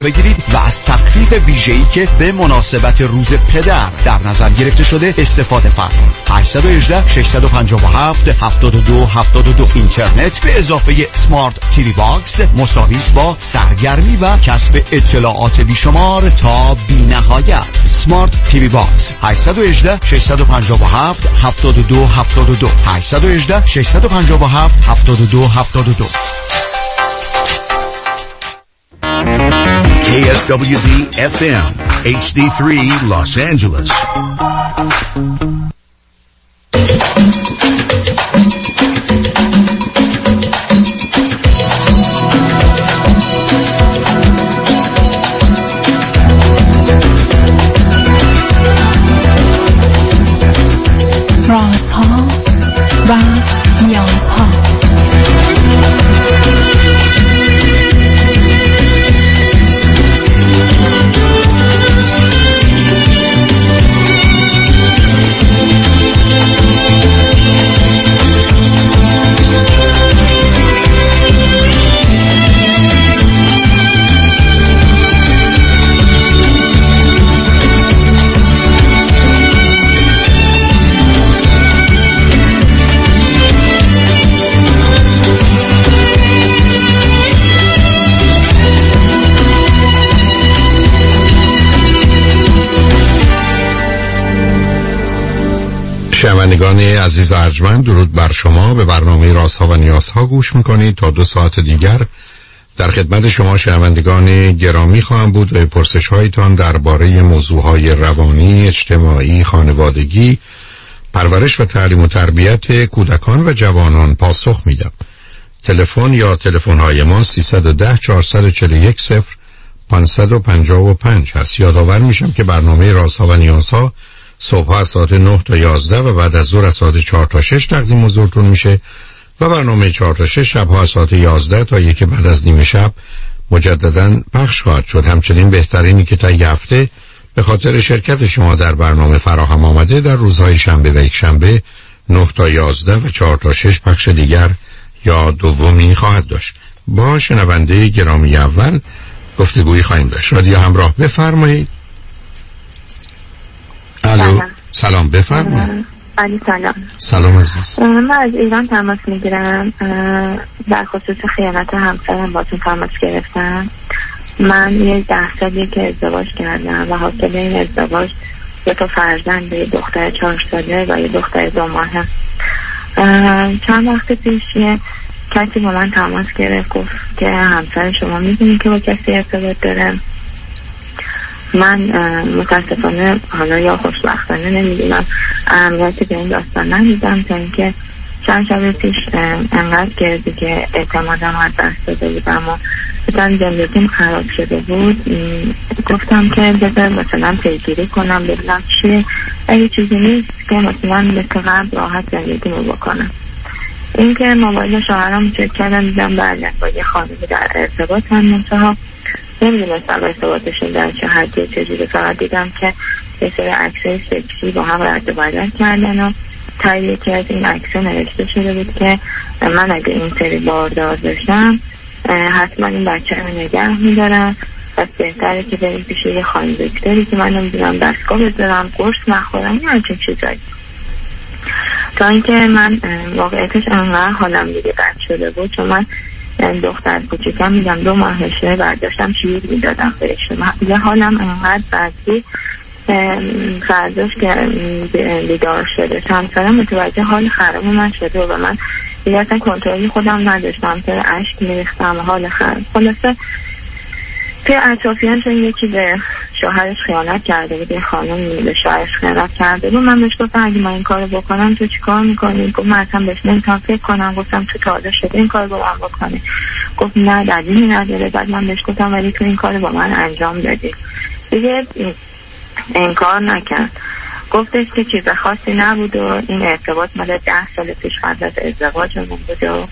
بگیرید و از تخفیف ویژه‌ای که به مناسبت روز پدر در نظر گرفته شده استفاده فرمایید. 818 657 7272 اینترنت به اضافه سمارت تیوی باکس مساوی با سرگرمی و کسب اطلاعات بیشمار تا بی‌نهایت. سمارت تیوی باکس 818 657 7272 818 657 7272. KSWZ FM HD3 Los Angeles. رازها و نیازها. شنوندگان عزیز ارجمند، درود بر شما. به برنامه رازها و نیازها گوش میکنید. تا 2 ساعت دیگر در خدمت شما شنوندگان گرامی خواهم بود و پرسش هایتان درباره موضوعهای روانی، اجتماعی، خانوادگی، پرورش و تعلیم و تربیت کودکان و جوانان پاسخ میدم. تلفن یا تلفن های ما 310 441 0555 هست. یادآور میشم که برنامه رازها و نیازها صبح از ساعت 9 تا 11 و بعد از ظهر از ساعت 4 تا 6 تقدیم حضورتون میشه و برنامه 4 تا 6 شبها از ساعت 11 تا 1 بعد از نیم شب مجددا پخش خواهد شد. همچنین بهترینی که تا یه هفته به خاطر شرکت شما در برنامه فراهم آمده در روزهای شنبه و یک شنبه 9 تا 11 و 4 تا 6 پخش دیگر یا دومی خواهد داشت. با شنونده گرامی اول گفتگویی خواهیم داشت. رادیو همراه، بفرمایید. الو، سلام، بفرمایید. سلام عزیز. من از ایران تماس میگیرم. در خصوص خیانت همسرم باتون تماس گرفتم. من یه 10 سالیه که ازدواج کردم و حاصل این ازدواج 2 فرزند، یه دختر 4 ساله و یه دختر 2 ماهه. چند وقت پیش کسی با من تماس گرفت، گفت که همسر شما میدونی که با کسی ارتباط داره. من متاسفانه حالا یا خوشبختانه نمیدونم اهمیتی به این داستان ندیدم تا اینکه چند شب پیش انقدر که دیگه اعتمادم از دست داده بودم و مثلا زندگیم خراب شده بود. گفتم که بذار مثلا پیگیری کنم ببینم چیه، اگه چیزی نیست که مثلا مثل قبل راحت زندگیمو بکنم. این که موبایل شوهرم چک کردم دیدم بله با یه خانمی در ارتباط هم منتها نمیدونستم ارتباطشون در چه حدی چجوری. فقط دیدم که یه سری عکسای سکسی با هم رد و بدل کردن و تا یکی از این عکس‌ها نوشته شده بود که من اگه این سری باردار بشم حتما این بچه رو نگه میدارم، پس بهتره که بریم پیش یه خانم دکتری که من نمیدونم دستگاه بذارم، قرص نخورم، یه همچین چیزایی. تا اینکه من واقعیتش انقدر حالم دیگه بد شده بود، چون من دختر کوچیکم میگم 2 ماهشه برداشتم شیر میدادم بهش. یه حالم انقدر بد بود. فرداش که بیدار شده همسرم متوجه حال خراب من شده و من دیگه اصلا کنترلی خودم نداشتم، سر اشک میریختم، حال خراب. خلاصه توی اطرافیانشون یکی به شوهرش خیانت کرده بود، یه خانم به شوهرش خیانت کرده بود. من بهش گفتم اگه من این کارو بکنم تو چی کار میکنی؟ گفت من اصلا بهش نمیتونم فکر کنم. گفتم تو تازه شده این کار با من بکنی؟ گفت نه دلیلی نداره. بعد من بهش گفتم ولی تو این کار با من انجام دادی. دیگه انکار نکرد، گفتش که چیز خاصی نبود و این ارتباط مال 10 سال پیش قبل از ازدواجمون بود و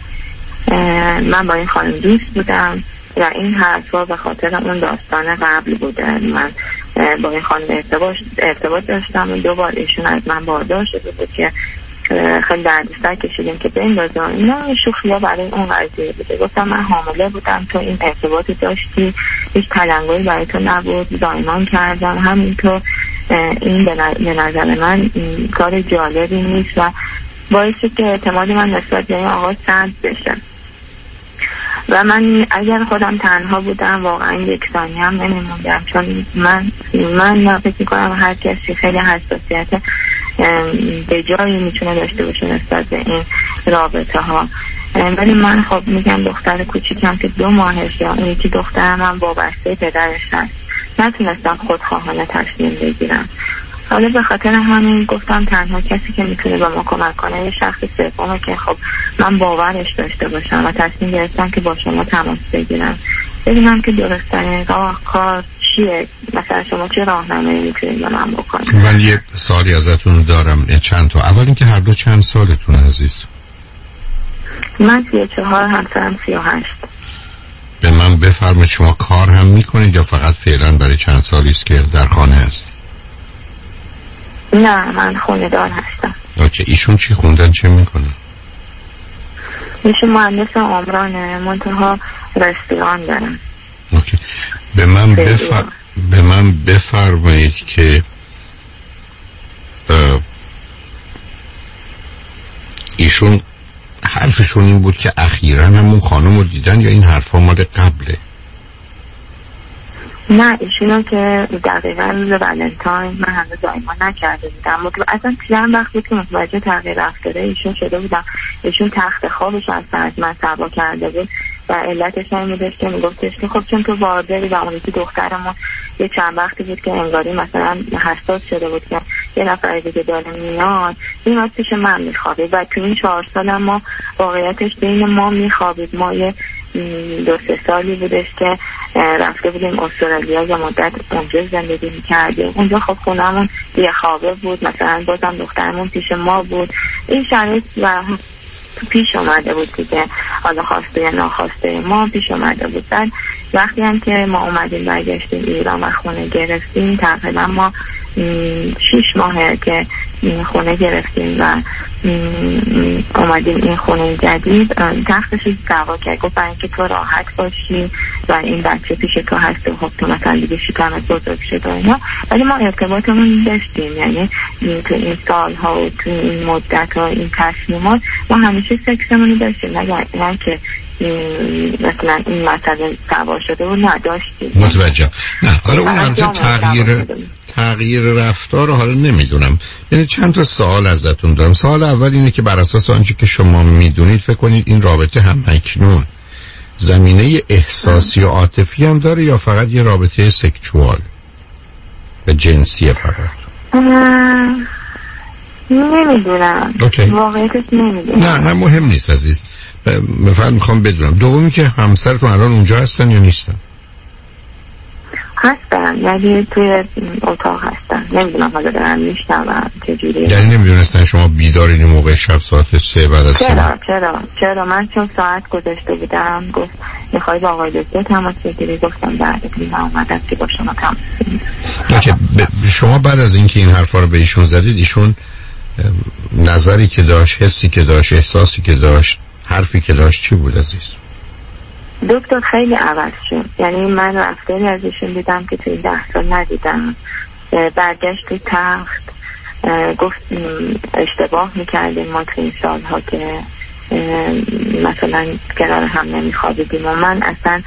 من با این خانم دوست بودم و این حرفا به خاطر اون داستان قبل بوده. من با این خانم ارتباط داشتم و 2 بار ایشون از من باردار شده بود که خیلی دردسر کشیدیم که بندازم. اینا شوخی‌ها برای اون قضیه بوده. گفتم من حامله بودم، تو این ارتباطی داشتی، هیچ تلنگری برای تو نبود، زایمان کردم. همینطور این به نظر من کار جالبی نیست و باعثی که اعتماد من نسبت به این آقا سرد بشه. و من اگر خودم تنها بودم واقعا یک ثانیه هم نمیموندم، چون من فکر می‌کنم هر کسی خیلی حساسیت به جایی میتونه داشته باشه نسبت به این رابطه ها. ولی من خب میگم دختر کوچیکم که 2 ماهش یا اون یکی دخترم هم وابسته پدرش هست، نتونستم خودخواهانه تصمیم بگیرم. حالا به خاطر همین گفتم تنها کسی که میتونه به ما کمک کنه یه شخص سومه که خب من باورش داشته باشم و تصمیم گرفتم که با شما تماس بگیرم ببینم که درست‌ترین راه کار چیه. مثلا شما چه راهنمایی میتونید به من بکنید؟ من یه سوالی ازتون دارم، چند تا. اول اینکه هر دو چند سالتون عزیز؟ من 34، همسرم 38. به من بفرمایید شما کار هم میکنید یا فقط فعلا برای چند سالی است که در خانه هستید؟ نه من خونه دار هستم. اوکی. ایشون چی خوندن، چه میکنن؟ ایشون مهندس عمرانه، منتها رستوران دارن. اوکی. به من بفرمایید که ایشون حرفشون این بود که اخیراً همون خانم رو دیدن یا این حرفا مال قبله؟ نه ایشونو که دقیقا روز ولنتاین من هنوز زایمان نکرده بودم، اصلا چند وقت بود که متوجه تغییر رفتاره ایشون شده بودم. ایشون تخت خوابش از من سوا کرده بود و علتش این بودش که میگفتش که خب چون تو بارداری و اون یکی دخترمون یه چند وقتی بود که انگاری مثلا حساس شده بود که یه نفر دیگه داره میاد، این وقت پیش من میخوابید و تو این 4 سال ما واقعیتش بین ما میخوابید. ما یه 2-3 سالی بودش که رفته بودیم استرالیا یا مدت اونجا زندگی میکردیم. اونجا خب خونمون یه خوابه بود، مثلا بازم دخترمون پیش ما بود. این شرایط و پیش اومده بود دیگه، حالا خواسته یا ناخواسته ما پیش اومده بود. بعد وقتی هم که ما اومدیم برگشتیم ایران و خونه گرفتیم، تقریبا ما 6 ماهه که خونه گرفتیم و اومدیم این خونه جدید. تختش دعوا کرد، گفت برای اینکه تو راحت باشی و این بچه پیش تو هست و خب تو مثلا دیگه شکمت بزرگ شد و اینا. ولی ما ارتباطمون داشتیم، یعنی تو این سالها و تو این مدت و این تصمیمات ما همیشه سکسمونی داشتیم، نه که مثلا این مسئله دعوا شده و نداشتیم. متوجه. نه حالا اون همچه تغییر رفتار رو حالا نمیدونم. یعنی چند تا سوال ازتون دارم. سوال اول اینه که بر اساس آنچه که شما میدونید فکر کنید این رابطه هم اکنون زمینه احساسی و عاطفی هم داره یا فقط یه رابطه سکشوال و جنسی فقط؟ نمیدونم. واقعیتش نمیدونم. نه مهم نیست عزیز. فقط میخوام بدونم. دومی که همسرتون الان اونجا هستن یا نیستن؟ هستن، یعنی توی اتاق هستن. نمیدونم حالا دارن میشنون چجوری. یعنی نمیدونستن شما بیدارین موقع شب ساعت 3 بعد از چرا من چون ساعت گذاشته بودم، گفت میخوای با آقای دکتر تماس بگیری؟ گفتم بعد که من اومدم که با شما تماس بگیرم. شما بعد از اینکه این حرفا رو به ایشون زدید، ایشون نظری که داشت، حسی که داشت، احساسی که داشت، حرفی که داشت چی بود عزیز؟ دکتر خیلی عوض شد. یعنی من رفتاری از ایشون دیدم که توی 10 سال ندیدم. برگشت توی تخت، گفت اشتباه میکردیم ما توی این سالها که مثلا کنار هم نمیخوابیدیم و من اصلا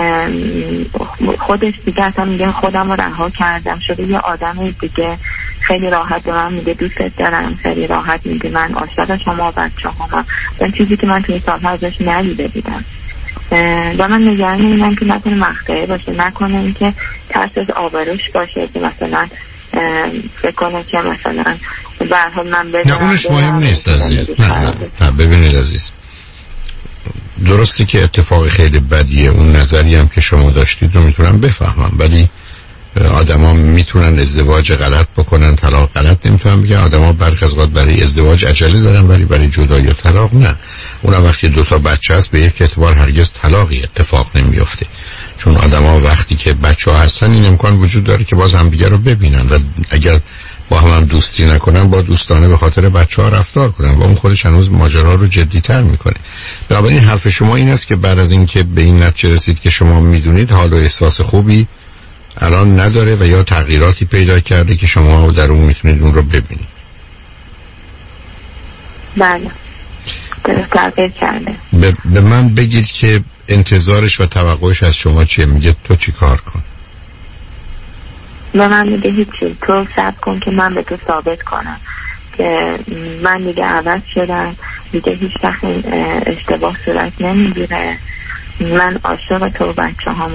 خودش دیگه اصلا میگه خودم رو رها کردم، شده یه آدم دیگه. خیلی راحت به من میگه دوستت دارم، خیلی راحت میگه من عاشق شما و بچه ها. این چیزی که من توی سالها ازش ندیده دیدم و من نگران اینم که نکنه مخدعه باشه، نکنه این که ترس از آبروش باشه که مثلا فکر کنه که مثلا به هر حال من بدونم. نه اونش مهم نیست عزیز. نه ببینید عزیز، درسته که اتفاق خیلی بدیه، اون نظری هم که شما داشتید رو میتونم بفهمم، ولی آدم ها میتونن ازدواج غلط بکنن، طلاق غلط نمیتونن بگن. آدم ها برخی از اوقات برای ازدواج عجله دارن ولی برای جدایی و طلاق نه. اونم وقتی 2 تا بچه هست به یک اعتبار هرگز طلاقی اتفاق نمیفته، چون آدم ها وقتی که بچه ها هستن این امکان وجود داره که باز هم دیگر رو ببینن و اگر با هم دوستی نکنن، با دوستانه به خاطر بچه‌ها رفتار کنن و اون خودش هنوز ماجرا رو جدی‌تر میکنه. بنابراین حرف شما این است که بعد از اینکه به این نتیجه رسید که شما میدونید حال و احساس خوبی الان نداره و یا تغییراتی پیدا کرده که شما در اون میتونید اون رو ببینید. بله تغییر کرده. به من بگید که انتظارش و توقعش از شما چیه؟ میگه تو چی کار کن؟ به من میگه هیچی، تو صبر کن که من به تو ثابت کنم که من دیگه عوض شدم، دیگه هیچ وقت اشتباه صورت نمیگیره، من عاشق تو بچه ها،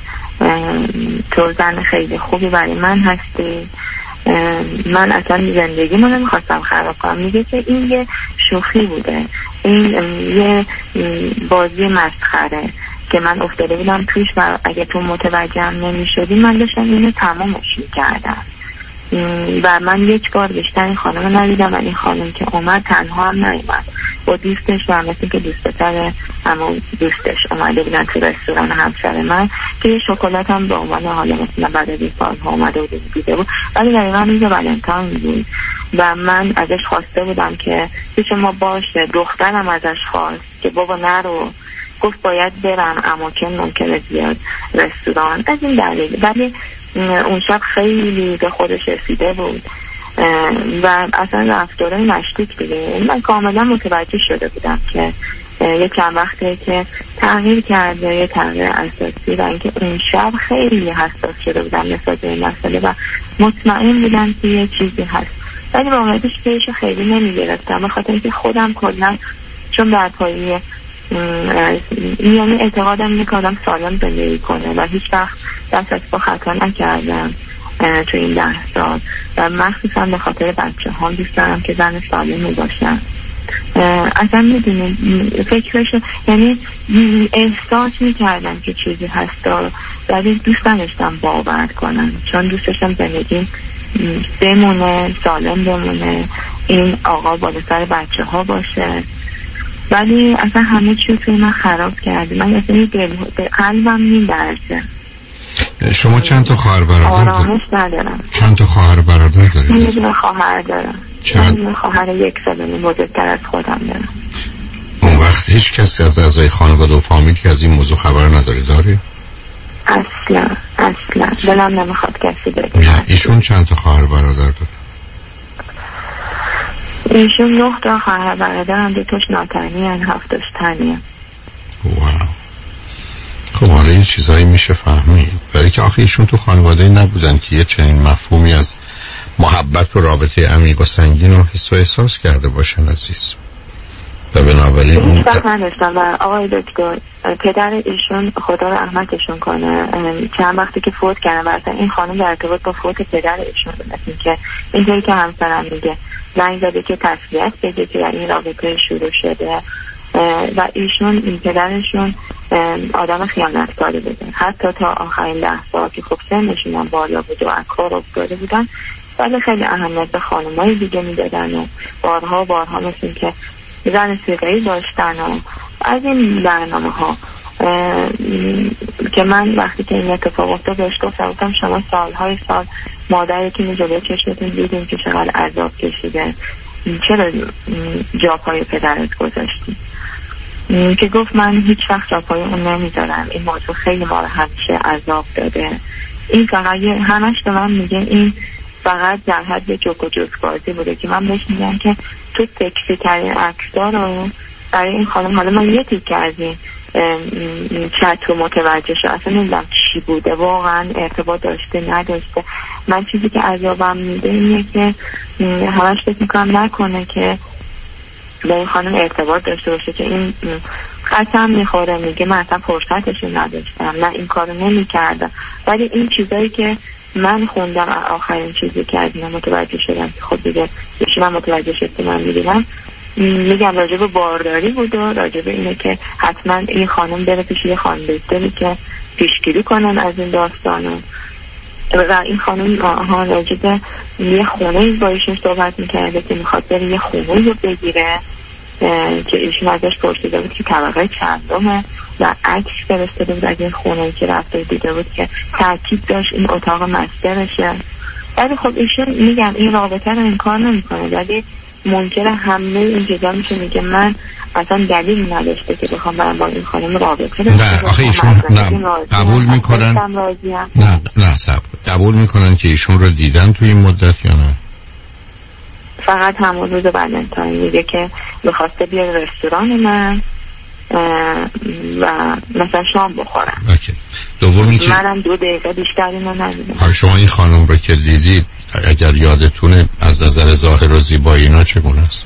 تو زن خیلی خوبی برای من هستی، من اصلا زندگی من نمیخواستم خراب کنم. میگه که این یه شوخی بوده، این یه بازی مسخره که من افتاده بودم توش و اگه تو متوجهم نمیشدی من داشتم اینو تمامش میکردم و من یک بار بیشتر این خانم رو ندیدم و این خانم که اومد تنها هم نیومد، با دوستش و مثل که دوست پسر همون دوستش اومده بودن تو رستوران همسر من که یه شکلات هم به عنوان حالا مثلا بعد از این سالها اومده بود دیده بود، ولی دقیقا روز ولنتاین بود و من ازش خواسته بودم که پیش ما باشه. دخترم ازش خواست که بابا نرو، گفت باید برم اماکن ممکنه زیاد رستوران از این دلیل، ولی اون شب خیلی به خودش رسیده بود و اصلا رفتارهای مشکوک دیگه. من کاملا متوجه شده بودم که یه چند وقته که تغییر کرده، یه تغییر اساسی، و اینکه اون شب خیلی حساس شده بودم نسبت به این مسئله و مطمئن بودم که یه چیزی هست، ولی واقعیتش پیش خیلی نمیگرفتم به خاطر اینکه خودم کلا چون در پایه یعنی اعتقادم اینه که آدم سالم زندگی کنه و هیچ وقت دست از پا خطا نکردم تو این 10 سال و مخصوصا به خاطر بچه هم دوست دارم که زن سالمی باشن. اصلا میدونی فکرش یعنی احساس میکردم که چیزی هست ولی دوست نداشتم باور کنم، چون دوست داشتم زندگی بمونه، سالم بمونه، این آقا بالا سر بچه ها باشه، ولی اصلا همه چیز توی من خراب کرده. من اصلا قلبم می‌لرزه. شما چند تا خواهر برادر آرامش ندارم. چند تا خواهر برادر دارید؟ یه دونه خواهر دارم. یه خواهر 1 سال بزرگتر از خودم دارم. اون وقت هیچ کسی از اعضای خانواده و فامیل که از این موضوع خبر نداره داره؟ اصلا دلم نمیخواد کسی بدونه. ایشون چند تا خواهر برادر داره؟ ایشون 9 تا خواهر برادر هم، 2 تاش ناتنی هن، 7 تاش تنی هن. واو. خب حالا این چیزایی میشه فهمید، برای که آخه ایشون تو خانواده نبودن که یه چنین مفهومی از محبت و رابطه عمیق و سنگین و حس و احساس کرده باشن عزیز. و بنابراین اون وقت نداشتم و آقای دکتر پدر ایشون خدا رو رحمتشون کنه چند وقتی که فوت کردن و اصلا این خانم در ارتباط با فوت پدر ایشون مثل که اینطوری که همسرم میگه زنگ زده که تسلیت بده که این رابطه شروع شده و ایشون پدرشون آدم خیانتکاری بودن حتی تا آخرین لحظه که خب سنشون هم بالا بود و از کار افتاده بودن، ولی خیلی اهمیت به خانمای دیگه میدادن و بارها مثل که زن سیغه‌ای داشتن و از این برنامه ها که من وقتی که این اتفاق افتاد بهش گفتم شما سالهای سال مادری که جلوی چشمتون دیدیم که چقدر عذاب کشیده، چرا جا پای پدرت گذاشتی؟ که گفت من هیچ وقت جا پای اون نمیذارم، این موضوع خیلی ما رو همیشه عذاب داده، این فقط همش به من میگه این فقط در حد جوک و جزبازی بوده که من بهش میگم که تو سکسی ترین عکس‌ها رو برای این خانم، حالا من یه تیکه از این چت رو متوجه شد اصلا نمیدونم چی بوده، واقعا ارتباط داشته نداشته، من چیزی که عذابم میده اینه که همش فکر میکنم نکنه که با این خانم ارتباط داشته باشه که این قسم میخوره میگه من اصلا فرصتشو نداشتم، نه این کارو نمیکردم، ولی این چیزایی که من خوندم آخرین چیزی که از اینا متوجه شدم که خود دیگه یکی من متوجه شد که من میدیدم میگم راجب بارداری بود و راجب اینه که حتما این خانم بره پیش یه خانم دکتری که پیشگیری کنن از این داستانو و این خانم راجب یه خونه با ایشون صحبت میکرده که میخواد بره یه خونه رو بگیره که ایشون ازش پرسیده بود که طبقه چندمه و عکس فرستاده بود از این خونه که رفته دیده بود که تاکید داشت این اتاق مسترشه ولی خب ایشون میگم این رابطه رو انکار نمیکنه، ولی منکر همه این چیزا میشه. میگه من اصلا دلیل نداشته که بخوام برم با این خانم رابطه. نه آخه ایشون قبول میکنن، نه صبر، قبول میکنن که ایشون رو دیدن توی این مدت یا نه؟ فقط همون روز ولنتاین میگه که میخواسته بیاد رستوران من و مثلا شام بخورم. اوکی. دومی که منم 2 دقیقه بیشتر اینو ندیدم. شما این خانم رو که دیدید اگر یادتونه از نظر ظاهر و زیبایی اینا چگونه است؟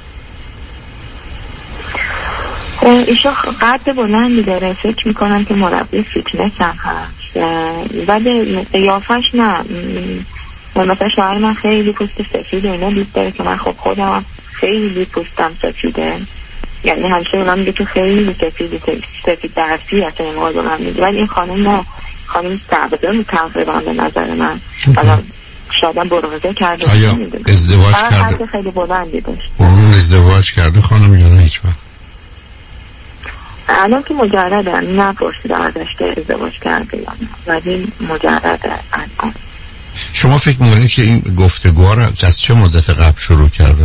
ایشون قد بلندی داره، فکر میکنم که مربی فیتنس هم هست، ولی قیافش نه. مثلا شوهر من خیلی پوست سفید و اینا دوست داره که من خب خودم خیلی پوستم سفیده، یعنی همیشه من میگه که خیلی سفید درسی هست این موضوع من میگه، ولی این خانم نه، خانم سبزه تقریبا به نظر من. شادم برمزه کرده. آیا ازدواج کرده؟ خیلی بلندی داشت. اون ازدواج کرده خانم یا نه هیچ وقت؟ الان که مجرده، نپرسیدم ازش که ازدواج کرده یا نه، ولی مجرده الان. شما فکر می‌کنید که این گفتگوها رو از چه مدت قبل شروع کرده؟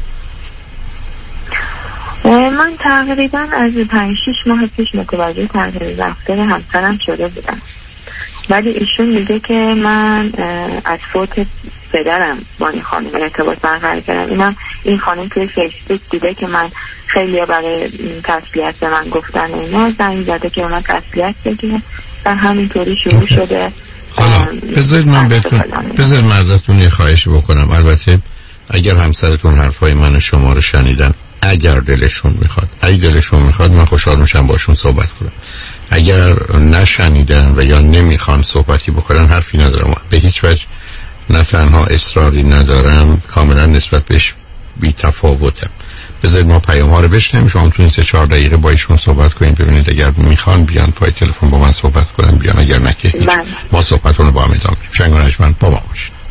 من تقریبا از 5-6 ماه پیش متوجه تغییر رفتار همسرم شده بودم، ولی ایشون میگه که من از فوت پدرم با این خانم ارتباط برقرار کردم. این خانم توی فیسبوک دیده که من خیلی برای تسلیت به من گفتن اینا زنگ زده که من تسلیت بگیرم و همینطوری شروع شده. حالا بذارید من ازتون یه خواهشی بکنم. البته اگر همسرتون حرفای من و شما رو شنیدن، اگر دلشون میخواد من خوشحال میشم باشون صحبت کنم. اگر نشنیدن و یا نمیخوان صحبتی بکنن حرفی ندارم، به هیچ وجه نه تنها اصراری ندارم، کاملا نسبت بهش بی تفاوتم. بذارید ما پیام ها رو بشنیم، شما تو این 3-4 دقیقه با ایشون صحبت کنید، ببینید اگر میخوان بیان پای تلفن با من صحبت کنن بیان، اگر نه که ما صحبتون رو با هم ادامه میدیم. شنگ و نجمن با ما باشید.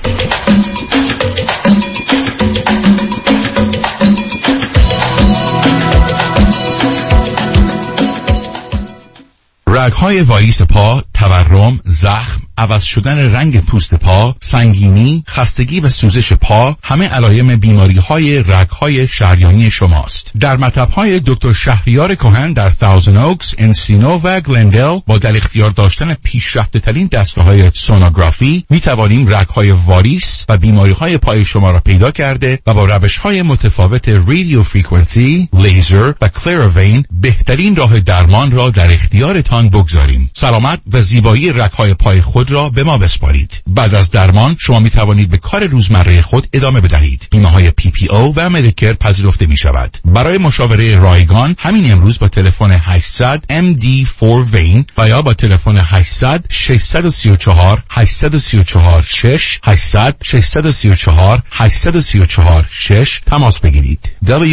رگ‌های واریس پا، تورم، زخم، عوض شدن رنگ پوست پا، سنگینی، خستگی و سوزش پا همه علائم بیماری‌های رگ‌های شریانی شماست. در مطب‌های دکتر شهریار کهن در تاوزن اوکس، انسینو و گلندل با در اختیار داشتن پیشرفته‌ترین دستگاه‌های سونوگرافی می‌توانیم رگ‌های واریس و بیماری‌های پای شما را پیدا کرده و با روش‌های متفاوت رادیو فرکانسی، لیزر و کلروین بهترین راه درمان را در اختیارتان بگذاریم. سلامت و زیبایی رگ‌های پای خود را به ما بسپارید. بعد از درمان شما می توانید به کار روزمره خود ادامه بدهید. بیمه‌های PPO و مدیکر پذیرفته می شود. برای مشاوره رایگان همین امروز با تلفن 800 MD4 وین و یا با تلفن 800 634 834 6 800 634 834 6 تماس بگیرید.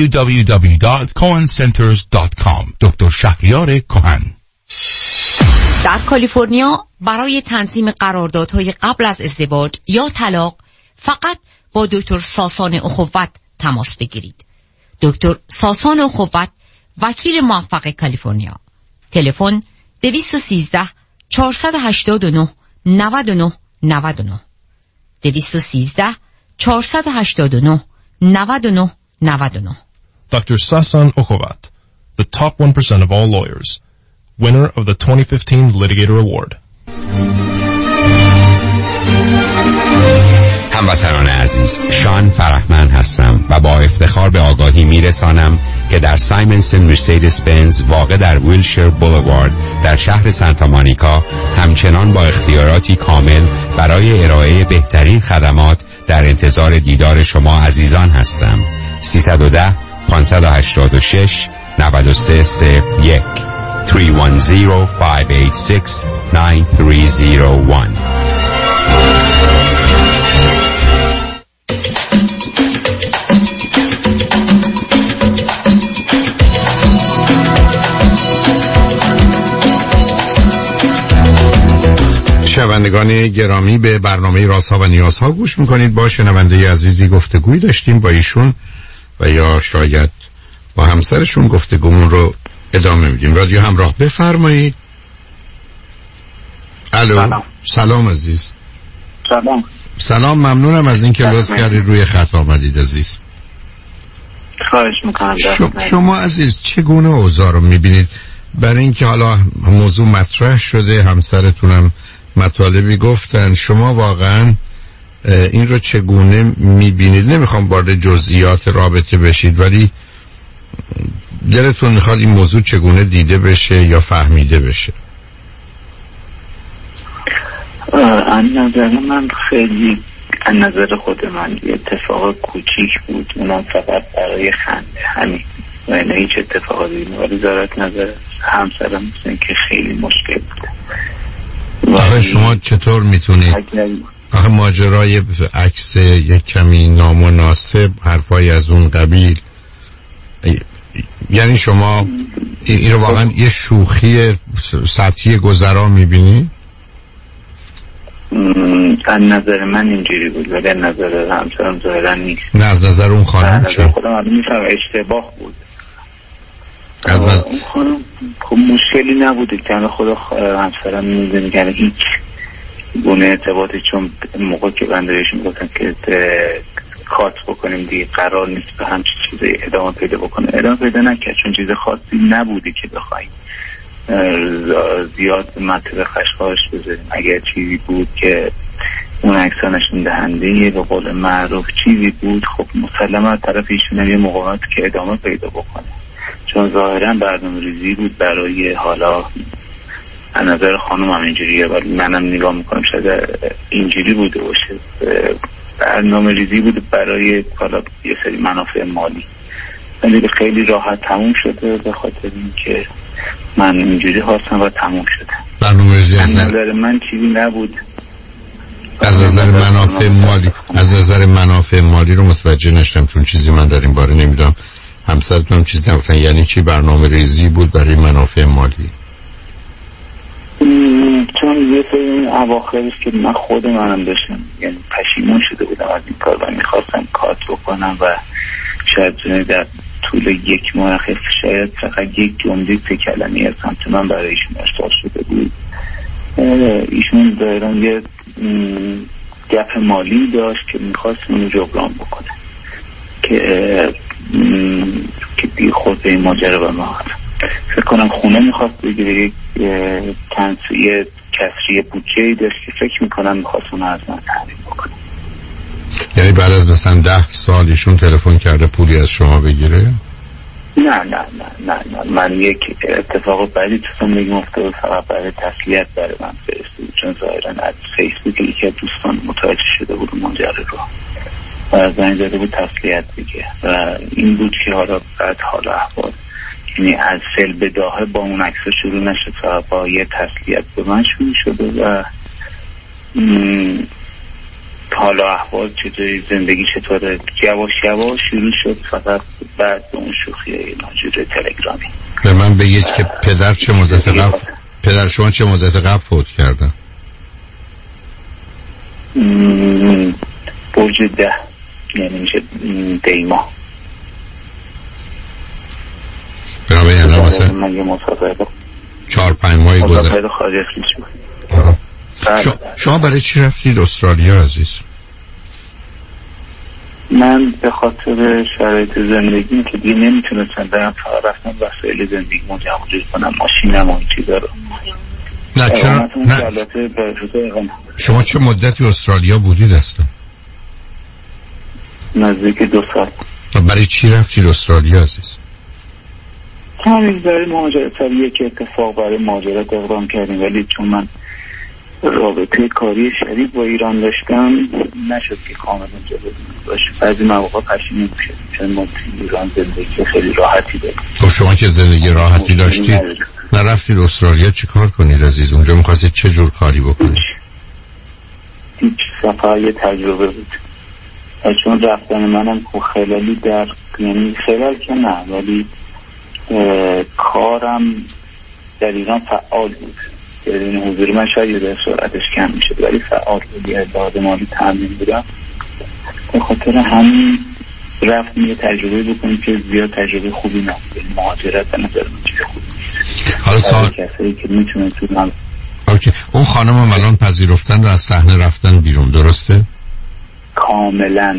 www.cohencenters.com. دکتر شهریار کهن. در کالیفرنیا برای تنظیم قراردادهای قبل از ازدواج یا طلاق فقط با دکتر ساسان اخوت تماس بگیرید. دکتر ساسان اخوت، وکیل موفق کالیفرنیا. تلفن 213 489 99 99 213 489 99 99. Dr. Sasan Okhovat, the top 1% of all lawyers. Winner of the 2015 Litigator Award. هموطنان عزیز، شان فرحمند هستم و با افتخار به آگاهی میرسانم که در سایمنسن مرسدس بنز واقع در ویلشیر بولوارد در شهر سانتا مونیکا همچنان با اختیاراتی کامل برای ارائه بهترین خدمات در انتظار دیدار شما عزیزان هستم. 310 586 9301 310-586-9301. شنوندگان گرامی، به برنامه رازها و نیازها گوش میکنید. با شنونده عزیزی گفتگوی داشتیم با ایشون و یا شاید با همسرشون گفتگومون رو ادامه میدیم. رادیو همراه، بفرمایید. الو. سلام عزیز. سلام. سلام، ممنونم از اینکه لطف کردید روی خط آمدید عزیز. خواهش میکنم. شما عزیز چگونه اوضاع رو میبینید؟ برای اینکه حالا موضوع مطرح شده، همسرتونم مطالبی گفتن، شما واقعا این رو چگونه میبینید؟ نمیخوام وارد جزئیات رابطه بشید، ولی دلتون میخواد این موضوع چگونه دیده بشه یا فهمیده بشه؟ از نظر من خیلی، از نظر خود من یه اتفاق کوچیک بود، اونم فقط برای خنده، همین، و نه هیچ اتفاق دیگه. ولی ذرت نظر همسرم مثل که خیلی مشکل بوده. آخه شما چطور میتونید آخه ماجرای عکس یک کمی نامناسب، حرفای از اون قبیل، یعنی شما این رو واقعا یه شوخی سطحی گذرا میبینی؟ از نظر من اینجوری بود، ولی از نظر همسرم ظاهرا نیست. نه از نظر اون خانم چه؟ خودم الان میفهم اشتباه بود. از اون خانم خب مشکلی نبوده که خدا همسرم میدونی که هیچ گونه ارتباطی، چون موقع که بندهش میگفتن که کات بکنیم دیگه قرار نیست به همچین چیزی ادامه پیدا بکنه، ادامه پیدا نکرد، چون چیز خاصی نبوده که بخوایم زیاد مطلب خشخاش بذاریم. اگر چیزی بود که اون عکس‌ها نشون دهنده به قول معروف چیزی بود، خب مسلما از طرف ایشون یه مقاومت که ادامه پیدا بکنه، چون ظاهرا برنامه‌ریزی بود برای، حالا از نظر خانم هم اینجوریه ولی منم نگاه میکنم شاید اینجوری بوده باشه، برنامه‌ریزی بود برای حالا یه سری منافع مالی، ولی خیلی راحت تموم شده به خاطر اینکه من اینجوری خواستم و تموم شده. برنامه‌ریزی از نظر من چیزی نبود. از نظر منافع مالی، از نظر منافع مالی رو متوجه نشدم، چون چیزی من در این باره نمیدونم. همسرتون هم چیزی نگفتن؟ یعنی چی برنامه‌ریزی بود برای منافع مالی؟ چون یه سری این اواخرش که من خود منم داشتم، یعنی پشیمون شده بودم از این کار و میخواستم کات بکنم و شاید در طول یک ماه اخیر شاید فقط یک جمله سه کلمه‌ای از سمت من برای ایشون ارسال شده بود. ایشون دارن یه گپ مالی داشت که میخواست اونو جبران بکنه که بی خود به این ماجرا بماند. فکر کنم خونه میخواست بگیره، یک تنسیه کسری بودجه‌ای داشت که فکر میکنم میخواست اونو از من تحریم بکنه. یعنی بعد از مثلا 10 سال ایشون تلفن کرده پولی از شما بگیره؟ نه من یک اتفاق بعدی تو زندگی افتاد فقط برای تسلیت برای من فرستاد، چون ظاهرا از فیسبوک یکی از دوستان متوجه شده بود ماجرا رو و زنگ زده بود تسلیت بگه و این بود که حالا بعد حالا احوال، یعنی از فعل به داهه با اون عکس شروع نشد، فقط با یه تسلیت به من شروع شده و حالا احوال چطوری، زندگی چطوره، یواش یواش شروع شد. فقط بعد اون شوخی ناجوره تلگرامی به من بگید که پدر شما چه مدت قبل فوت کردن؟ برج 10 یعنی میشه دیما. برای یعنی مثلا من یه مسافر 4-5 ماهی گذشت. مسافر خارج از کشور. شما برای چی رفتید استرالیا عزیز؟ من به خاطر شرایط زندگی که دیگه نمیتونستم برم، فقط رفتم وسایل زندگی جمع جور کنم، ماشینم و این چیزا رو. نه چرا؟ نه شما چه مدتی استرالیا بودید اصلا؟ نزدیک 2 سال. برای چی رفتید استرالیا عزیز؟ همین برای مهاجرت، یک اتفاق برای مهاجرت اقدام کردیم، ولی چون من رابطه کاری شدید با ایران داشتم نشد که کامل اونجا باشه. بعضی مواقع پشیمون میشدیم چون ما توی ایران زندگی خیلی راحتی داریم. خب شما که زندگی راحتی داشتید نرفتید استرالیا چی کار کنید عزیز؟ اونجا میخواستید چه جور کاری بکنید؟ هیچ سفر یه تجربه بود و چون رفتن منم خیلی در، یعنی خیلی که نه ولی کارم در ایران فعال بود، یعنی حضور من شاید در سرعتش کم میشه ولی فعال بود، یه لازم مالی تامین بودم. به خاطر همین رفتیم یه تجربه بکنیم که زیاد تجربه خوبی نبود، مهاجرت به نظر من چیز خوبی نیست. حالا کسایی که میتونه تو من اوکی. اون خانم هم الان پذیرفتن و از صحنه رفتن بیرون، درسته؟ کاملا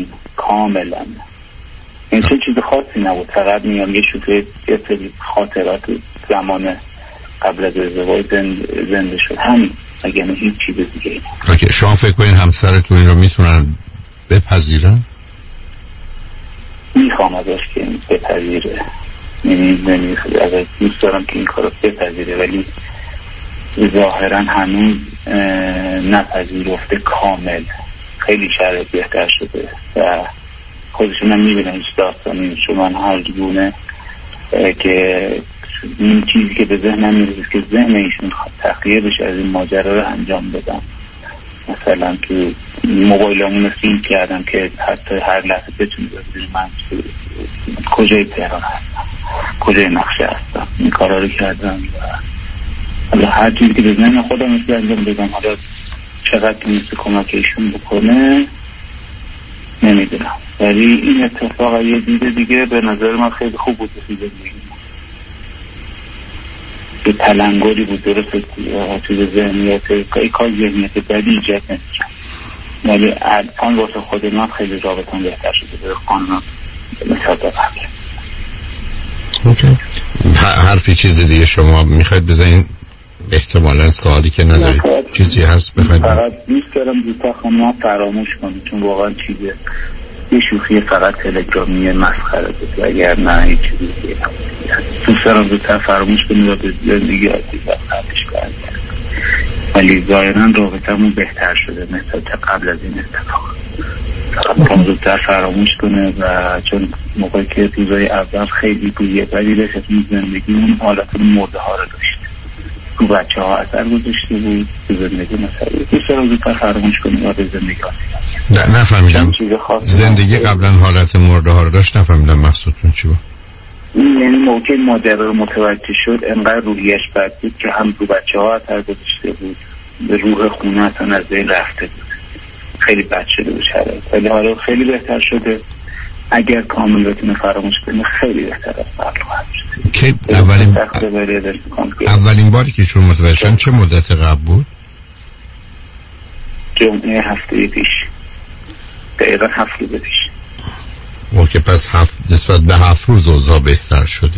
این چه چیز خاصی نبود، فقط میام یه سری خاطرات زمان قبل از ازدواج زنده شد، همین، اگه نه هیچ چیز دیگه. اوکی، شما فکر کنین همسرتون این رو میتونن بپذیرن؟ میخوام ازش که بپذیره، یعنی ازش دوست دارم که این کارو بپذیره، ولی ظاهرا هنوز نپذیرفته کامل. خیلی شرایط بهتر شده و خودشون هم میبینن هیچ داستانی نیست. من هر گونه که این چیزی که به ذهنم میرسید که ذهن ایشون تخلیه بشه از این ماجرا رو انجام بدم. مثلا که موبایلمون رو سیم کردم که حتی هر لحظه بتونی ببینی من کجای تهران هستم، کجای نقشه هستم. این کارا رو کردم و هر چیزی که به ذهن خودم میشه انجام بدم. حالا چقدر تونسته کمک ایشون بکنه نمیدونم، ولی این اتفاق یه دیده دیگه به نظر من خیلی خوب بود. به تلنگری بود، درست توی ذهنیت کار ذهنیت بدی ایجاد نمی‌کنم، ولی الان واسه خود من خیلی رابطم بهتر شده به خانم مثلا قبل. اوکی، حرفی چیز دیگه شما میخواید بزنین؟ احتمالاً سوالی که ندارید چیزی هست بخواید؟ فقط دوست دارم زودتر خانم فراموش کنید، چون واقعا چیزه یه شوخی فقط تلگرامی مسخره بود، اگر نه هیچ چیزی دیگه دوست دارم زودتر فراموش کنید و به زندگی عادی برگردش کنید. ولی ظاهراً رابطمون بهتر شده مثل قبل از این اتفاق. فقط زودتر فراموش کنه و چون موقعی که روزای اول خیلی بویه بدی داشت زندگی اون حالت مرده ها رو داشت، تو بچه ها اثر گذاشته بود، تو زندگی مثلا دوست دارم زودتر فراموش کنید و به زندگی عادی. نفهمیدم زندگی قبلا حالت مرده ها رو داشت، نفهمیدم مقصودتون چی بود؟ یعنی موقع ماجرا رو متوجه شد انقدر روحیش بد بود که هم رو بچه ها اثر گذاشته بود، به روح خونه اصلا از بین رفته بود، خیلی بد شده بود شرایط. ولی حالا خیلی بهتر شده، اگر کامل بتونه فراموش کنه خیلی بهتر از قبل خواهد شد. که اولین باری که شما متوجه شدن چه مدت قبل بود؟ جمعه هفته پیش، دقیقا 7 روز پیش. اوکی، پس نسبت به 7 روز اوضاع بهتر شده؟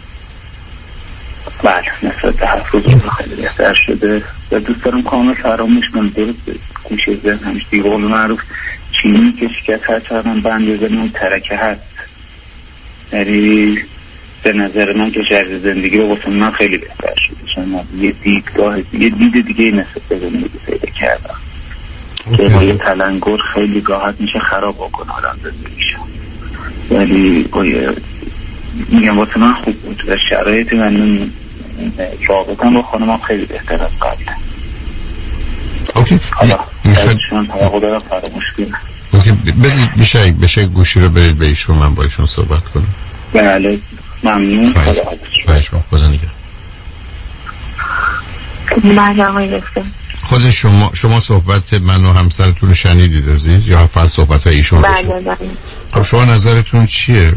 بله، نسبت به 7 روز اوضاع خیلی بهتر شده و دوست دارم کامل فراموش کنم. درست گوشه ذهن همیشه دیگه قول معروف چینی که شکست هر چقدر بند بزنه اون ترکه هست. یعنی به نظر من که شرط زندگی رو واسه من خیلی بهتر شده، چون من یه دید دیگه نسبت به زندگی پیدا کردم که با یه تلنگر خیلی راحت میشه خراب بکنه آدم زندگیشو. ولی میگم واسه من خوب بود و شرایط من رابطم با خانمم خیلی بهتر از قبل. اوکی، شما توقع دارم فراموش کنم. اوکی، بدید بشه گوشی رو برید به ایشون، من با ایشون صحبت کنم. بله، ممنون. خواهش می‌کنم، خدا نگهدار. بله آقای دکتر. خود شما صحبت من و همسرتون شنیدید عزیز یا فقط صحبت های ایشون؟ بله. خب شما نظرتون چیه؟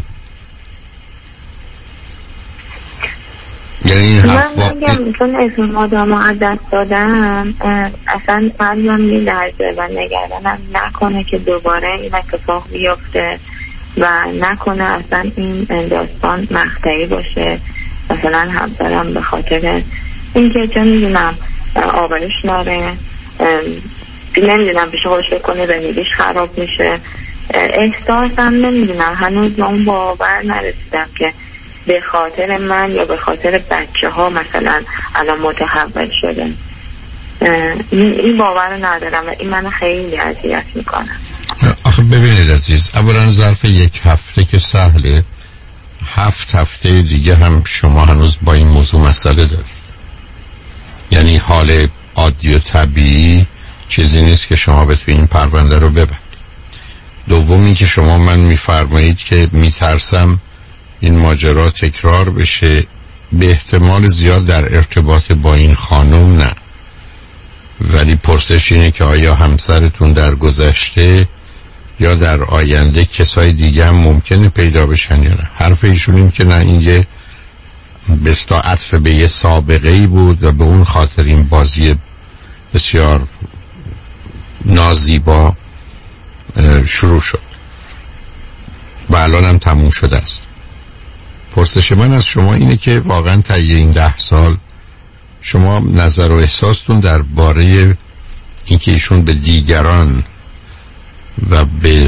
یعنی این حرف من میگم چون اسم آدم از دست دادم اصلا قلبم میلرزه و نگردنم نکنه که دوباره این اتفاق بیفته و نکنه اصلا این داستان مقطعی باشه. مثلا همسرم به خاطر اینکه چون میدونم آبرش ناره، نمیدونم پیش خودش کنه زندگیش خراب میشه، احساسم نمیدونم هنوز به اون باور نرسیدم که به خاطر من یا به خاطر بچه ها مثلا الان متحول شده. این باور رو ندارم و این من خیلی اذیت میکنه. آخه ببینید عزیز، اولا ظرف 1 هفته که سهله، 7 هفته دیگه هم شما هنوز با این موضوع مسئله دارید. یعنی حال عادی و طبیعی چیزی نیست که شما بتونید این پرونده رو ببرید. دومی که شما من میفرمایید که میترسم این ماجرا تکرار بشه، به احتمال زیاد در ارتباط با این خانم نه، ولی پرسش اینه که آیا همسرتون در گذشته یا در آینده کسای دیگه هم ممکنه پیدا بشن یا نه. حرف ایشون این که نه، این یه بستا عطف به یه سابقه‌ای بود و به اون خاطر این بازی بسیار نازیبا شروع شد و الان هم تموم شده است. پرسش من از شما اینه که واقعا طی این 10 سال شما نظر و احساستون درباره اینکه ایشون به دیگران و به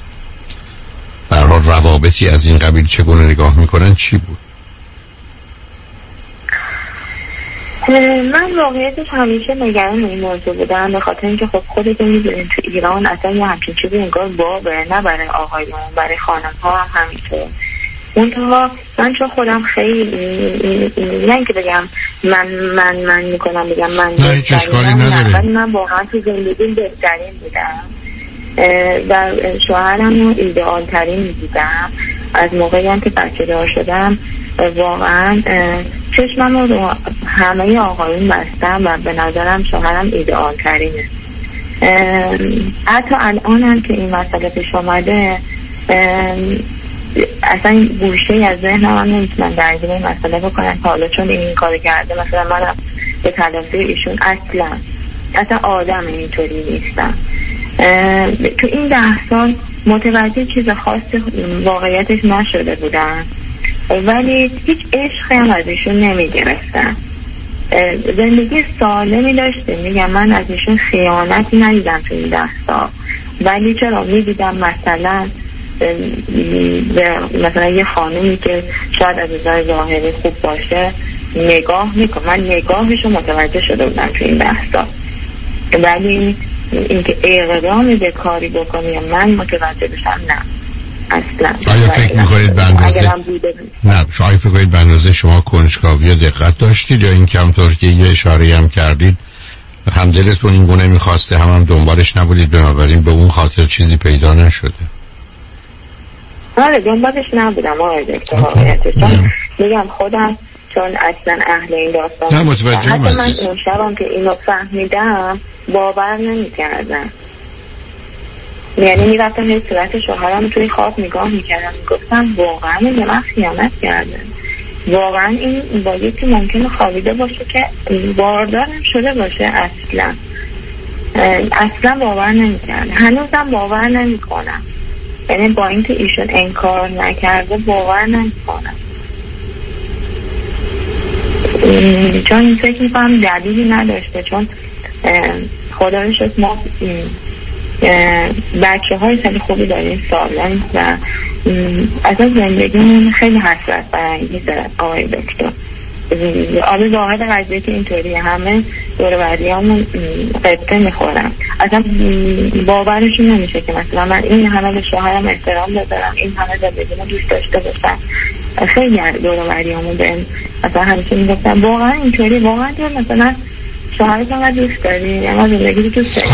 برای روابطی از این قبیل چگونه نگاه میکنن چی بود؟ من واقعیتش همیشه نگران این موضوع بودم، به خاطر اینکه خب خودتون میدونید تو ایران اصلا یه همچین چیزی انگار بابه، نه برای آقایون، برای خانم ها هم همینطور. منتها من چون خودم خیلی نه اینکه بگم من میکنم بگم من نه هیچ اشکالی نداره، ولی من واقعا تو زندگیم بهترین بودم و شوهرم رو ایدئال ترین میدیدم. از موقعی هم که بچه دار شدم واقعا چشمم رو همه آقایون بستم و به نظرم شوهرم ایدئال ترینه. حتی الان هم که این مسئله پیش آمده اصلا گوشه از ذهنم هم نمیتونم درگیر این مسئله بکنم حالا چون این کار کرده مثلا منم به تلافی ایشون اصلا آدم اینطوری نیستم. تو این 10 سال متوجه چیز خاص واقعیتش نشده بودم، ولی هیچ عشقی هم از ایشون نمیگرفتم. زندگی سالمی داشته، میگم من از ایشون خیانتی ندیدم تو این 10 سال، ولی چرا میدیدم مثلا یه خانومی که شاید از نظر ظاهری خوب باشه نگاه میکنم، من نگاهشو متوجه شده بودم تو این 10 سال، ولی اینکه اقدامی به کاری بکنم یا من متوجه بشم نه اصلا. آیا فکر میکنید به اندازه آیا فکر کنید به اندازه شما کنجکاوی و دقت داشتید یا این کمطور که یه اشاره هم کردید هم دلتون این گونه میخواسته هم دنبالش نبودید بنابراین به اون خاطر چیزی پیدا نشده؟ آره دنبالش نبودم آقای دکتر واقعیتش میگم خودم چون اصلا اهل این داستان نه متوجه حتی من اون شبم که اینو فهمیدم باور نمی‌کردم، یعنی میرفتم یه صورت شوهرم توی خواب نگاه میکردم میگفتم واقعا به من خیانت کرده، واقعا این با یکی ممکنه خوابیده باشه که باردارم شده باشه. اصلا باور نمی‌کردم، هنوزم باور نمی‌کنم، یعنی با اینکه ایشون انکار نکرده باور نمی‌کنم، چون فکر می‌کنم دلیلی نداشته، چون خدا رو شکر ما بچه های خیلی خوبی داریم سالم و اصلا زندگیمون خیلی حسرت برانگیزه آقای دکتر. آب ظاهر قضیه که اینطوریه، همه دور بعدیامون قبطه میخورم، اصلا باورشون نمیشه که مثلا من این همه به شوهرم احترام بذارم، این همه زندگیمو دوست داشته باشم. خیلی دور بعدیامون به اصلا همیشه میگفتم واقعا اینطوری، واقعا مثلا شوهرت هم دوست داری اما زندگی دوست داری.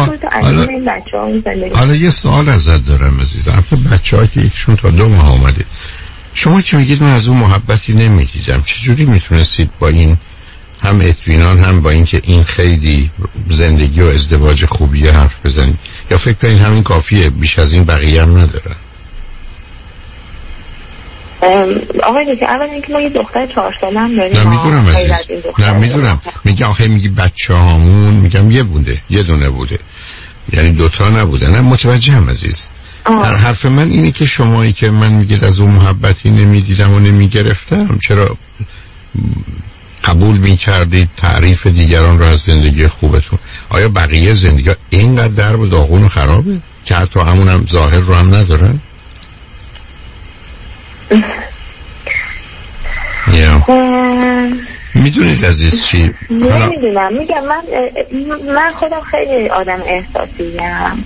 حالا یه سوال ازت دارم عزیزم، البته بچه‌ها که یکشون تا 2 ماه آمده، شما که میگید من از اون محبتی نمیدیدم، چجوری میتونستید با این هم اطمینان هم با اینکه این خیلی زندگی و ازدواج خوبیه حرف بزنید؟ یا فکر کنید همین کافیه، بیش از این بقیه هم ندارن؟ آقای دکتر اول اینکه ما یه دختر 4 ساله هم داریم. نه میدونم عزیز، نه میدونم، میگم آخه میگی بچه هامون، میگم یه دونه بوده، یعنی 2 تا نبوده. نه متوجه هم عزیز. حرف من اینه که شمایی که من میگید از اون محبتی نمیدیدم و نمیگرفتم، چرا قبول میکردید تعریف دیگران رو از زندگی خوبتون؟ آیا بقیه زندگی ها اینقدر درب و داغون و خرابه که حتی همون هم ظاهر رو هم ندارن؟ میدونید عزیز چی؟ نمیدونم، میگم من خودم خیلی آدم احساسیم.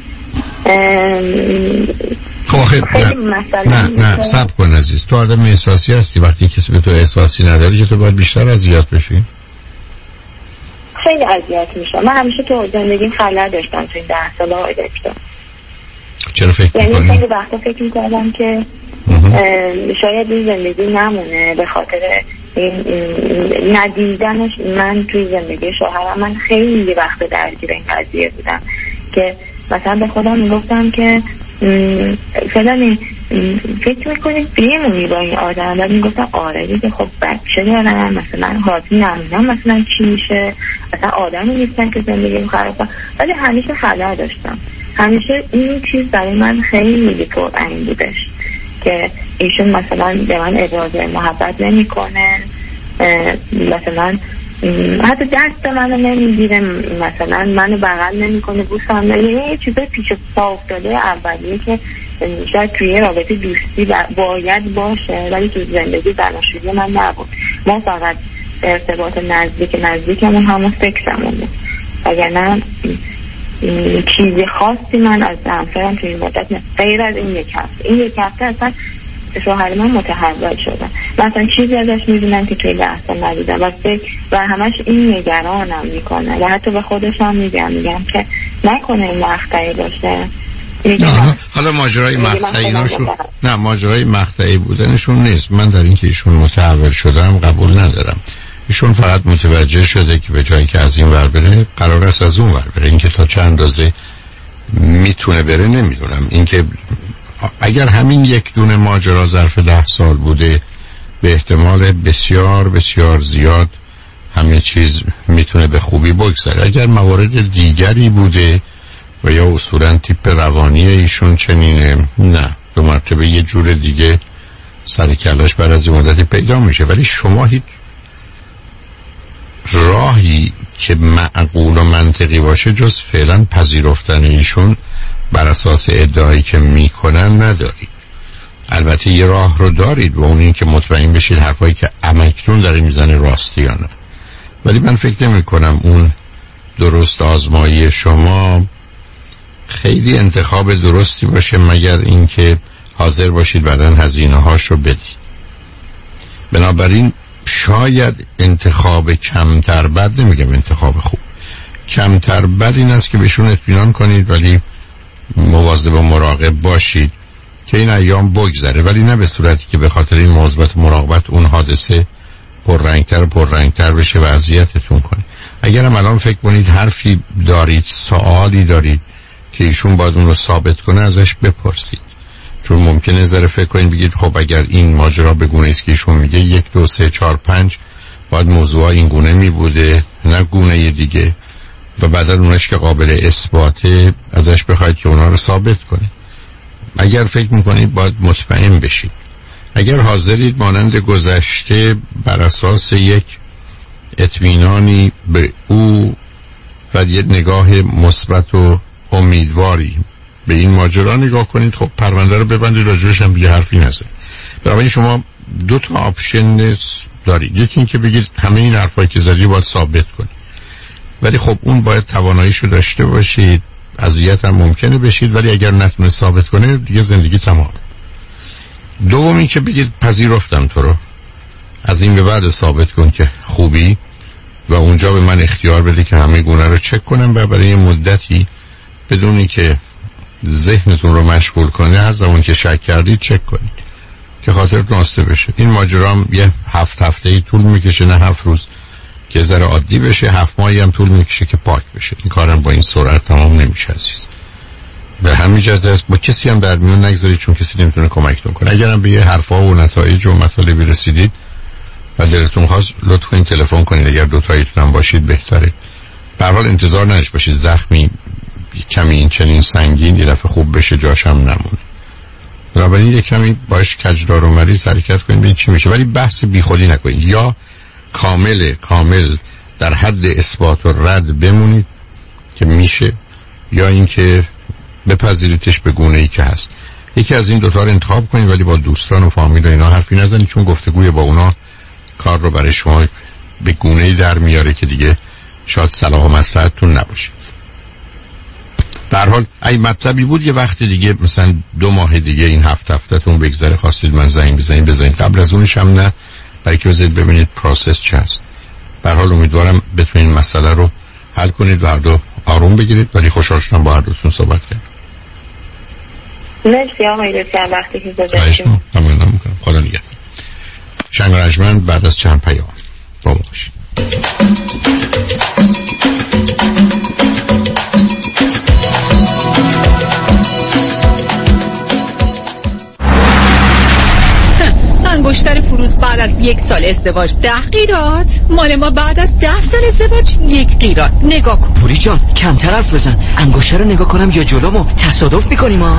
نه صبر کن عزیز، تو آدم احساسی هستی، وقتی کسی به تو احساسی نداری که تو باید بیشتر اذیت بشی. خیلی اذیت میشم، من همیشه تو زندگیم خلل داشتم تو این 10 سال آقای دکتر. چرا فکر میکنی؟ یعنی خیلی وقتا فکر میکردم که شاید این زندگی نمونه به خاطر این ندیدنش. من توی زندگی شوهرم من خیلی وقت درگیر این قضیه بودم که مثلا به خودم میگفتم که فلانی فکر میکنید بیمونی با این آدم، و میگفتم آره دیگه خب بچه دارم، مثلا حاضی نمیدونم مثلا چی میشه، مثلا آدمی نیستن که زندگیم خراب کنم، ولی همیشه خلل داشتم. همیشه این چیز برای من خیلی پررنگ بودش که ایشون مثلا به من ابراز محبت نمیکنه، مثلا حتی دست منو نمیگیره، مثلا منو بغل نمیکنه، بوسم نمیکنه. یه چیزای پیش پا افتاده اولیه که شاید توی رابطه دوستی باید باشه ولی تو زندگی زناشویی من نبود. ما فقط ارتباط نزدیکمون همون فکرمون بود، وگرنه چیزی خاصی من از همسرم توی این مدت غیر از این یک هفته اصلا شوهر من متحول شدن. مثلا چیزی ازش میدونم که توی لحظه ندیدم و همش این نگرانم میکنه و حتی به خودش هم میگم که نکنه این مقطعی باشه. حالا ماجرای مقطعی نشون، نه ماجرای مقطعی بودنشون نیست. من در این که ایشون متحول شدم قبول ندارم. ایشون فقط متوجه شده که به جایی که از این ور بره قرار است از اون ور بره. این که تا چند اندازه میتونه بره نمیدونم. این که اگر همین یک دونه ماجرا ظرف 10 سال بوده به احتمال بسیار بسیار زیاد همه چیز میتونه به خوبی بگذره. اگر موارد دیگری بوده و یا اصولا تیپ روانی ایشون چنینه، نه 2 مرتبه یه جور دیگه سر کلاش بعد از این مدتی پیدا میشه. ولی شما هیچ راهی که معقول و منطقی باشه جز فعلا پذیرفتن ایشون بر اساس ادعایی که میکنن ندارید. البته یه راه رو دارید و اون این که مطمئن بشید حرفایی که امکتون داره میزنه راستی یا نه. ولی من فکر نمی کنم اون درست آزمایی شما خیلی انتخاب درستی باشه مگر اینکه حاضر باشید بعداً هزینه هاش رو بدید. بنابراین شاید انتخاب کمتر بد، نمیگم انتخاب خوب، کمتر بد این است که بهشون اطمینان کنید ولی مواظب و مراقب باشید که این ایام بگذره، ولی نه به صورتی که به خاطر این مواظبت و مراقبت اون حادثه پررنگتر بشه و اذیتتون کنه. اگرم الان فکر کنید حرفی دارید، سوالی دارید که ایشون باید اون رو ثابت کنه، ازش بپرسید. چون ممکنه ذره فکر کنید بگید خب اگر این ماجرا به گونه است که ایشون میگه 1 2 3 4 5 باید موضوع این گونه می بوده نه گونه دیگه، و بعدا اونش که قابل اثباته ازش بخواید که اونا رو ثابت کنه. اگر فکر میکنید باید مطمئن بشید. اگر حاضرید مانند گذشته بر اساس یک اطمینانی به او و یک نگاه مثبت و امیدواری به این ماجرا نگاه کنید، خب پرونده رو ببندید، راجعش هم دیگه حرفی نزنید. برای شما 2 تا آپشن دارید. یکی این که بگید همه این حرفایی که زدی باید ثابت کنید، ولی خب اون باید تواناییشو داشته باشید. اذیت هم ممکنه بشید ولی اگر نتونه ثابت کنه دیگه زندگی تمام. دومی که بگید پذیرفتم تو رو، از این به بعد ثابت کن که خوبی و اونجا به من اختیار بده که همه گونه رو چک کنم و برای مدتی بدونی که ذهنتون رو مشغول کنه هر زمان که شک کردید چک کنید که خاطرتون آسوده بشه. این ماجرا هم یه 7 هفته طول میکشه، نه 7 روز که ذره عادی بشه، 7 ماهی هم طول میکشه که پاک بشه. این کارم با این سرعت تمام نمیشه عزیز. به همین جهت است با کسی هم در میون نگذارید چون کسی نمیتونه کمکتون کنه. اگرم به یه حرفا و نتایج و مطالبی رسیدید و دلتون خواست لطف کنید تلفن کنید. اگر 2 تاییتون هم باشید بهتره. به هر حال انتظار نداشته باشید زخمی کمی این چنین سنگین یه دفعه خوب بشه جاش هم نمونه. بنابراین یه کمی باش کجدار و مریض حرکت کنید ببینید چی میشه، ولی بحث بیخودی نکنید. یا کامل در حد اثبات و رد بمونید که میشه، یا اینکه بپذیریدش به گونه‌ای که هست. یکی از این 2 تا رو انتخاب کنید ولی با دوستان و فامیل و اینا حرفی نزنید، چون گفتگوی با اونا کار رو برای شما به گونه‌ای در میاره که دیگه شاید صلاح و مصلحتتون نباشه. به هر حال اگه مطلبی بود یه وقت دیگه مثلا 2 ماه دیگه این 7 هفته‌تون بگذره خواستید من زنگ بزنید قبل از اونش هم نه، برای که بذارید ببینید پروسس چه هست. به هر حال امیدوارم بتونید مسئله رو حل کنید و هر دو آروم بگیرید. ولی خوشحال شدم با هر دوتون صحبت کردم. مرسی آقای دکتر وقتی که گذاشتید. ممنونم میکنم. خدا نگهدار. شنگ و رجمند بعد از چند پیام با ما باشید. انگشتر فروز بعد از 1 سال ازدواج 10 قیراط، مال ما بعد از 10 سال ازدواج 1 قیراط. نگاه کن. پوری جان کمتر حرف بزن. انگشتر رو نگاه کنم یا جلومو؟ تصادف میکنیم ها.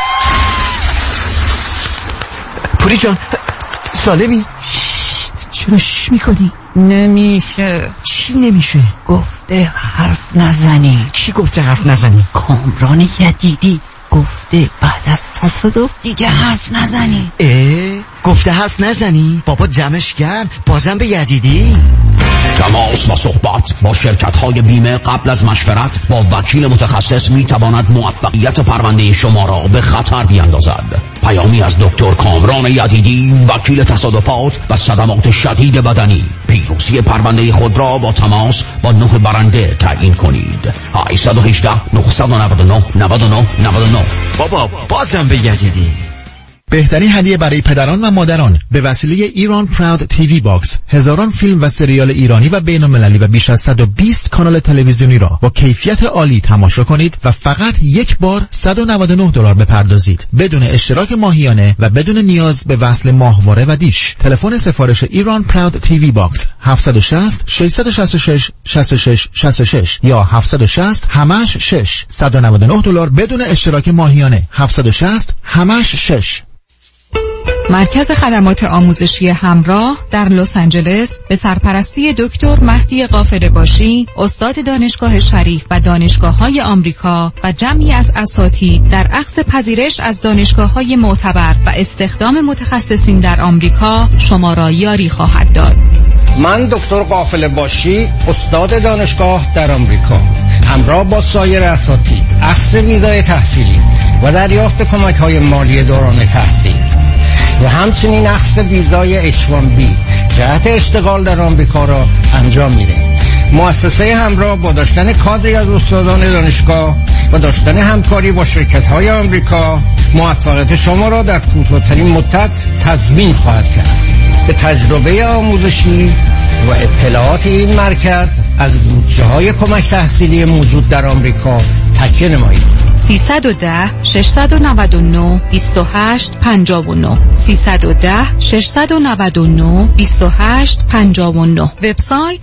پوری جان سالمی؟ چرا شش میکنی؟ نمیشه. چی نمیشه؟ گفته حرف نزنی. کی گفته حرف نزنی؟ کامران یدیدی گفته بعد از تصادف دیگه حرف نزنی. گفته حرف نزنی؟ بابا دمش گرم. بازم به یدیدی؟ تماس و صحبت با شرکت‌های بیمه قبل از مشورت با وکیل متخصص می‌تواند موفقیت پرونده شما را به خطر بیندازد. پیامی از دکتر کامران یدیدی، وکیل تصادفات و صدمات شدید بدنی. پیروزی پرونده خود را با تماس با 9 برنده تعیین کنید. 818 999 99 99. بابا بازم به یدیدی. بهترین هدیه برای پدران و مادران به وسیله ایران پراود تیوی باکس، هزاران فیلم و سریال ایرانی و بین‌المللی و بیش از 120 کانال تلویزیونی را با کیفیت عالی تماشا کنید و فقط یک بار $199 بپردازید بدون اشتراک ماهیانه و بدون نیاز به وصل ماهواره و دیش. تلفن سفارش ایران پراود تیوی باکس 760 666 66 66 یا 760 همش 6 $199 بدون اشتراک ماهیانه. 760 همش 6. مرکز خدمات آموزشی همراه در لس آنجلس به سرپرستی دکتر مهدی غافله‌باشی، استاد دانشگاه شریف و دانشگاه‌های آمریکا و جمعی از اساتید در اخذ پذیرش از دانشگاه‌های معتبر و استخدام متخصصین در آمریکا شما را یاری خواهد داد. من دکتر غافله‌باشی، استاد دانشگاه در آمریکا، همراه با سایر اساتید اخذ ویزای تحصیلی و دریافت کمک‌های مالی دوران تحصیل و همچنین اخذ ویزای H1B جهت اشتغال در آمریکا را انجام میدهیم. مؤسسه همراه با داشتن کادری از استادان دانشگاه و داشتن همکاری با شرکت‌های آمریکا موفقیت شما را در کوتاه‌ترین مدت تضمین خواهد کرد. به تجربه آموزشی و اطلاعات این مرکز از بودجه‌های کمک تحصیلی موجود در آمریکا تکیه نمایید. 310 699 28 59 310 699 28 59. وبسایت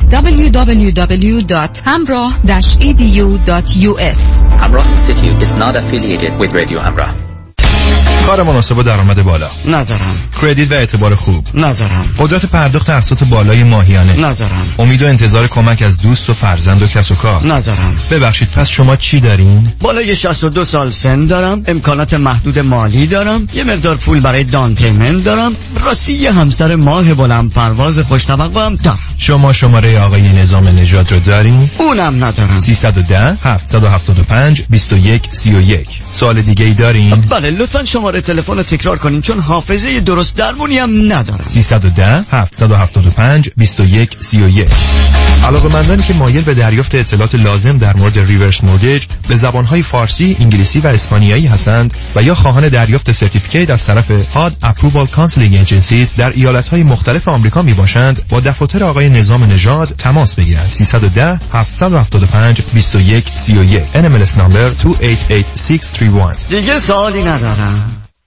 www.hamrah-edu.us. Hamrah Institute is not affiliated with Radio Hamrah. کار مناسب و درآمد بالا ندارم. کردیت و اعتبار خوب ندارم. قدرت پرداخت اقساط بالای ماهیانه ندارم. امید و انتظار کمک از دوست و فرزند و کس و کار ندارم. ببخشید پس شما چی دارین؟ بالای 62 سال سن دارم، امکانات محدود مالی دارم، یه مقدار پول برای دان پیمنت دارم، راستی یه همسر ماه بلند پرواز خوش توقع هم دارم. شما شماره آقای نظام نژاد رو دارین؟ اونم ندارم. 310 775 21 31. سوال دیگه ای دارین؟ بله لطفاً شماره تلفن رو تکرار کنین چون حافظه درست درمونی هم ندارم. 310 775 21 31. علاقه‌مندانی که مایل به دریافت اطلاعات لازم در مورد ریورس مورگیج به زبان‌های فارسی، انگلیسی و اسپانیایی هستند و یا خواهان دریافت سرتیفیکیت از طرف هاد اپرووال کانسلینگ ایجنسیز در ایالت‌های مختلف آمریکا میباشند، با دفاتر آقای نظام نژاد تماس بگیرند. 310 775 21 31. NMLS نمبر 288631. دیگه سوالی ندارم.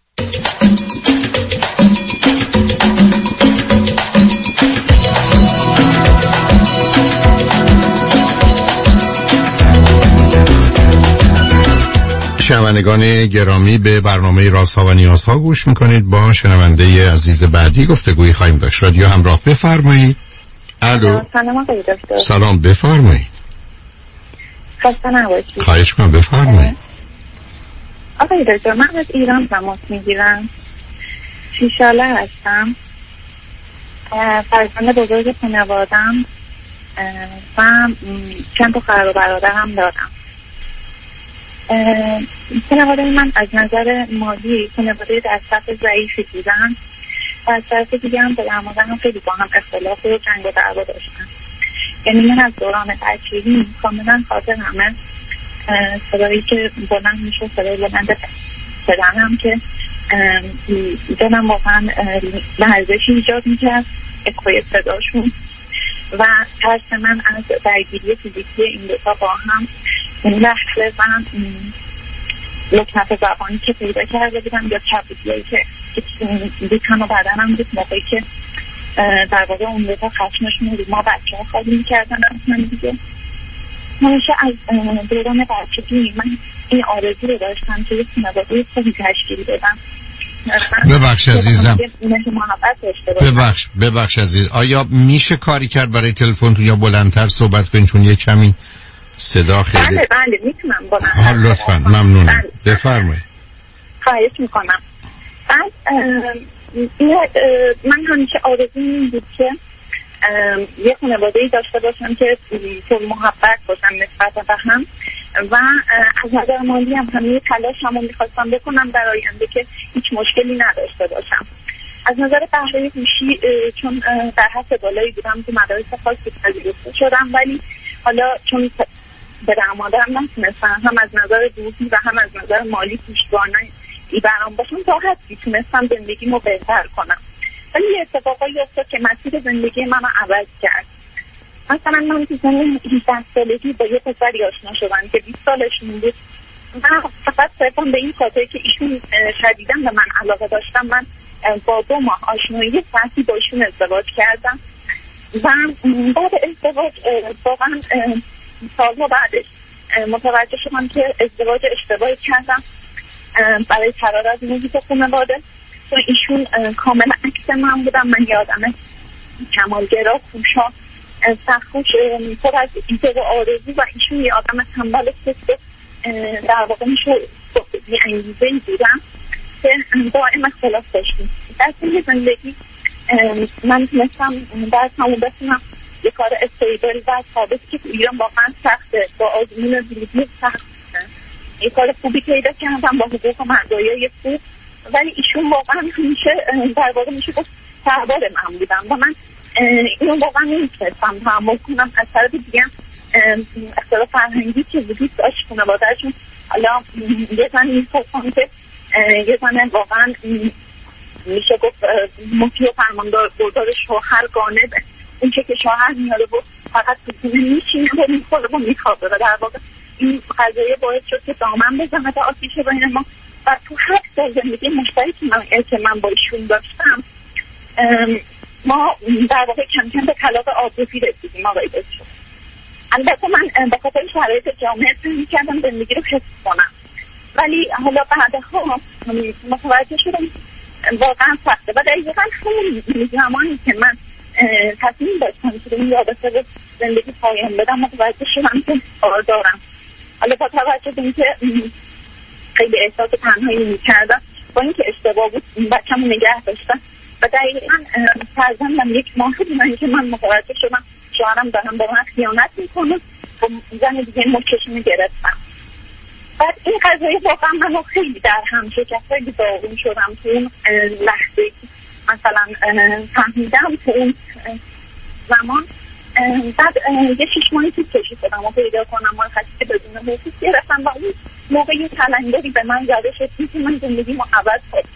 شنوندگان گرامی به برنامه رازها و نیازها گوش میکنید. با شنونده عزیز بعدی گفتگویی خواهیم داشت. رادیو همراه بفرمایید. الو. سلام آقای دکتر. سلام بفرمایید. خسته نباشید. خواهش کنم بفرمایید. آقای دکتر من از ایران تماس میگیرم. 6 ساله هستم. فرزند بزرگ خانواده‌ام و چند تا خواهر و برادر هم دارم. خانواده من از نظر مالی خانواده در سطح ضعیفی بودن و از طرف دیگه هم پدر مادرم خیلی با هم اختلاف و جنگ و دعوا داشتن. یعنی من از دوران بچگی کاملا خاطرمه صدایی که بلند میشه صدای بلند پدرم که دلم واقعا لرزشی ایجاد میکرد اکوی صداشون و ترس من از درگیری فیزیکی این دوتا با هم این لحظه من لکنت زبانی که پیدا کرده بودم یا کبودیایی که بیتن و بدنم بود موقعی که در واقع اون دوتا خشمشون رو ما بچه ها خالی میکردن از من دیگه. همیشه از دوران بچگی من این آرزو رو داشتم که یک خانواده خوبی تشکیل بدم. ببخش عزیزم، ببخش عزیز، آیا میشه کاری کرد برای تلفنتون یا بلندتر صحبت کنین چون یک کمی صدا خیلی؟ بله میتونم بلندتر. لطفاً ممنونم. بفرمایید. خواهش میکنم. بعد من همیشه آرزو این بود که یه خانواده‌ای داشته باشم که پر محبت باشم نسبت به هم و از نظر مالی هم همه تلاشمو میخواستم بکنم در آینده که هیچ مشکلی نداشته باشم. از نظر بهره هوشی چون در حد بالایی بودم تو مدارس خاصی پذیرفته شدم، ولی حالا چون پدر مادرم نتونستن هم از نظر روحی و هم از نظر مالی پشتوانه‌ای برام باشم تا حدی تونستم زندگیمو بهتر کنم. ولی یه اتفاقایی افتاد که مسیر زندگی منو عوض کرد. مثلا من تو سن 18 سالگی با یه پسری آشنا شدم که 20 سالشون بود. من فقط صرفا به این خاطر که ایشون شدیداً به من علاقه داشتم، من با 2 ماه آشنایی سطحی با ایشون ازدواج کردم و بعد ازدواج واقعا سالها بعدش متوجه شدم که ازدواج اشتباهی کردم برای فرار از محیط خانواده. چون ایشون کاملا عکس من بودم، من یه آدم کمالگرا، خوشا، سخوش، پر از ایده و آرزو و ایشون یه آدم تنبل سست در واقع میشه یه انگیزه‌ای بودم که دائم اختلاف داشتیم. در طول زندگی من تونستم در تمام بسنم یه کار استیبل و ثابت که ایران واقعا سخته، با آزمون زندگی سخت یه کار خوبی پیدا کردم با حقوق و مزایای خوب، ولی ایشون واقعا همیشه در واقع میشه گفت سربار من بودم و من اینو واقعا نمیتونستم تحمل کنم. از طرف دیگه اختلاف فرهنگی که وجود داشت خانواده‌شون، حالا یه زن می‌پرسم که یه زن واقعا میشه گفت مطیع و فرماندار بردار شوهر گانه اون که شوهر میاره و فقط بسونه میشینه و میخوره و میخوابه و در واقع این قضایه باعث شد که دامن بزنه به آتیش بین ما و تو 8 سال زندگی مشترکی که من با ایشون داشتم ما در واقع کم کم به طلاق عاطفی رسیدیم آقای دکتر. البته من به خاطر شرایط جامعه سعی کردم زندگی رو حفظ کنم، ولی حالا بعدها متوجه شدم واقعا سخته و دقیقا همون زمانی که من تصمیم داشتم که به این رابطه رو زندگی پایان بدم متوجه شدم که دارم. حالا با توجه به اینکه خیلی احساس تنهایی می‌کردم، با اینکه اشتباه بود بچه‌مو نگه داشتم و دقیقاً فرزندم 1 ماه بود که من متوجه شدم شوهرم دارم با من خیانت میکنه و زن دیگه مچشونو گرفتم. بعد این قضیه واقعا منو خیلی در هم شکست، خیلی داغون شدم تو اون لحظه مثلا فهمیدم تو اون زمان. بعد یه 6 ماهی تو کشی شدم و پیدا کنم مرخصی بدون حقوق گرفتم و اون موقع یه تلنگری به من زده شد که من زندگیمو عوض کنم.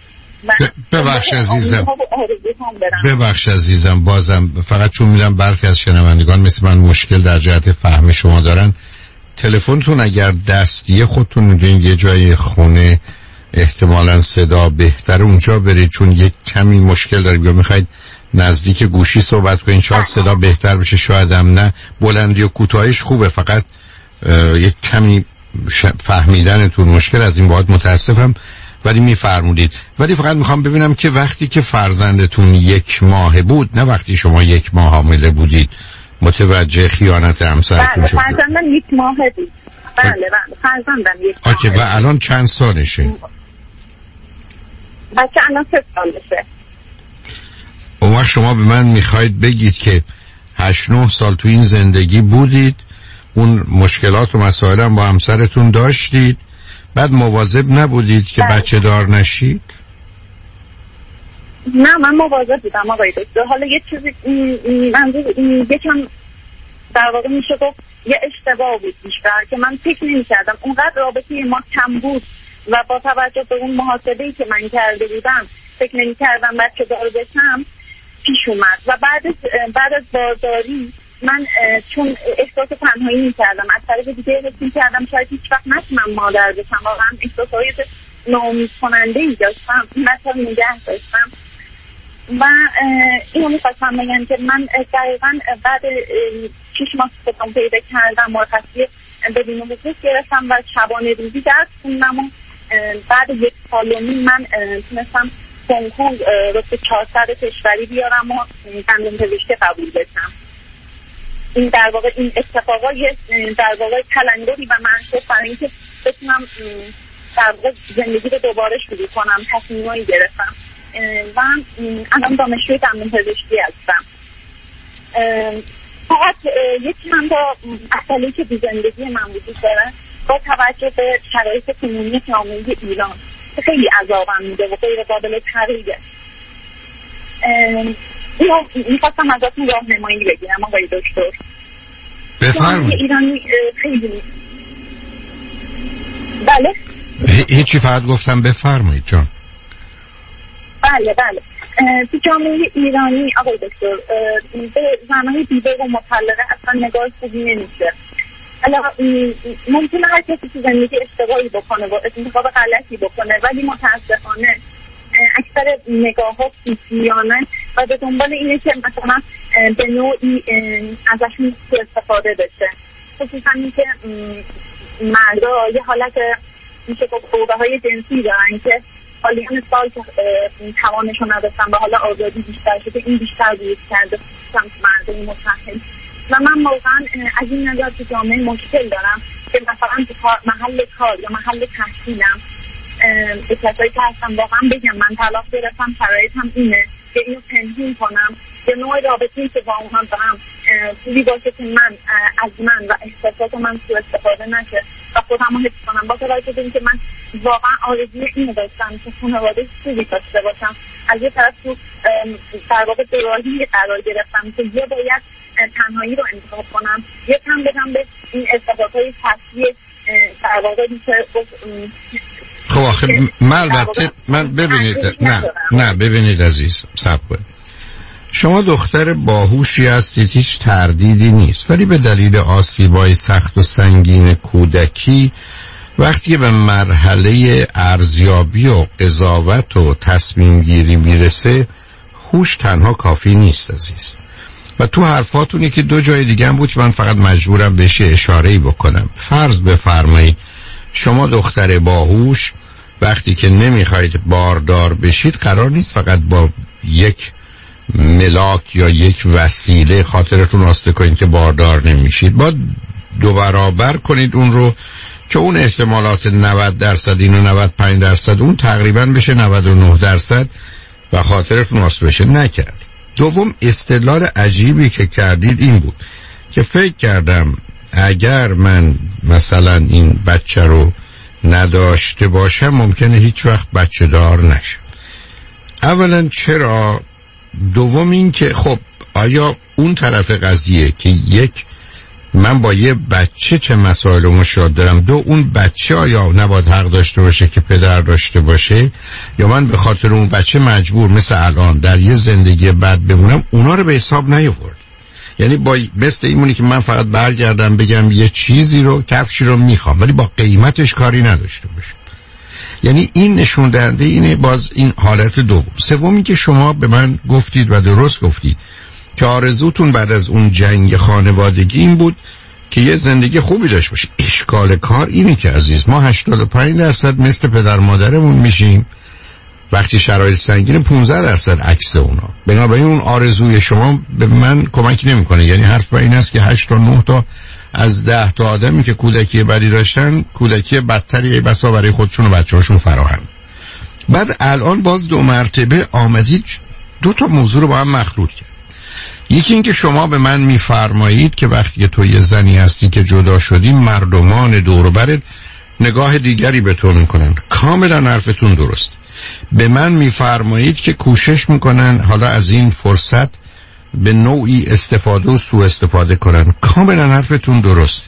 ببخش عزیزم بازم فقط چون میدم برخی از شنوندگان مثل من مشکل در جهت فهم شما دارن، تلفنتون اگر دستیه خودتون میدونین یه جای خونه احتمالاً صدا بهتر اونجا برید، چون یک کمی مشکل دارید یا میخواید نزدیک گوشی صحبت کنین شاید صدا بهتر بشه، شاید هم نه. بلندی و کوتاهیش خوبه، فقط یک کمی فهمیدنتون مشکل، از این باید متاسفم ولی میفرمودید. ولی فقط میخوام ببینم که وقتی که فرزندتون 1 ماه بود، نه وقتی شما 1 ماه حامله بودید، متوجه خیانت همسرتون شد؟ بله فرزندم 1 ماهه بود. بله فرزندم 1 ماهه. اوکی و الان چند سالشه؟ بچه الان 3 سالشه. اون وقت شما به من میخواید بگید که 8-9 سال تو این زندگی بودید، اون مشکلات و مسائل هم با همسرتون داشتید، بعد مواظب نبودید که بچه دار نشید؟ نه من مواظب بودم آقای دکتر. حالا یه چیزی منظور یکم در واقع میشه گفت یه اشتباه بود بیشتر که من فکر نمی‌کردم اونقدر رابطه ما کم بود و با توجه به اون محاسبه‌ای که من کرده بودم فکر نمی‌کردم بچه دار بشم پیش اومد و بعد از بارداری من چون احساس تنهایی می‌کردم، از طرف دیگه حس می‌کردم شاید هیچ وقت نتونم مادر بشم، واقعا احساسات ناامید کننده‌ای داشتم، مثلا نگه داشتم و اینو میخواستم بگم که من دقیقا بعد 6 ماه خودم پیدا کردم مرخصی بدون حقوق گرفتم و شبانه روزی درس خوندم و بعد 1 سال و نیم من تونستم کنکور رتبه 400 کشوری بیارم و دندون پزشکی قبول بشم. این در واقع این اتفاقای در واقع تلنگری و من شد برای اینکه بتونم در واقع زندگی رو دوباره شروع کنم. تصمیمایی گرفتم و الان دانشجوی دندون پزشکی هستم. فقط یک چند تا مسئله که تو زندگی من وجود داره با توجه به شرایط کنونی جامعه ایران که خیلی عذابم میده و غیر قابل تغییره. میخواستم ازتون راهنمایی بگیرم آقای دکتر. بفرمایید. ایرانی خیلی بله هیچی، فقط گفتم بفرمایید جان. بله تو جامعه ایرانی آقای دکتر به زنهای بیوه و مطلقه اصلا نگاه خوبی نمیشه. حالا ممکنه هر کسی تو زندگی اشتباهی بکنه و انتخاب غلطی بکنه، ولی متاسفانه اکثر نگاه ها سوسیانه و به دنبال اینه که مثلا به نوعی ازشون استفاده بشه. خصوصا این که مردا یه حالت میشه با قوه های جنسی دارن که حالیان سال که توانشون نداشتن و حالا آزادی بیشتر شده این بیشتر بیش کرده سمت مردای متحد. و من واقعا از این نظر تو جامعه مشکل دارم که مثلا تو محل کار یا محل تحصیلم به کسایی که هستم واقعا بگم من طلاق گرفتم، شرایطم اینه که اینو پنهون کنم که نوع رابطه‌ای که با اونم دارم خوبی باشه که من از من و احساسات من سوء استفاده نشه و خودم رو حفظ کنم. با توجه به اینکه من واقعا آرزوی اینو داشتم که خانواده خوبی داشته باشم، از یه طرف تو در واقع دوراهی قرار گرفتم که یه باید تنهایی رو انتخاب کنم، یه کم بدم به این ارتباط‌های شخصی در واقع میشه. خب آخه من ببینید نه ببینید عزیز، صبر کنید. شما دختر باهوشی هستید، هیچ تردیدی نیست، ولی به دلیل آسیبای سخت و سنگین کودکی وقتی به مرحله ارزیابی و قضاوت و تصمیم گیری میرسه هوش تنها کافی نیست عزیز. و تو حرفاتونی که 2 جای دیگه هم بود که من فقط مجبورم بهش اشاره‌ای بکنم. فرض بفرمایید شما دختر باهوش وقتی که نمیخواید باردار بشید قرار نیست فقط با یک ملاک یا یک وسیله خاطرتون آسوده کنید که باردار نمیشید، با 2 برابر کنید اون رو که اون احتمالات 90% اینو 95% اون تقریبا بشه 99% و خاطرتون آسوده بشه. نکرد. دوم استدلال عجیبی که کردید این بود که فکر کردم اگر من مثلا این بچه رو نداشته باشم ممکنه هیچ وقت بچه دار نشم. اولا چرا؟ دوم این که خب آیا اون طرف قضیه که یک من با یه بچه چه مسائل و مشکلات دارم، 2 اون بچه آیا نباید حق داشته باشه که پدر داشته باشه، یا من به خاطر اون بچه مجبور مثل الان در یه زندگی بد بمونم، اونا رو به حساب نیاورد. یعنی با مثل اینمونی که من فقط برگردم بگم یه چیزی رو کفشی رو میخوام ولی با قیمتش کاری نداشته باشم. یعنی این نشون دهنده اینه باز این حالت دوم. سومی که شما به من گفتید و درست گفتید که آرزوتون بعد از اون جنگ خانوادگی این بود که یه زندگی خوبی داشته باشی. اشکال کار اینه که عزیز ما 85% مثل پدر مادرمون میشیم وقتی شرایط سنگین 15% عکس اونا. بنابراین اون آرزوی شما به من کمکی نمیکنه. یعنی حرف با این است که 8 تا 9 تا از 10 تا آدمی که کودکی بدی داشتن کودکی بدتری بسا برای خودشون و بچه‌هاشون فراهم. بعد الان باز 2 مرتبه آمدید 2 تا موضوع رو با هم مخلوط کرد. یکی این که شما به من میفرمایید که وقتی تو یه زنی هستی که جدا شدی مردمان دور و برت نگاه دیگری به تو میکنن. کاملا حرفتون درست. به من میفرمایید که کوشش میکنن حالا از این فرصت به نوعی استفاده و سوء استفاده کنن. کاملا حرفتون درست.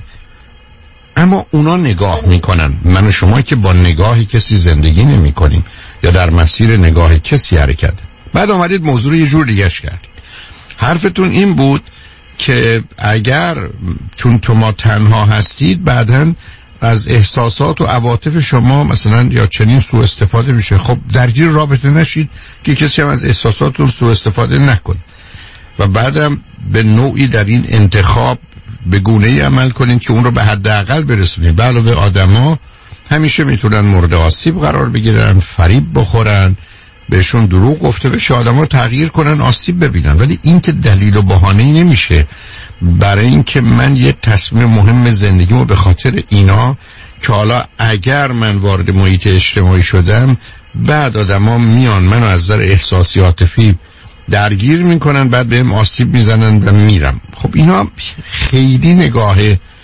اما اونا نگاه میکنن. من و شما که با نگاه کسی زندگی نمی کنیم یا در مسیر نگاه کسی حرکت. بعد آمدید موضوع یه جور دیگه‌اش کردید. حرفتون این بود که اگر چون تو ما تنها هستید بعداً از احساسات و عواطف شما مثلا یا چنین سوء استفاده میشه. خب درگیر رابطه نشید که کسی هم از احساساتتون سوء استفاده نکنه و بعدم به نوعی در این انتخاب به گونه‌ای عمل کنین که اون رو به حداقل برسونید. به علاوه آدما همیشه میتونن مورد آسیب قرار بگیرن، فریب بخورن، بهشون دروغ گفته بشه، آدما تغییر کنن، آسیب ببینن، ولی این که دلیل و بهانه‌ای نمیشه برای اینکه من یه تصمیم مهم زندگیمو به خاطر اینا که حالا اگر من وارد محیط اجتماعی شدم بعد آدما میان منو از نظر احساسی عاطفی درگیر میکنن، بعد بهم آسیب میزنن و میرم. خب اینا خیلی نگاه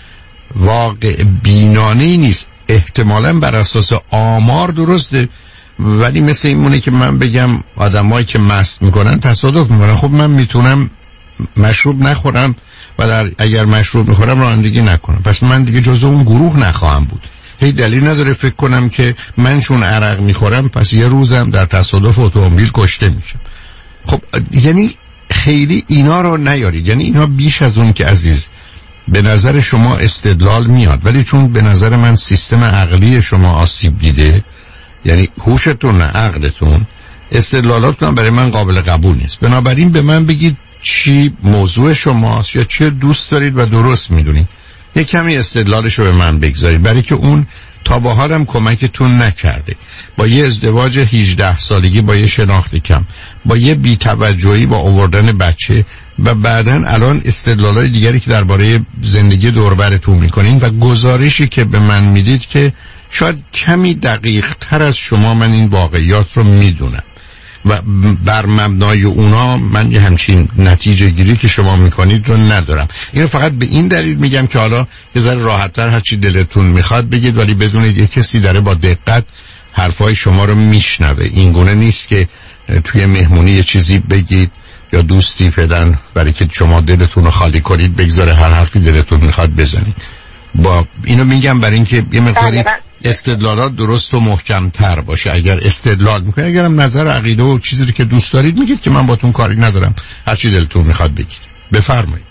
واقع بینانه‌ای نیست. احتمالاً بر اساس آمار درسته، ولی مثل این مونه که من بگم آدمایی که مست میکنن تصادف میکنن. خب من میتونم مشروب نخورم و اگر مشروب میخورم رانندگی نکنم، پس من دیگه جزو اون گروه نخواهم بود. هیچ دلیل نداره فکر کنم که من چون عرق میخورم پس یه روزم در تصادف اتومبیل کشته میشم. خب یعنی خیلی اینا رو نیارید، یعنی اینا بیش از اون که عزیز به نظر شما استدلال میاد، ولی چون به نظر من سیستم عقلی شما آسیب دیده، یعنی هوشتون نه عقلتون، استدلالاتتون برای من قابل قبول نیست. بنابراین به من بگید چی موضوع شماست یا چی دوست دارید و درست میدونید. یک کمی استدلالش رو به من بگذارید، برای که اون تا به حالم کمکتون نکرده. با یه ازدواج 18 سالگی، با یه شناخت کم، با یه بی‌توجهی، با آوردن بچه و بعدن الان استدلالای دیگری که درباره زندگی دور برتون میکنین و گزارشی که به من میدید که شاید کمی دقیق تر از شما من این واقعیات رو میدونم و بر مبنای اونا من یه همچین نتیجه گیری که شما میکنید رو ندارم. اینو فقط به این دلیل میگم که حالا یه ذره راحت‌تر هر چی دلتون میخواد بگید، ولی بدونید یه کسی داره با دقت حرفای شما رو میشنوه. این گونه نیست که توی مهمونی یه چیزی بگید یا دوستی فعلا برای که شما دلتون رو خالی کنید بگذاره هر حرفی دلتون میخواد بزنید. با اینو میگم برای اینکه یه مقداری استدلالات درست و محکم تر باشه. اگر استدلال میکنید، اگرم نظر عقیده و چیزی که دوست دارید میگید که من باتون کاری ندارم، هر چی دلتون میخواد بگید. بفرمایید.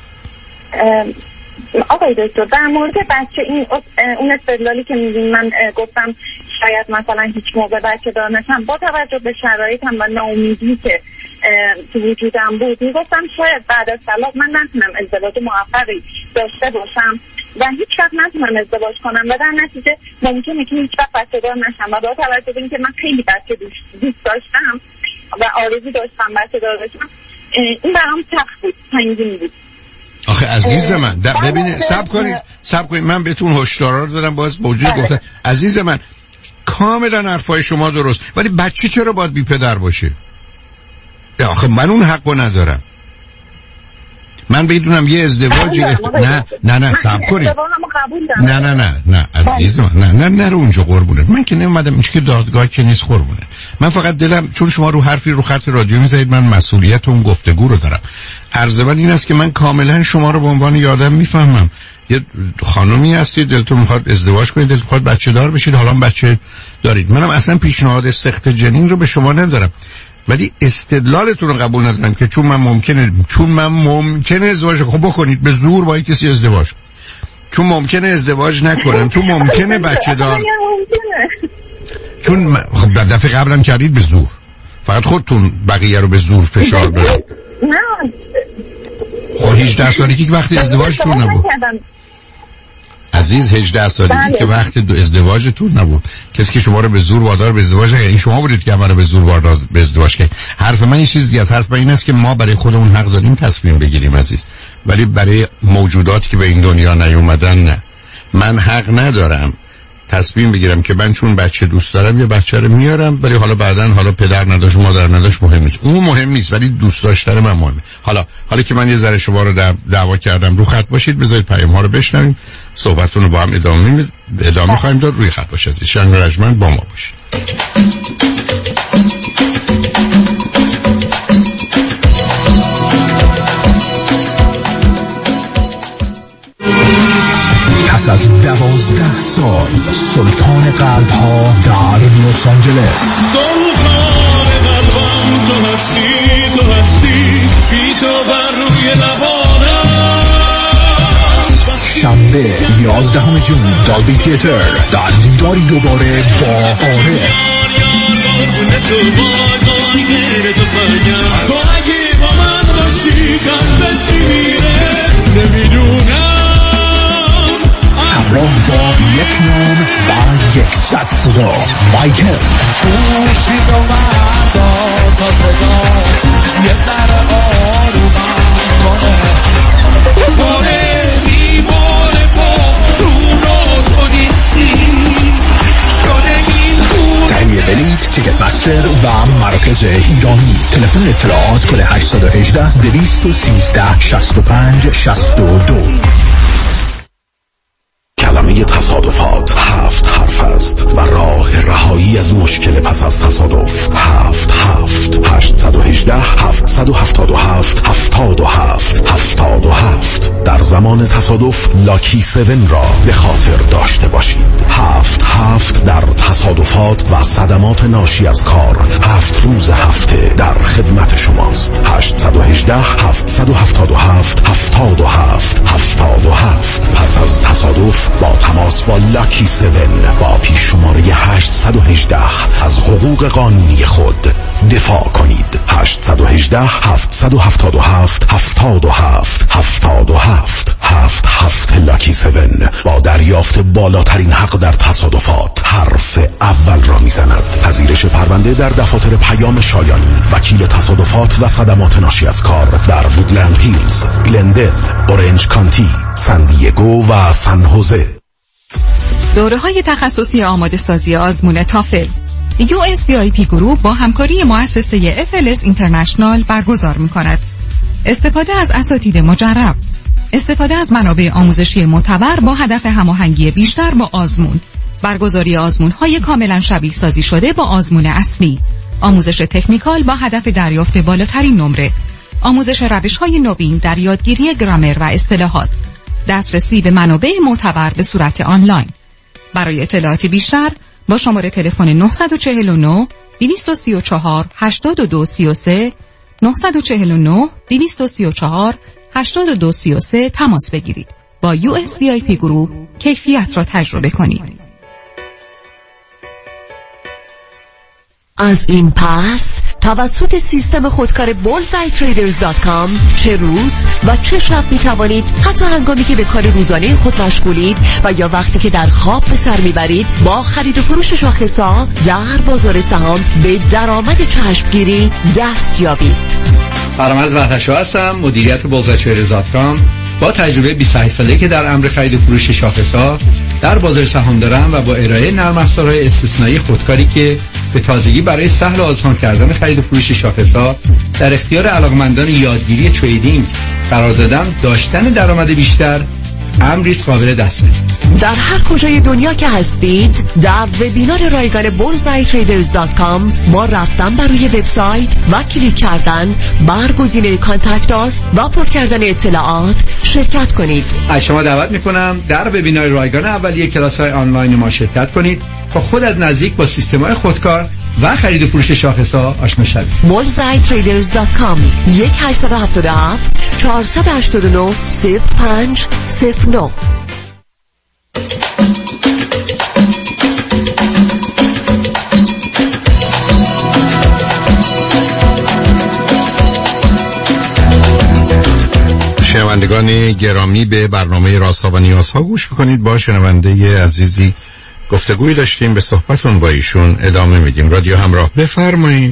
آقای دکتر در مورد بچه اون استدلالی که میگین، من گفتم شاید مثلا هیچ موقع بچه دار نشم با توجه به شرایطم و ناامیدی که تو وجودم بود، میگفتم شاید بعد از طلاق من نتونم ازدواج موفقی داشته باشم و هیچ وقت نتونم ازدواج کنم و در نتیجه ممکنه که هیچ وقت بچه دار نشم و با توجه به اینکه من خیلی بچه دوست داشتم و آرزو داشتم بچه دار بشم، این برام سخت بود، سنگین بود. آخه عزیز من ببینید، صبر کنید من بهتون هشدار دادم، باز موجود گفتم عزیز من کاملا حرفای شما درست، ولی بچه چرا باید بی پدر باشه؟ آخه من اون حقو ندارم. من بدونم یه ازدواج نه صبر کنید. نه عزیز من نه رو اونجا قربونت. من که نمیدونم این که دادگاه که نیست قربونه. من فقط دلم چون شما رو حرفی رو خط رادیو میذارید، من مسئولیت اون گفتگو رو دارم. عرض من این است که من کاملا شما رو به عنوان یه آدم میفهمم. یه خانومی هستید دلتون میخواد ازدواج کنید، دلتون میخواد بچه دار بشید، حالا بچه دارید. منم اصلا پیشنهاد سخت جنین رو به شما ندارم، ولی استدلالتون رو قبول ندارم که چون من ممکنه ازدواج خب بکنید به زور با کسی ازدواج، چون ممکنه ازدواج نکنم، چون ممکنه بچه دار، چون خب در دفعه قبلم کردید به زور، فقط خودتون بقیه رو به زور فشار بدید. نه خب 18 سالگی که وقتی ازدواجتون نبود عزیز، 18 سالگی که وقت ازدواجتون نبود، کسی که شما رو به زور وادار به ازدواج نکرد، این شما بودید که من رو به زور وادار به ازدواج کرد. حرف من این چیز دیگه است. حرف من این است که ما برای خودمون حق داریم تصمیم بگیریم عزیز، ولی برای موجوداتی که به این دنیا نیومدن نه. من حق ندارم تصمیم بگیرم که من چون بچه دوست دارم یه بچه رو میارم، ولی حالا بعدن حالا پدر نداشت مادر نداشت مهم نیست، اون مهم نیست، ولی دوست داشتن من مهمه. حالا که من یه ذره شما رو دعوا کردم، رو خط باشید، بذارید پیام ها رو بشنویم، صحبتتون رو با هم ادامه خواهیم داد. روی خط باشید، شنگ رجمن با ما باشید. پس از 12 سال سلطان قلب ها در لس آنجلس، سلطان قلبم تو هستی بی تو بر روی لبانم. شنبه 11 جون دالبی تیاتر در دیداری دوباره با عارف. همراه با یک نام و 100 صدا مایکل. تهیه بلیت تیکت مستر و مراکز ایرانی. تلفن اطلاعات کل 818 213 65 62. کلمه تصادفات 7 حرف است و راه رهایی از مشکل پس از تصادف 818 777 77 در زمان تصادف لاکی 7 را به خاطر داشته باشید. 7 در تصادفات و صدمات ناشی از کار 7 روز هفته در خدمت شماست. 818 777 77 پس از تصادف با تماس با لاکی 7 با پیش شماره 818 از حقوق قانونی خود دفاع کنید. 818 777 77 لاکی 7 با دریافت بالاترین حق در تصادفات حرف اول را میزند. پذیرش پرونده در دفاتر پیام شایانی، وکیل تصادفات و صدمات ناشی از کار در وودلند هیلز، گلندل، اورنج کانتی، سان دیگو و سن هوزه. دوره‌های تخصصی آماده سازی آزمون تافل USVIP گروپ با همکاری مؤسسه FLS اینترنشنال برگزار می‌کند. استفاده از اساتید مجرب، استفاده از منابع آموزشی معتبر با هدف هماهنگی بیشتر با آزمون، برگزاری آزمون‌های کاملا شبیه سازی شده با آزمون اصلی، آموزش تکنیکال با هدف دریافت بالاترین نمره، آموزش روش‌های نوین در یادگیری گرامر و اصطلاحات، دسترسی به منابع معتبر به صورت آنلاین. برای اطلاعات بیشتر با شماره تلفن 949 234 8233 949 234 8233 تماس بگیرید. با USVIP گروپ کیفیت را تجربه کنید. از این پس توسط سیستم خودکار bullseyetraders.com چه روز و چه شب می توانید حتی هنگامی که به کار روزانه خود مشغولید و یا وقتی که در خواب به سر میبرید با خرید و فروش شاخص‌ها در بازار سهام به درآمد چشمگیری دست یابید. فرامرز وحدت‌شاه هستم، مدیریت bullseyetraders.com. با تجربه 28 ساله که در امر خرید و فروش شاخص‌ها در بازار سهام دارم و با ارائه نرم افزارهای استثنایی خودکاری که به تازگی برای سهل و آسان کردن خرید و فروش شاخص‌ها در اختیار علاقمندان یادگیری تریدینگ قرار دادم، داشتن درآمد بیشتر امری قابل دسترس. در هر کجای دنیا که هستید در وبینار رایگان bullseyetraders.com با رفتن بر روی وبسایت و کلیک کردن بر گزینه کانتکت آس و پر کردن اطلاعات شرکت کنید. از شما دعوت میکنم در وبینار رایگان اولیه کلاس‌های آنلاین ما شرکت کنید تا خود از نزدیک با سیستم‌های خودکار و خرید و فروش شاخص‌ها آشنا شوید. bullseyetraders.com 1877 489 0509. شنوندگان گرامی، به برنامه رازها و نیازها گوش بکنید. با شنونده عزیزی گفتگوی داشتیم، به صحبتون با ایشون ادامه میدیم. رادیو همراه، بفرمایید.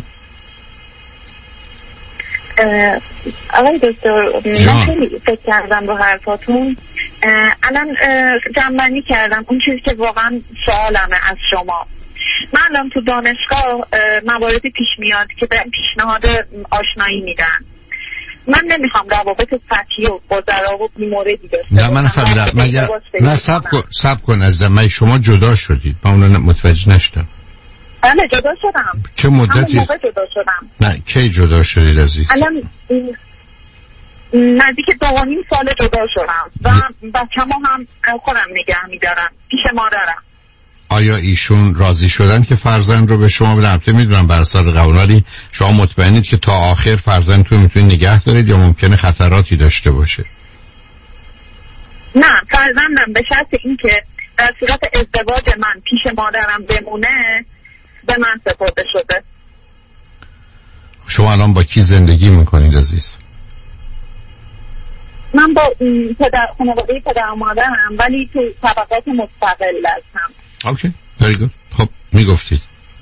آقای دکتر، من خیلی فکر کردم رو حرفاتون. الان جمع‌بندی کردم اون چیزی که واقعا سوالمه از شما. من الان تو دانشگاه مواردی پیش میاد که به پیشنهاد آشنایی میدن. من نمیخوام روابط سطحی و گذرا و بی‌موردی داشته. نه من فهمیدم. نه صبر کن عزیزم، من شما جدا شدید. من اون متوجه نشدم. بله جدا شدم. چه مدتی؟ همون موقع جدا شدم. نه کی جدا شدید عزیز؟ الان نزدیک 2.5 سال جدا شدم و بچه‌مو هم خودم نگه میدارم، پیش مادرم. آیا ایشون راضی شدن که فرزند رو به شما بدن؟ البته میدونم بر اساس قانون، ولی شما مطمئنید که تا آخر فرزندتون میتونید نگه دارید یا ممکنه خطراتی داشته باشه؟ نه فرزندم به شرط اینکه در صورت ازدواج من پیش مادرم بمونه به من سپرده شده. شما الان با کی زندگی میکنید عزیز؟ من با خانواده پدر و مادرم ولی تو طبقات مستقل هستم. اوکی very good. خب میگفتید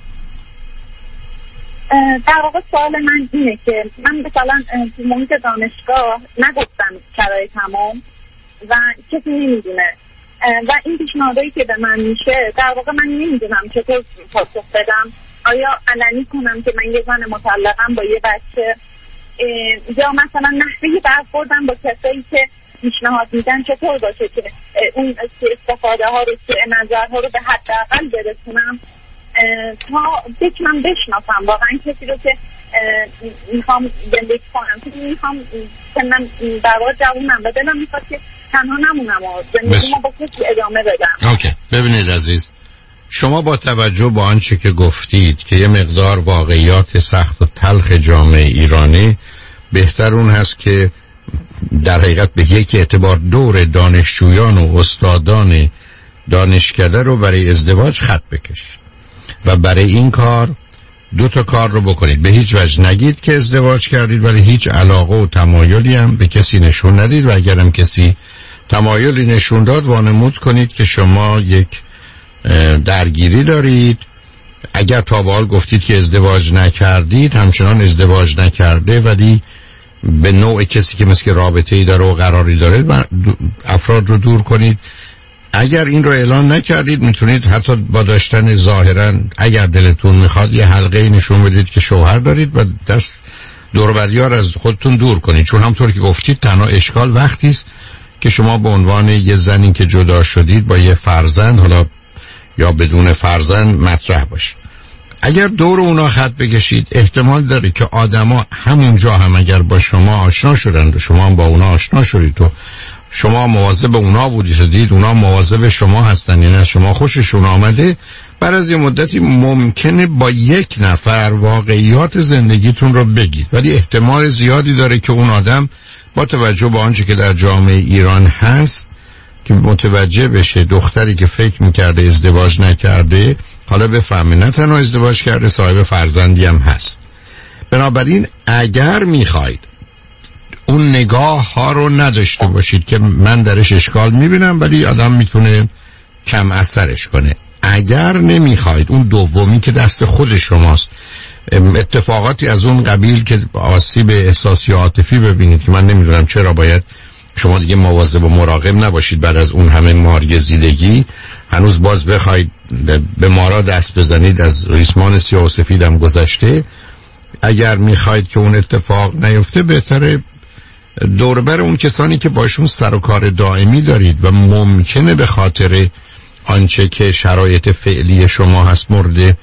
در واقع سوال من اینه که من مثلا تو محیط دانشگاه نگفتم شرایط تمام و کسی نمیدونه و این پیشنهادایی که به من میشه در واقع من نمیدونم چطور پاسخ بدم. آیا علنی کنم که من یه زن مطلقم با یه بچه یا مثلا نحوه برخوردم با کسایی که پیشنهاد میدن چطور باشه که اون استفاده ها رو که نظرها رو به حداقل برسونم تا بتونم بشناسم واقعا کسی رو که میخوام زندگی کنم، که میخوام که من در واقع جوونم و دلم میخواد که تنها نمونم و زندگی ما با کسی ادامه بدم. اوکی ببینید عزیز، شما با توجه با آنچه که گفتید که یه مقدار واقعیات سخت و تلخ جامعه ایرانی، بهتر اون هست که در حقیقت به یک اعتبار دور دانشجویان و استادان دانشکده رو برای ازدواج خط بکشید و برای این کار دو تا کار رو بکنید. به هیچ وجه نگید که ازدواج کردید ولی هیچ علاقه و تمایلی هم به کسی نشون ندید و اگرم کسی تمایلی نشون داد وانمود کنید که شما یک درگیری دارید. اگر تا به حال گفتید که ازدواج نکردید، همچنان ازدواج نکرده ولی به نوع کسی که مثل رابطه‌ای داره و قراری داره افراد رو دور کنید. اگر این رو اعلان نکردید میتونید حتی با داشتن ظاهرا اگر دلتون میخواد یه حلقه نشون بدید که شوهر دارید و دست دوربریار از خودتون دور کنید، چون همطور که گفتید تنها اشکال وقتی است که شما به عنوان یه زنی که جدا شدید با یه فرزند حالا یا بدون فرزند مطرح باشید. اگر دور اونا خط بکشید احتمال داره که آدما همونجا هم اگر با شما آشنا شدند و شما هم با اونا آشنا شدید و شما مواظب اونا بودید و دید اونا مواظب شما هستن، یعنی از شما خوششون آمده، بعد از یه مدتی ممکنه با یک نفر واقعیات زندگیتون رو بگید، ولی احتمال زیادی داره که اون آدم با توجه به آنچه که در جامعه ایران هست که متوجه بشه دختری که فکر میکرده ازدواج نکرده حالا بفهمه نه تنها ازدواج کرده صاحب فرزندی هم هست. بنابراین اگر میخواید اون نگاه ها رو نداشته باشید که من درش اشکال میبینم ولی آدم میتونه کم اثرش کنه، اگر نمیخواید اون دومی که دست خود شماست اتفاقاتی از اون قبیل که آسیب احساسی عاطفی ببینید که من نمیدونم چرا باید شما دیگه مواظب و مراقب نباشید بعد از اون همه مارگزیدگی هنوز باز بخواید به مارا دست بزنید، از ریسمان سیاه و سفیدم گذشته. اگر میخواید که اون اتفاق نیفته بهتره دوربر اون کسانی که باشون سر و کار دائمی دارید و ممکنه به خاطر آنچه که شرایط فعلی شما هست مورد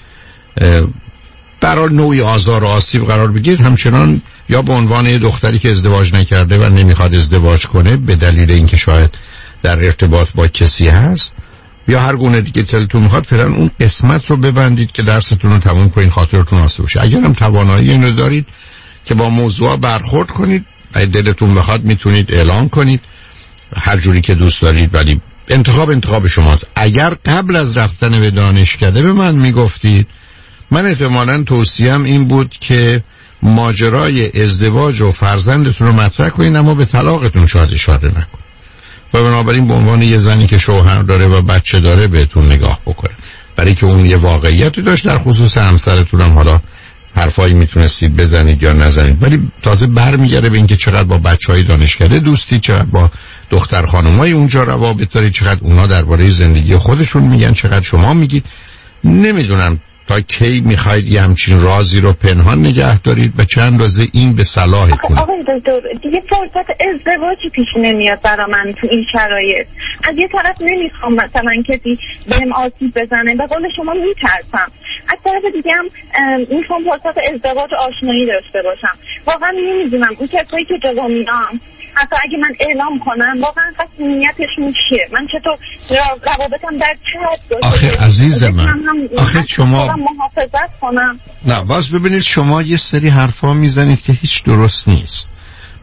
برای نوعی آزار و آسیب قرار بگیرید، همچنان یا به عنوان یه دختری که ازدواج نکرده و نمیخواد ازدواج کنه به دلیل اینکه شاید در ارتباط با کسی هست یا هر گونه دیگه دلتون میخواد فعلا اون قسمت رو ببندید که درستون رو تموم کنید، خاطرتون آسوده بشه. اگر هم توانایی اینو دارید که با موضوع برخورد کنید اگه دلتون بخواد میتونید اعلان کنید هر جوری که دوست دارید، ولی انتخاب شماست. اگر قبل از رفتن به دانشکده به من میگفتید من احتمالاً توصیه‌ام این بود که ماجرای ازدواج و فرزندتون رو مطرح کنید اما به طلاقتون شاید اشاره نکنید و بنابراین به عنوان یه زنی که شوهر داره و بچه داره بهتون نگاه بکنه، برای که اون یه واقعیتی داشت. در خصوص همسرتون هم حالا حرفایی میتونستید بزنید یا نزنید، ولی تازه برمیگره به اینکه چقدر با بچهای دانشکده دوستی، چقدر با دختر خانمای اونجا روابط دارید، چقدر اونا درباره زندگی خودشون میگن، چقدر شما میگید. نمیدونم تا کی میخواید یه همچین رازی رو پنهان نگه دارید و چند اندازه این به صلاحتون. آقای دکتر دیگه فرصت ازدواجی پیش نمیاد برا من تو این شرایط. از یه طرف نمیخوام مثلا کسی بهم آسیب بزنه، به قول شما میترسم. از طرف دیگه هم میخوام فرصت ازدواج آشنایی داشته باشم. واقعا نمیدونم اون کسایی که جلو میام حتی اگه من اعلام کنم واقعا قصمیتشون چیه، من چطور روابطم در چه حد باشه. آخه عزیز من آخه شما محافظت کنم. نه باز ببینید شما یه سری حرفا میزنید که هیچ درست نیست.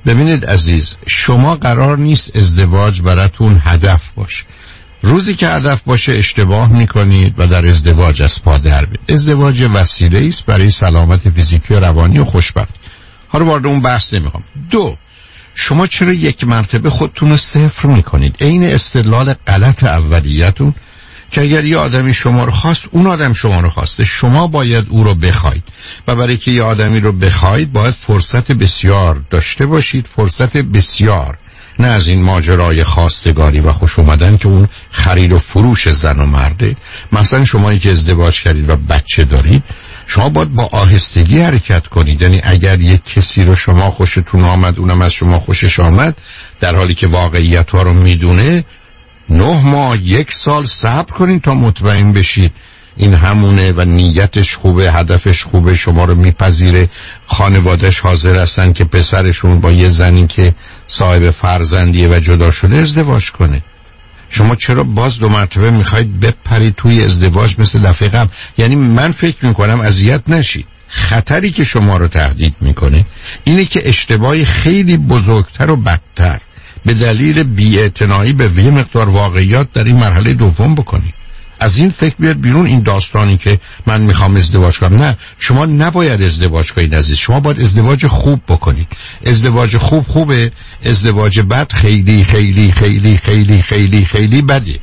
ببینید عزیز، شما قرار نیست ازدواج براتون هدف باشه. روزی که هدف باشه اشتباه میکنید و در ازدواج از پا در میرید. ازدواج وسیله است برای سلامت فیزیکی و روانی و خوشبختی. حالا وارد اون بحث نمیخوام. 2. شما چرا یک مرتبه خودتون رو صفر میکنید؟ عین استدلال غلط اولیتون که اگر یه آدمی شما رو خواست، اون آدم شما رو خواسته، شما باید او رو بخواید و برای که یه آدمی رو بخواید باید فرصت بسیار داشته باشید، فرصت بسیار، نه از این ماجرای خواستگاری و خوش اومدن که اون خرید و فروش زن و مرده. مثلا شمایی که ازدواج کردید و بچه دارید، شما باید با آهستگی حرکت کنید. یعنی اگر یک کسی رو شما خوشتون آمد، اونم از شما خوشش آمد، در حالی که واقعیت ها رو میدونه، 9 ماه 1 سال صبر کنید تا مطمئن بشید این همونه و نیتش خوبه، هدفش خوبه، شما رو میپذیره، خانوادهش حاضر هستن که پسرشون با یه زنی که صاحب فرزندیه و جدا شده ازدواج کنه. شما چرا باز 2 مرتبه میخواید بپرید توی ازدواج مثل دفعه قبل؟ یعنی من فکر میکنم اذیت نشید. خطری که شما رو تهدید میکنه اینه که اشتباهی خیلی بزرگتر و بدتر به دلیل بی‌اعتنایی به یه مقدار واقعیات در این مرحله دوم بکنید. از این فکر بیاد بیرون این داستانی که من میخوام ازدواج کنم. نه، شما نباید ازدواج کنید عزیز، شما باید ازدواج خوب بکنید. ازدواج خوب خوبه، ازدواج بد خیلی خیلی خیلی خیلی خیلی خیلی بده.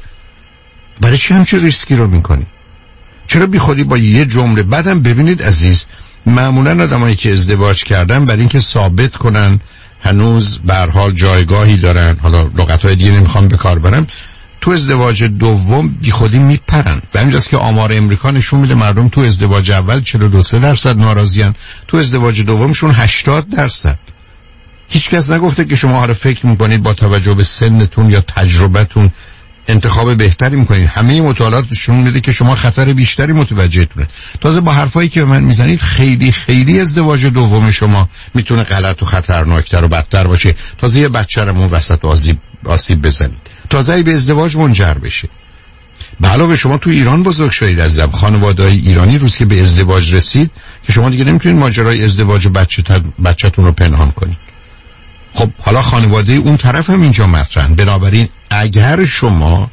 برای چی همچه ریسکی رو میکنید؟ چرا بی خودی با یه جمله؟ بعدم ببینید عزیز، معمولا آدمایی که ازدواج کردن برای اینکه ثابت کنن هنوز به هر حال جایگاهی دارن، حالا لغت‌های دیگه نمیخوام به کار برم، تو ازدواج دوم بی خودی میپرن. و همینجاست که آمار امریکا نشون میده مردم تو ازدواج اول 42% ناراضیان، تو ازدواج دومشون 80%. هیچ کس نگفته که شما رو فکر میکنید با توجه به سنتون یا تجربتون انتخاب بهتری میکنید. همه مطالعات نشون میده که شما خطر بیشتری متوجهتونه. تازه با حرفایی که به من میزنید خیلی خیلی ازدواج دوم شما میتونه غلط و خطرناکتر و بدتر باشه. تازه یه بچه رو وسط آسیب بزنید، تازه به ازدواج منجر بشه. به علاوه شما تو ایران بزرگ شدید عزیزم، خانواده‌های ایرانی روز که به ازدواج رسید که شما دیگه نمیتونید ماجرای ازدواج بچه‌تون رو پنهان کنید. خب حالا خانواده اون طرف هم اینجا مطرحن. بنابراین اگر شما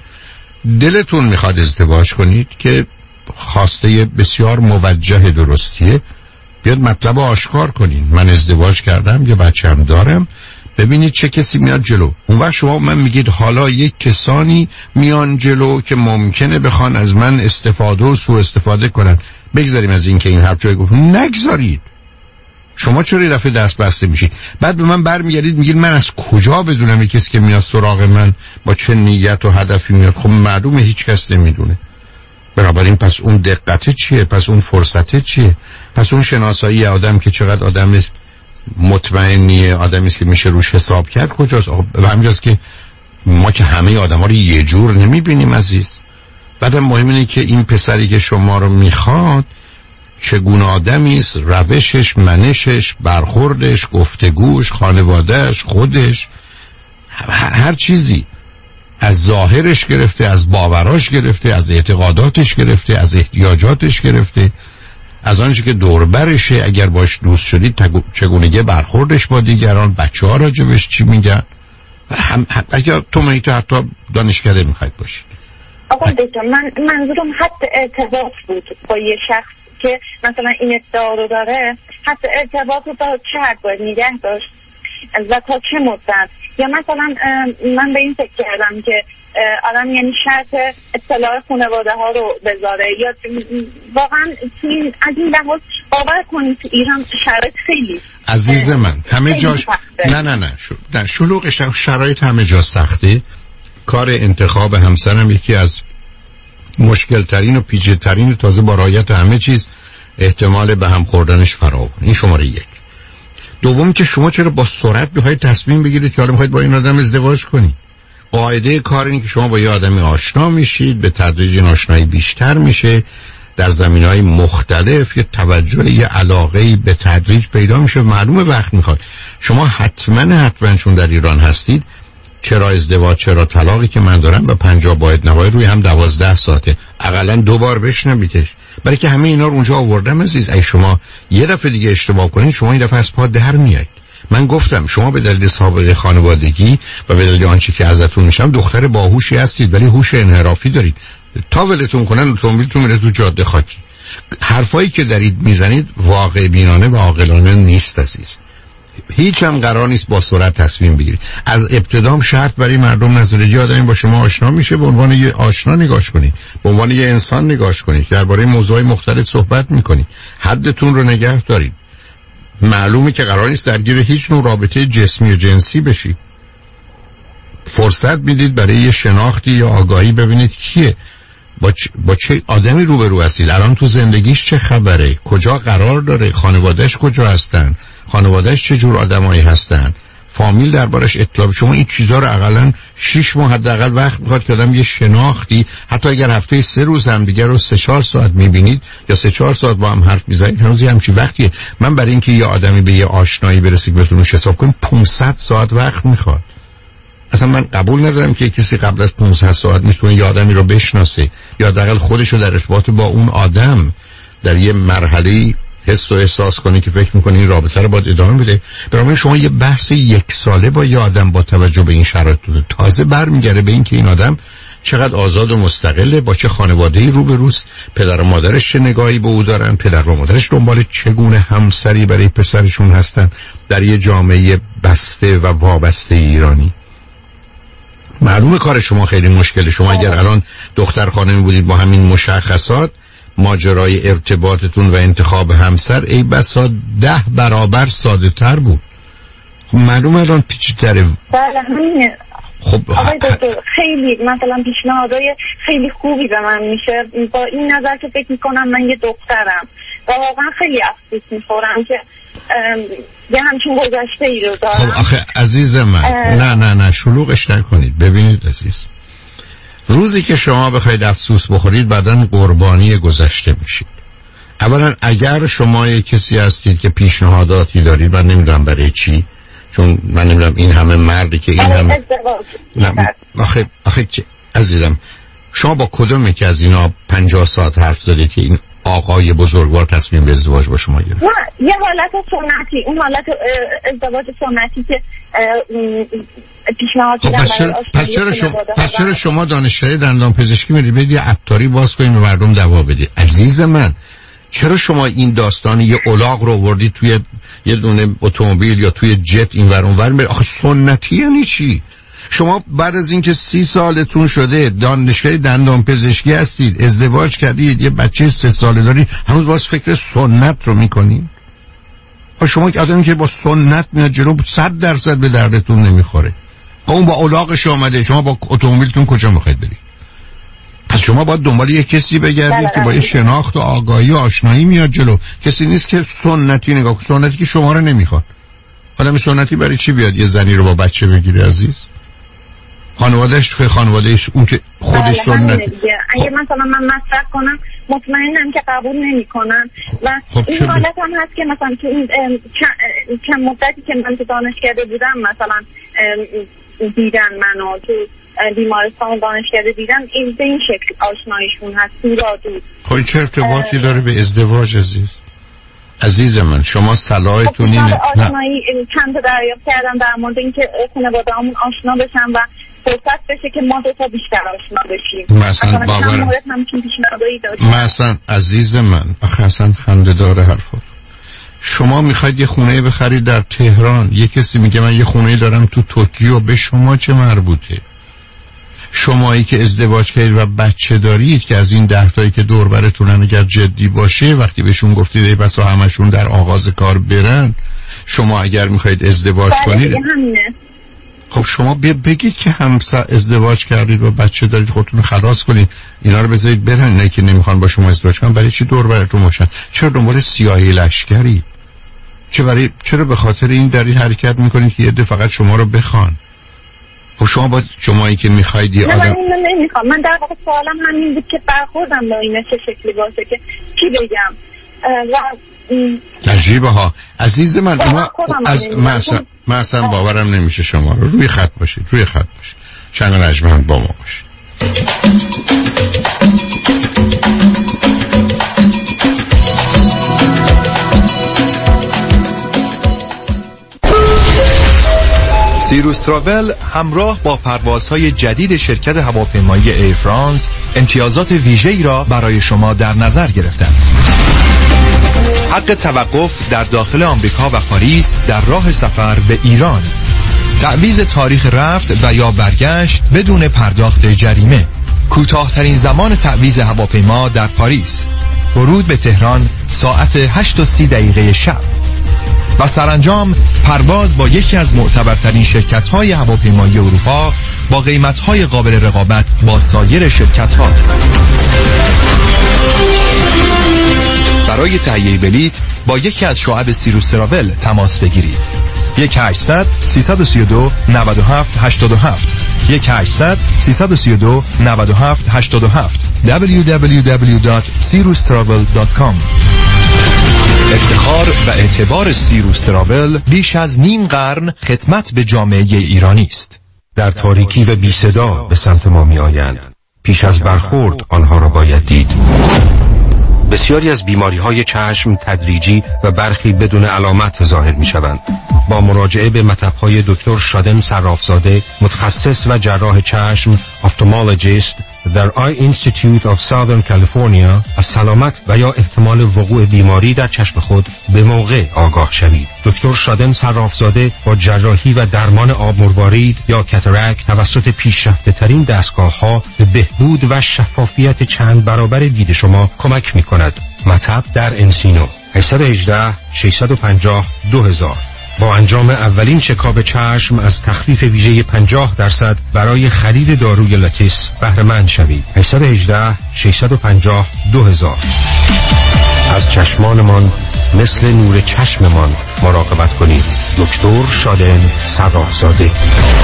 دلتون میخواد ازدواج کنید که خواسته بسیار موجه درستیه، بیاد مطلب آشکار کنین. من ازدواج کردم، یه بچه‌ام دارم، ببینید چه کسی میاد جلو. اون وقت شما من میگید حالا یک کسانی میان جلو که ممکنه بخوان از من استفاده و سوء استفاده کنن. بگذاریم از این که این حرف جای گفت، نگذارید. شما چرا دفعه دست بسته میشید؟ بعد به من برمیگردید میگید من از کجا بدونم کسی که میاد سراغ من با چه نیت و هدفی میاد؟ خب معلومه هیچ کس نمیدونه. بنابراین پس اون دقته چیه؟ پس اون فرصته چیه؟ پس اون شناسایی آدم که چقدر آدم مطمئنیه، آدمی است که میشه روش حساب کرد کجاست؟ به همینجاست که ما که همه آدم‌ها رو یه جور نمیبینیم عزیز. بعدم مهم اینه که این پسری که شما رو میخواد چگونه آدمی است، روشش، منشش، برخوردش، گفتگوش، خانوادهش، خودش، هر چیزی، از ظاهرش گرفته، از باوراش گرفته، از اعتقاداتش گرفته، از احتیاجاتش گرفته، از آنچه که دوربرشه، اگر باش دوست شدید چگونگی برخوردش با دیگران، بچه‌ها راجبش چی میگن، اگر تو حتی دانشکده میخواید باشید. آقا دکتر، من منظورم حتی ارتباط بود با یه شخص که مثلا این ادعا رو داره، حتی ارتباط رو تا چه حد باید نگه داشت و تا چه مدت؟ یا مثلا من به این فکر کردم که آدم یعنی شرط اطلاع خانواده ها رو بذاره، یا واقعا از این لحاظ باور کنید تو ایران شرایط خیلی عزیز من همه جاش نه شلوغ شرایط همه جا سخته. کار انتخاب همسرم یکی از مشکل ترین و پیچیده ترین، تازه با رعایت همه چیز احتمال به هم خوردنش فراوان. این شماره 1. دوم که شما چرا با سرعت بخواید تصمیم بگیرید که حالا میخواید با این آدم ازدواج کنید؟ قاعده کار اینه که شما با یه آدمی آشنا میشید، به تدریج این آشنایی بیشتر میشه، در زمینهای مختلف یه توجه، یه علاقه‌ای به تدریج پیدا میشه، معلومه وقت میخواد. شما حتما چون در ایران هستید، چرا ازدواج چرا طلاقی که من دارم و 50 باید نوای روی هم 12 ساعته، اقلا 2 بار بشنویدش، برای که همه اینا رو اونجا آوردم عزیز. ای شما یه دفعه دیگه اشتباه کنید، شما این دفعه از پا در میایید. من گفتم شما به دلیل سابقه خانوادگی و به دلیل آنچه که ازتون میشم دختر باهوشی هستید ولی هوش انحرافی دارید. تا ولتون کنن اتومبیلتون میره تو جاده خاکی. حرفایی که دارید میزنید واقع بینانه و عاقلانه نیست عزیز. هیچ هم قرار نیست با سرعت تصمیم بگیرید. از ابتدام شرط برای مردم نذارید یه آدمی با شما آشنا میشه به عنوان یه آشنا نگاش کنید، به عنوان یه انسان نگاش کنید، درباره موضوعات مختلف صحبت میکنید، حدتون رو نگه دارید. معلومه که قرار نیست درگیر هیچ نوع رابطه جسمی و جنسی بشید. فرصت میدید برای یه شناختی یا آگاهی ببینید کیه، با چه آدمی روبرو هستید، الان تو زندگیش چه خبره، کجا قرار داره، خانوادهش کجا هستن، خانوادهش چه جور آدمایی هستن، فامیل دربارش اطلاع. شما این چیزا رو حداقل 6 ماه حداقل وقت میخواد که آدم یه شناختی، حتی اگر هفته 3 روز هم دیگه رو 3-4 ساعت میبینید یا 3-4 ساعت با هم حرف میزنید، هنوز همچین وقتیه. من برای اینکه یه آدمی به یه آشنایی برسه بتونوش حساب کنم 500 ساعت وقت میخواد. اصلا من قبول ندارم که کسی قبل از 500 ساعت میتونه یه آدمی رو بشناسه یا حداقل خودش رو در ارتباط با اون آدم در یه مرحله حس و احساس کنه که فکر میکنه این رابطه رو باید ادامه بده. برای شما یه بحث 1 ساله با یه آدم با توجه به این شرایط تازه برمیگره به این که این آدم چقدر آزاد و مستقله، با چه خانواده‌ای روبروست، پدر و مادرش چه نگاهی به او دارن، پدر و مادرش دنبال چگونه همسری برای پسرشون هستن در یه جامعه بسته و وابسته ایرانی. معلومه کار شما خیلی مشکله. شما اگر الان دختر خانمی بودید با همین مشخصات، ماجرای ارتباطتون و انتخاب همسر ای بسا 10 برابر ساده تر بود. خب معلومه الان پیچیده‌تره. بله همینه. خب آقای دکتر خیلی مثلا پیشنهادهای خیلی خوبی به من میشه با این نظر که فکر میکنم من یه دخترم و واقعا خیلی افسوس میخورم که یه همچین گذشته ای رو دارم. خب آخه عزیز من نه شلوغش نکنید. ببینید عزیز، روزی که شما بخواید افسوس بخورید بعداً قربانی گذشته میشید. اولا اگر شما یک کسی هستید که پیشنهاداتی دارید، من نمیدونم برای چی، چون من نمیدونم این همه مردی که این همه آخه عزیزم شما با کدومی که از اینا 50 ساعت حرف زدید که این آقای بزرگوار تصمیم به ازدواج با شما گرفت؟ نه یه حالت سنتی، اون حالت ازدواج سنتی که پیشنهاد دیدن پس چرا شما دانشگاه دندان پزشکی میرید برید یه عطاری باز کنید به مردم دوا بدید؟ عزیز من چرا شما این داستان یه الاغ رو آوردید توی یه دونه اتومبیل یا توی جت این ور اون ور میرید؟ آخه سنتی یعنی چی؟ شما بعد از اینکه 30 سالتون شده دانشگاه دندان پزشکی هستید، ازدواج کردید، یه بچه 3 ساله دارید، هنوز باز فکر سنت رو میکنید؟ شما آدمی که با سنت میاد جلو 100% به دردتون نمیخوره. اون با الاغش اومده، شما با اتومبیلتون کجا میخواید برید؟ پس شما باید دنبال یه کسی بگردید که با یه شناخت و آگاهی و آشنایی میاد جلو. کسی نیست که سنتی نگاه کنه. سنتی که شما رو نمیخواد. آدم سنتی برای چی بیاد یه زنی رو با بچه بگیره عزیز؟ خانوادهش اون که خودش سنتی. اگه مثلا من مصرف کنم مطمئنم که قبول نمیکنن و این حالت هم هست که مثلا تو این چند مدتی که من تو دانشکده بودم مثلا دیدن منو تو بیمارستان دانشکده دیدن، این به این شکل آشنایشون هست دورا دور. خب چه ارتباطی داره به ازدواج عزیز من؟ شما صلاحتون اینه. آشنایی چند تا دریافت کردم در مورد اینکه خانواده‌هامون آشنا بشن و فرصت بشه که ما دو تا بیشتر آشنا بشیم. مثلا باورم مثلا عزیز من آخه اصلا خنده داره حرفات. شما میخواید یه خونه بخرید در تهران، یه کسی میگه من یه خونه دارم تو توکیو، به شما چه مربوطه؟ شمایی که ازدواج کردید و بچه دارید که از این 10 تایی که دور برتونن اگر جدی باشه وقتی بهشون گفتید ای بسا همشون در آغاز کار برن، شما اگر میخواید ازدواج کنید خب شما بگید که همسر ازدواج کردید و بچه دارید، خودتون خلاص کنید، اینا رو بذارید برن. نه که نمیخوان با شما ازدواج کنن، برای چی دور براتون باشن؟ چرا دنبال سیاهی لشکری؟ چرا به خاطر این در این حرکت میکنید که یه ده فقط شما رو بخوان؟ خب شما با شمایی که میخواید یه آدم من نمیخوام. من در واقع سوالم همین بود که برخوردم با این چه شکلی باشه که چی بگم و عجیبه ها عزیز من. من اصلا باورم نمیشه شما رو. روی خط باشید شنگ نجمن با ما باشید. سیروس تراول همراه با پروازهای جدید شرکت هواپیمایی ایر فرانس امتیازات ویژه‌ای را برای شما در نظر گرفتند. حق توقف در داخل آمریکا و پاریس در راه سفر به ایران، تعویض تاریخ رفت و یا برگشت بدون پرداخت جریمه، کوتاه‌ترین زمان تعویض هواپیما در پاریس، ورود به تهران ساعت 8:30 شب و سرانجام پرواز با یکی از معتبرترین شرکت‌های هواپیمایی اروپا با قیمت‌های قابل رقابت با سایر شرکت‌ها. برای تهیه بلیط با یکی از شعب سیروس تراول تماس بگیرید. 1-800-332-9787 1-800-332-9787 www.sirustravel.com. افتخار و اعتبار سیروس تراول بیش از نیم قرن خدمت به جامعه ایرانی است. در تاریکی و بی صدا به سمت ما می آیند. پیش از برخورد آنها را باید دید. بسیاری از بیماری‌های چشم تدریجی و برخی بدون علامت ظاهر می‌شوند. با مراجعه به مطب‌های دکتر شادن صرافزاده، متخصص و جراح چشم، افتالمولوژیست در آی اینستیتیوت آف ساذرن کالیفرنیا، از سلامت و یا احتمال وقوع بیماری در چشم خود به موقع آگاه شوید. دکتر شادن صرافزاده با جراحی و درمان آب مروارید یا کاتاراکت توسط پیشرفته ترین دستگاه‌ها به بهبود و شفافیت چند برابر دید شما کمک می‌کند. مطب در انسینو 818-650-2000. با انجام اولین چکاپ چشم از تخفیف ویژه 50% برای خرید داروی لاتیس بهره مند شوید. 818-650-2000. از چشمانمان مثل نور چشممان مراقبت کنید. دکتر شادن صرافزاده.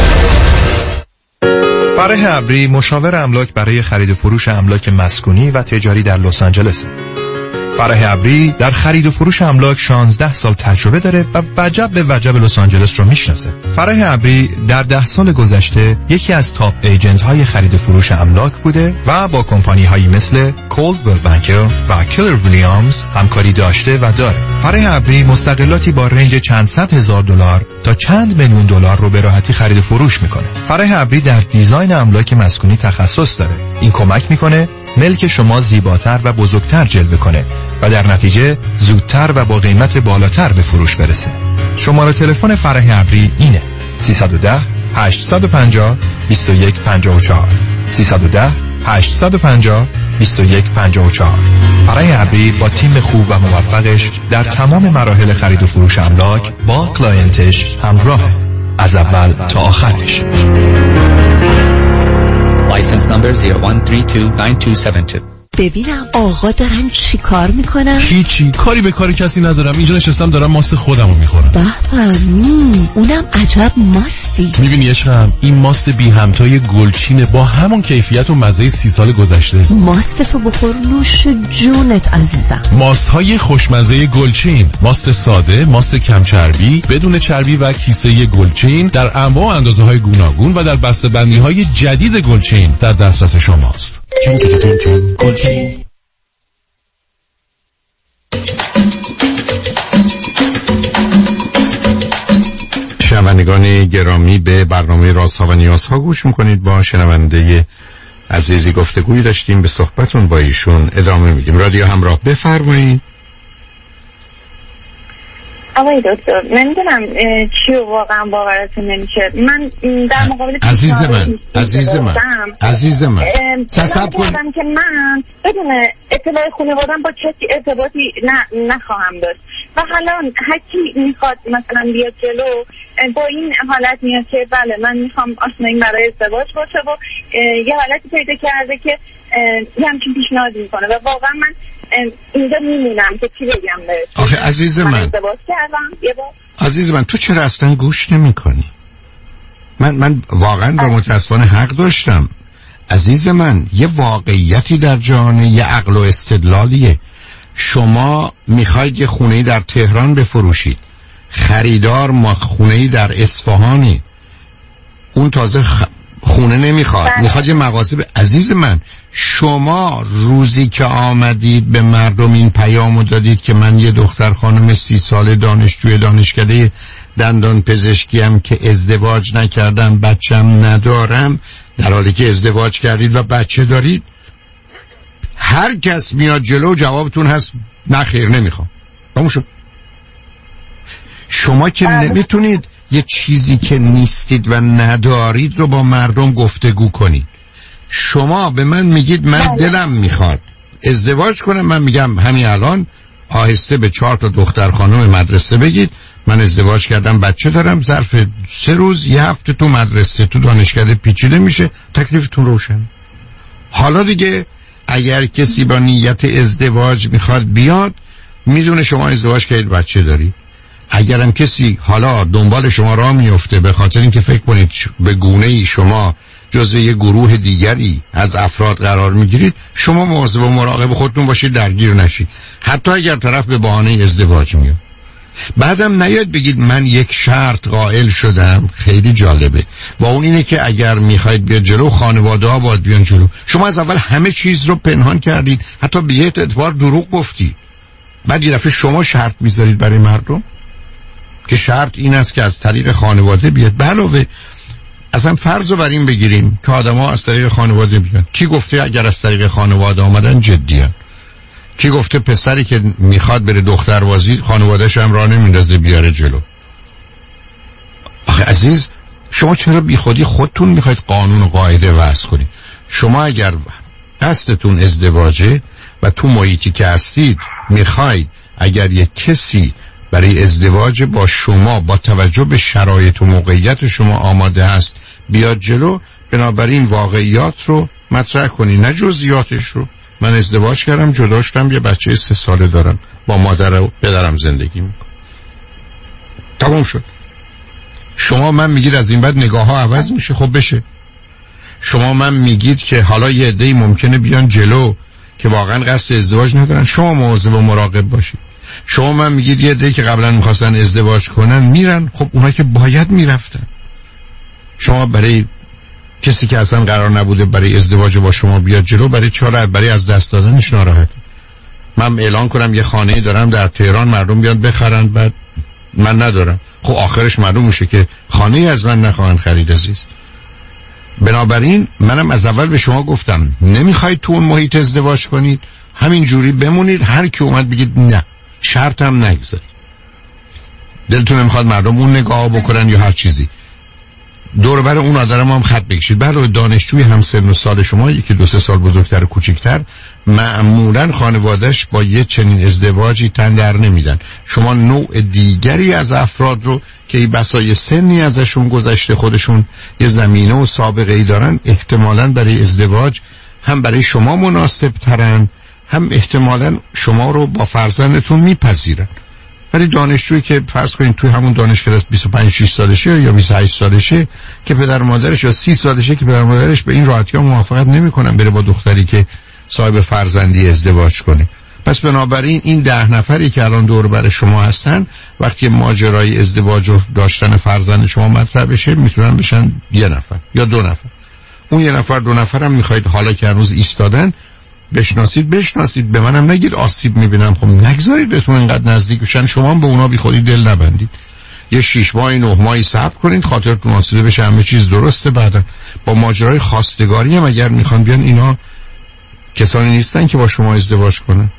فرح ابری مشاور املاک برای خرید و فروش املاک مسکونی و تجاری در لس آنجلس. فرح ابری در خرید و فروش املاک 16 سال تجربه داره و وجب به وجب لس آنجلس رو میشناسه. فرح ابری در 10 سال گذشته یکی از تاپ ایجنت های خرید و فروش املاک بوده و با کمپانی هایی مثل کولدویل بانکر و کلر ویلیامز همکاری داشته و داره. فرح ابری مستقلاتی با رنج چند صد هزار دلار تا چند میلیون دلار رو به راحتی خرید و فروش میکنه. فرح ابری در دیزاین املاک مسکونی تخصص داره. این کمک میکنه ملک شما زیباتر و بزرگتر جلوه کنه و در نتیجه زودتر و با قیمت بالاتر به فروش برسه. شماره تلفن فرح ابری اینه 310-850-2154 310-850-2154. فرح ابری با تیم خوب و موفقش در تمام مراحل خرید و فروش املاک با کلاینتش همراهه، از اول تا آخرش. License number 01329272. ببینم آقا دارن چی کار میکنن؟ هیچی، کاری به کار کسی ندارم. اینجا نشستم دارم ماست خودمو میخورم. بهبه، اونم عجب ماستی. میبینی عشقم، این ماست بی همتای گلچینه با همون کیفیت و مزه 30 سال گذشته. ماستتو بخور نوش جونت عزیزم. ماست های خوشمزه گلچین، ماست ساده، ماست کم چربی، بدون چربی و کیسه گلچین در انواع و اندازه های گوناگون و در بسته‌بندی های جدید گلچین در دسترس شماست. گلچین. شنوندگان گرامی، به برنامه رازها و نیازها گوش میکنید. با شنونده عزیزی گفتگوی داشتیم، به صحبتون با ایشون ادامه میدیم. رادیو همراه، بفرمایید. آقای دکتر، نمیدونم چی واقعا باورتون نمیشه. من در مقابل عزیز من صبر کردم که من بدون اطلاع خانواده‌ام با کسی ارتباطی نخواهم داشت و حالا هر کی میخواد مثلا بیاد جلو با این حالت میاد که بله من میخوام آشنایی برای ازدواج باشه و یه حالتی پیدا کرده که یه همچین پیشنهاد میکنه و واقعا من اینجا میمونم که چی بگم بهش. آخه عزیز من عزیز من تو چرا اصلا گوش نمی کنی؟ من واقعا با متاسفانه حق داشتم. عزیز من، یه واقعیتی در جهان، یه عقل و استدلالیه. شما میخواید یه خونه‌ای در تهران بفروشید، خریدار ما خونه‌ای در اصفهانی، اون تازه خونه نمیخواد، میخواد یه مغازه عزیز من، شما روزی که آمدید به مردم این پیامو دادید که من یه دختر خانم 30 ساله دانشجوی دانشکده دندان پزشکی هم که ازدواج نکردم بچم ندارم، در حالی که ازدواج کردید و بچه دارید. هر کس میاد جلو جوابتون هست نه خیر نمیخوام. شما که نمیتونید یه چیزی که نیستید و ندارید رو با مردم گفتگو کنید. شما به من میگید من دلم میخواد ازدواج کنم، من میگم همین الان آهسته به 4 تا دختر خانم مدرسه بگید من ازدواج کردم بچه دارم، ظرف 3 روز 1 هفته تو مدرسه تو دانشکده پیچیده میشه، تکلیفتون روشن. حالا دیگه اگر کسی با نیت ازدواج میخواد بیاد، میدونه شما ازدواج کردید بچه داری. اگرم کسی حالا دنبال شما راه میفته به خاطر اینکه فکر کنید به گونه‌ای شما جزء یه گروه دیگری از افراد قرار میگیرید، شما مواظب و مراقب خودتون باشید درگیر نشید، حتی اگر طرف به بهانه ازدواج میاد. بعدم نیاد بگید من یک شرط قائل شدم. خیلی جالبه و اون اینه که اگر میخواید بیاد جلو، خانواده ها باید بیان جلو. شما از اول همه چیز رو پنهان کردید، حتی به یه اعتبار دروغ گفتی. بعد یه دفعه شما شرط میذارید برای مردم که شرط این است که از طریق خانواده بیاد. به علاوه اصلا فرض رو بر این بگیریم که آدم ها از طریق خانواده بیان. کی گفته اگر از طریق خانواده آمدن جدیان؟ کی گفته پسری که میخواد بره دختربازی خانواده‌اش هم راه نمیندازه بیاره جلو؟ آخه عزیز، شما چرا بی خودی خودتون میخواید قانون و قاعده وضع کنید؟ شما اگر قصدتون ازدواجه و تو محیطی که هستید میخواید اگر یک کسی برای ازدواج با شما با توجه به شرایط و موقعیت شما آماده است بیاد جلو، بنابراین واقعیات رو مطرح کنی نه جزئیاتش رو. من ازدواج کردم، جدا شدم، یه بچه 3 ساله دارم، با مادر و پدرم زندگی میکنم، تمام شد. شما من میگید از این بعد نگاه ها عوض میشه، خب بشه. شما من میگید که حالا یه عده‌ای ممکنه بیان جلو که واقعا قصد ازدواج ندارن، شما مواظب و مراقب باشید. شما من میگید یه عده‌ای که قبلا میخواستن ازدواج کنن میرن، خب اونا که باید میرفتن. شما برای کسی که اصلا قرار نبوده برای ازدواج با شما بیاد جلو، برای چرا؟ برای از دست دادنش ناراحت. من اعلان کنم یه خانه‌ای دارم در تهران، مردم بیان بخرن، بعد من ندارم، خب آخرش معلوم میشه که خانه‌ای از من نخواهند خرید عزیز. بنابراین منم از اول به شما گفتم نمیخواید تو اون محیط ازدواج کنید، همین جوری بمونید، هر کی اومد بگید نه، شرطم نگذارید. دلتون نمیخواد مردم اون نگاه بکنن یا هر چیزی، دور بر اون آدم هم خط بکشید. برای دانشجوی هم سن و سال شما، یکی 2-3 سال بزرگتر و کوچکتر، معمولا خانوادهش با یه چنین ازدواجی تن در نمیدن. شما نوع دیگری از افراد رو که ای بسای سنی ازشون گذشته، خودشون یه زمینه و سابقه ای دارن، احتمالاً برای ازدواج هم برای شما مناسب ترن، هم احتمالاً شما رو با فرزندتون میپذیرن. برای دانشجویی که فرض کنید توی همون دانشکده 25-6 سالشه یا 28 سالشه که پدر مادرش، یا 30 سالشه که پدر مادرش به این راحتی ها موافقت نمیکنن بره با دختری که صاحب فرزندی ازدواج کنه. پس بنابراین این 10 نفری که الان دور بر شما هستن، وقتی ماجرای ازدواج و داشتن فرزند شما مطرح بشه، میتونن بشن 1 نفر یا 2 نفر. اون 1 نفر 2 نفر هم میخواید حالا که هنوز ایستادن بشناسید. به منم نگید آسیب میبینم، خب نگذارید بهتون اینقدر نزدیک بشن. شما هم به اونا بی خودی دل نبندید. یه 6 ماه 9 ماهی صبر کنید، خاطرتون آسوده بشه، همه چیز درسته. بعدا با ماجرای خواستگاری هم اگر میخوان بیان، اینا کسانی نیستن که با شما ازدواج کنن.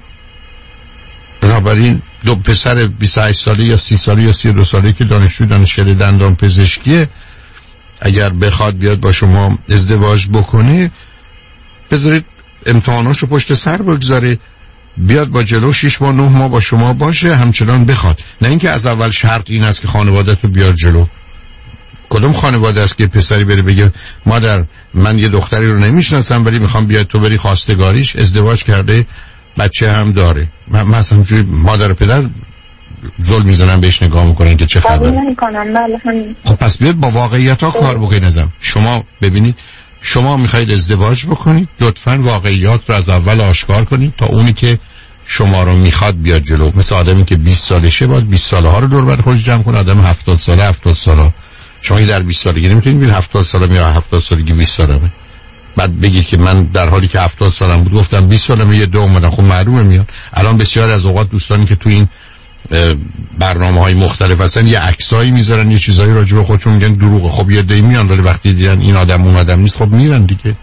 بنابراین 2 پسر 28 ساله یا 30 ساله یا 32 ساله که دانشجوی دانشکده دندان پزشکیه، اگر بخواد بیاد با شما ازدواج بکنه، بذارید امتحاناشو پشت سر بگذاره، بیاد با جلو 6 ماه 9 ماه با شما باشه، همچنان بخواد. نه اینکه از اول شرط این است که خانواده تو بیاد جلو. کدوم خانواده است که پسری بره بگه مادر من یه دختری رو نمیشناسم ولی میخوام بیاد تو بری خواستگاریش، ازدواج کرده، بچه هم داره. من اصلا جوری مادر و پدر ظلم میزنن بهش نگاه میکنن که چه خبره. خب پس بیاد با واقعیت ها کار بکنید. ازم شما ببینید، شما میخواید ازدواج بکنید، لطفاً واقعیات رو از اول آشکار کنید تا اونی که شما رو میخواد بیاد جلو. مثل آدمی که 20 سالشه باید 20 ساله ها رو دور بر خودش جمع کنه. آدم 70 ساله شما در 20 سالگی نمیتونید بگید 70 سالم یا 70 سالگی 20 سالمه، بعد بگید که من در حالی که 70 سالم بود گفتم 20 سالمه، یه 2 اومدن. خب معلومه میاد. الان بسیار از اوقات دوستانی که تو این برنامه‌های مختلف هستن، یه عکسایی میذارن، یه چیزایی راجع به خودشون میگن دروغه. خب یه دی میان ولی وقتی دیدن این آدم اون آدم نیست خب میرن دیگه.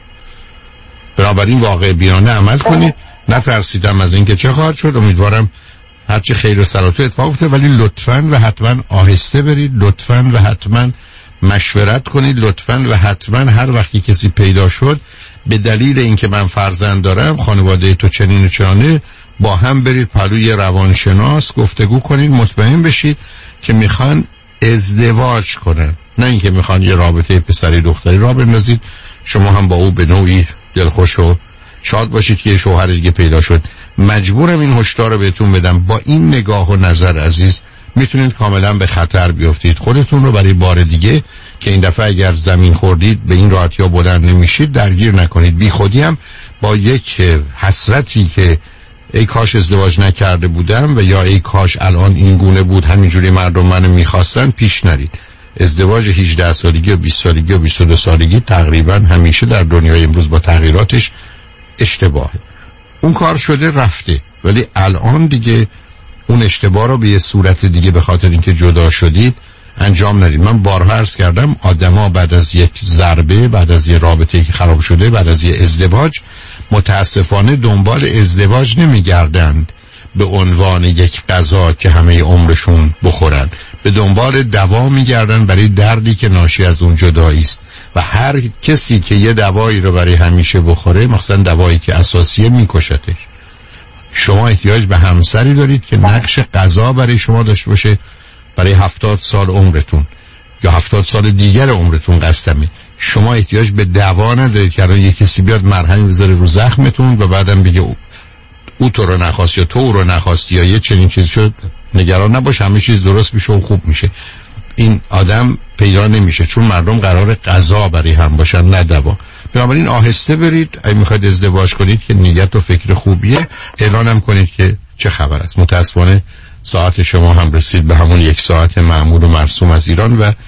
بنابراین واقع بینانه عمل کنید. نترسیدم از اینکه چه خواهد شد. امیدوارم هرچی خیر و صلات اتفاق بیفته، ولی لطفاً و حتما آهسته برید، لطفاً و حتما مشورت کنید، لطفاً و حتما هر وقتی کسی پیدا شد به دلیل اینکه من فرزند دارم، خانواده تو چنین و چنانه، با هم برید پلوی روانشناس گفتگو کنید، مطمئن بشید که میخوان ازدواج کنن، نه اینکه میخوان یه رابطه پسری دختری را بندازید شما هم با او به نوعی دلخوش و شاد باشید که یه شوهر دیگه پیدا شد. مجبورم این هشدار رو بهتون بدم، با این نگاه و نظر عزیز میتونید کاملا به خطر بیفتید. خودتون رو برای بار دیگه که این دفعه اگر زمین خوردید به این راحتی ها بلند نمیشید درگیر نکنید. بی خودی هم با یک حسرتی که ای کاش ازدواج نکرده بودم و یا ای کاش الان این گونه بود همینجوری مردم منو میخواستن پیش نرید. ازدواج 18 سالگی و 20 سالگی و 22 سالگی تقریبا همیشه در دنیای امروز با تغییراتش اشتباهه. اون کار شده رفته، ولی الان دیگه اون اشتباه رو به یه صورت دیگه به خاطر اینکه جدا شدید انجام ندید. من بارها عرض کردم آدما بعد از یک ضربه، بعد از یه رابطه‌ای که خراب شده، بعد از یه ازدواج متاسفانه دنبال ازدواج نمیگردند به عنوان یک غذا که همه عمرشون بخورن، به دنبال دوا میگردن برای دردی که ناشی از اون جدایی است. و هر کسی که یه دوایی رو برای همیشه بخوره، مثلا دوایی که اساسیه، میکشتش. شما احتیاج به همسری دارید که نقش غذا برای شما داشته باشه برای 70 سال عمرتون یا 70 سال دیگر عمرتون. قسمی شما احتیاج به دوا ندارید که الان یه کسی بیاد مرهمی بذاره رو زخمتون و بعدم بگه او تو رو نخواست یا تو او رو نخواستی یا یه چنین چیز شد. نگران نباش، همه چیز درست میشه و خوب میشه. این آدم پیدا نمیشه چون مردم قرار غذا برای هم باشن نه دوا. بنابراین آهسته برید. اگه میخواید ازدواج کنید که نیت و فکر خوبیه، اعلانم کنید که چه خبر است. متاسفانه ساعت شما هم رسید به همون 1 ساعت معمول و مرسوم از ایران و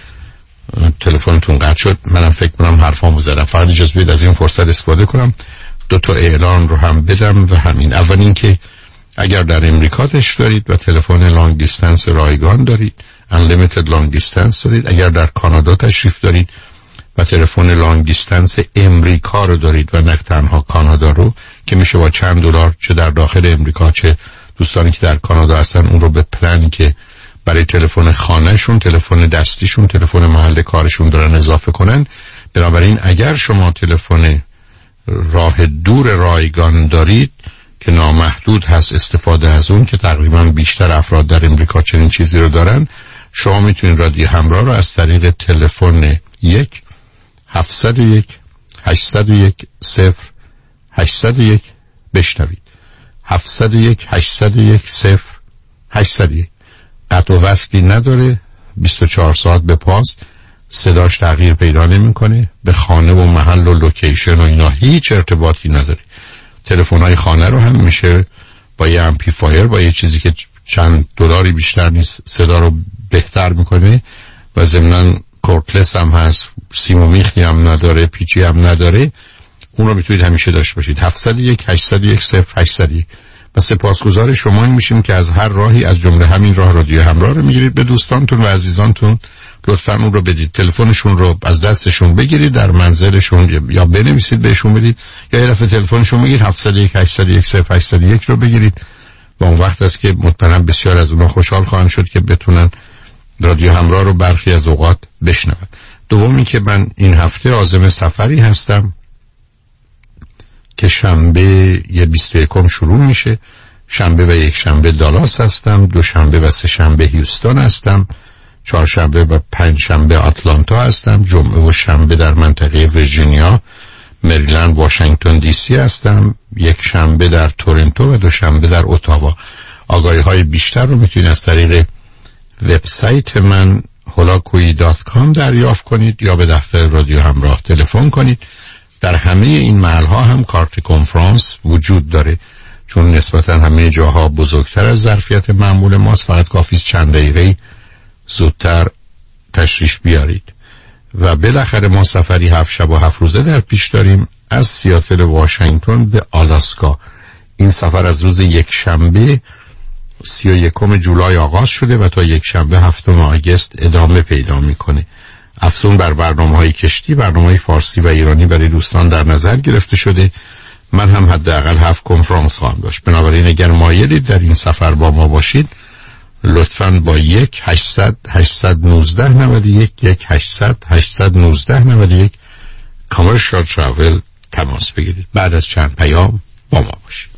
تلفنتون قطع شد. منم فکر کنم حرفامو زدم. فقط اجازه بدید از این فرصت استفاده کنم 2 تا اعلان رو هم بدم و همین. اول این که اگر در امریکا تشریف دارید و تلفن لانگ دیستنس رایگان دارید، unlimited long distance دارید. اگر در کانادا تشریف دارید و تلفن لانگ دیستنس امریکا رو دارید و نه تنها کانادا رو، که میشه با چند دلار چه در داخل امریکا چه دوستانی که در کانادا هستن اون رو به پلنی که برای تلفن خانهشون، تلفن دستیشون، تلفن محل کارشون دارن اضافه کنن. بنابراین اگر شما تلفن راه دور رایگان دارید که نامحدود هست استفاده از اون، که تقریبا بیشتر افراد در امریکا چنین چیزی رو دارن، شما میتونید رادیو همراه رو از طریق تلفن 1-800-801-0801 بشنوید. 701-810-801 قطع و وصلی نداره، 24 ساعت به پاست، صداش تغییر پیدا نمیکنه، به خانه و محل و لوکیشن و اینا هیچ ارتباطی نداره. تلفن‌های خانه رو هم میشه با یه امپلیفایر، با یه چیزی که چند دلاری بیشتر نیست صدا رو بهتر میکنه و ضمناً کورتلس هم هست، سیم و میخی هم نداره، پیچی هم نداره. اون رو میتونید همیشه داشته باشید. 701-801-0801 و سپاسگزار شما میشیم که از هر راهی از جمله همین راه رادیو همراه رو میگیرید. به دوستانتون و عزیزانتون لطفاً اون رو بدید، تلفنشون رو از دستشون بگیرید، در منزلشون یا بنویسید بهشون بدید، یا یه دفعه تلفنشون بگیرید 701-801-0801 رو بگیرید و اون وقت است که مطمئنم بسیار از اونها خوشحال خواهند شد که بتونن رادیو همراه رو برخی از اوقات بشنون. دومی که من این هفته عازم سفری هستم که شنبه 21 شروع میشه. شنبه و یک شنبه دالاس هستم، 2 شنبه و 3 شنبه هیوستن هستم، 4 شنبه و 5 شنبه آتلانتا هستم، جمعه و شنبه در منطقه ویرجینیا، مریلند، واشنگتن دی سی هستم، 1 شنبه در تورنتو و 2 شنبه در اتاوا. آگاهی‌های بیشتر رو میتونید از طریق وبسایت من holakui.com دریافت کنید یا به دفتر رادیو همراه تلفن کنید. در همه این محل‌ها هم کارت کنفرانس وجود داره، چون نسبتا همه جاها بزرگتر از ظرفیت معمول ماست. فقط کافی است چند دقیقه زودتر تشریف بیارید. و بالاخره ما سفری 7 شب و 7 روزه در پیش داریم از سیاتل واشنگتن به آلاسکا. این سفر از روز 1 شنبه 31 جولای آغاز شده و تا یک شنبه 7 آگوست ادامه پیدا میکنه. افزون بر برنامه‌های کشتی، برنامه‌های فارسی و ایرانی برای دوستان در نظر گرفته شده. من هم حداقل 7 کنفرانس خواهم داشت. بنابراین اگر مایلید در این سفر با ما باشید، لطفاً با 1-800-819-91 Commercial Travel تماس بگیرید. بعد از چند پیام با ما باشید.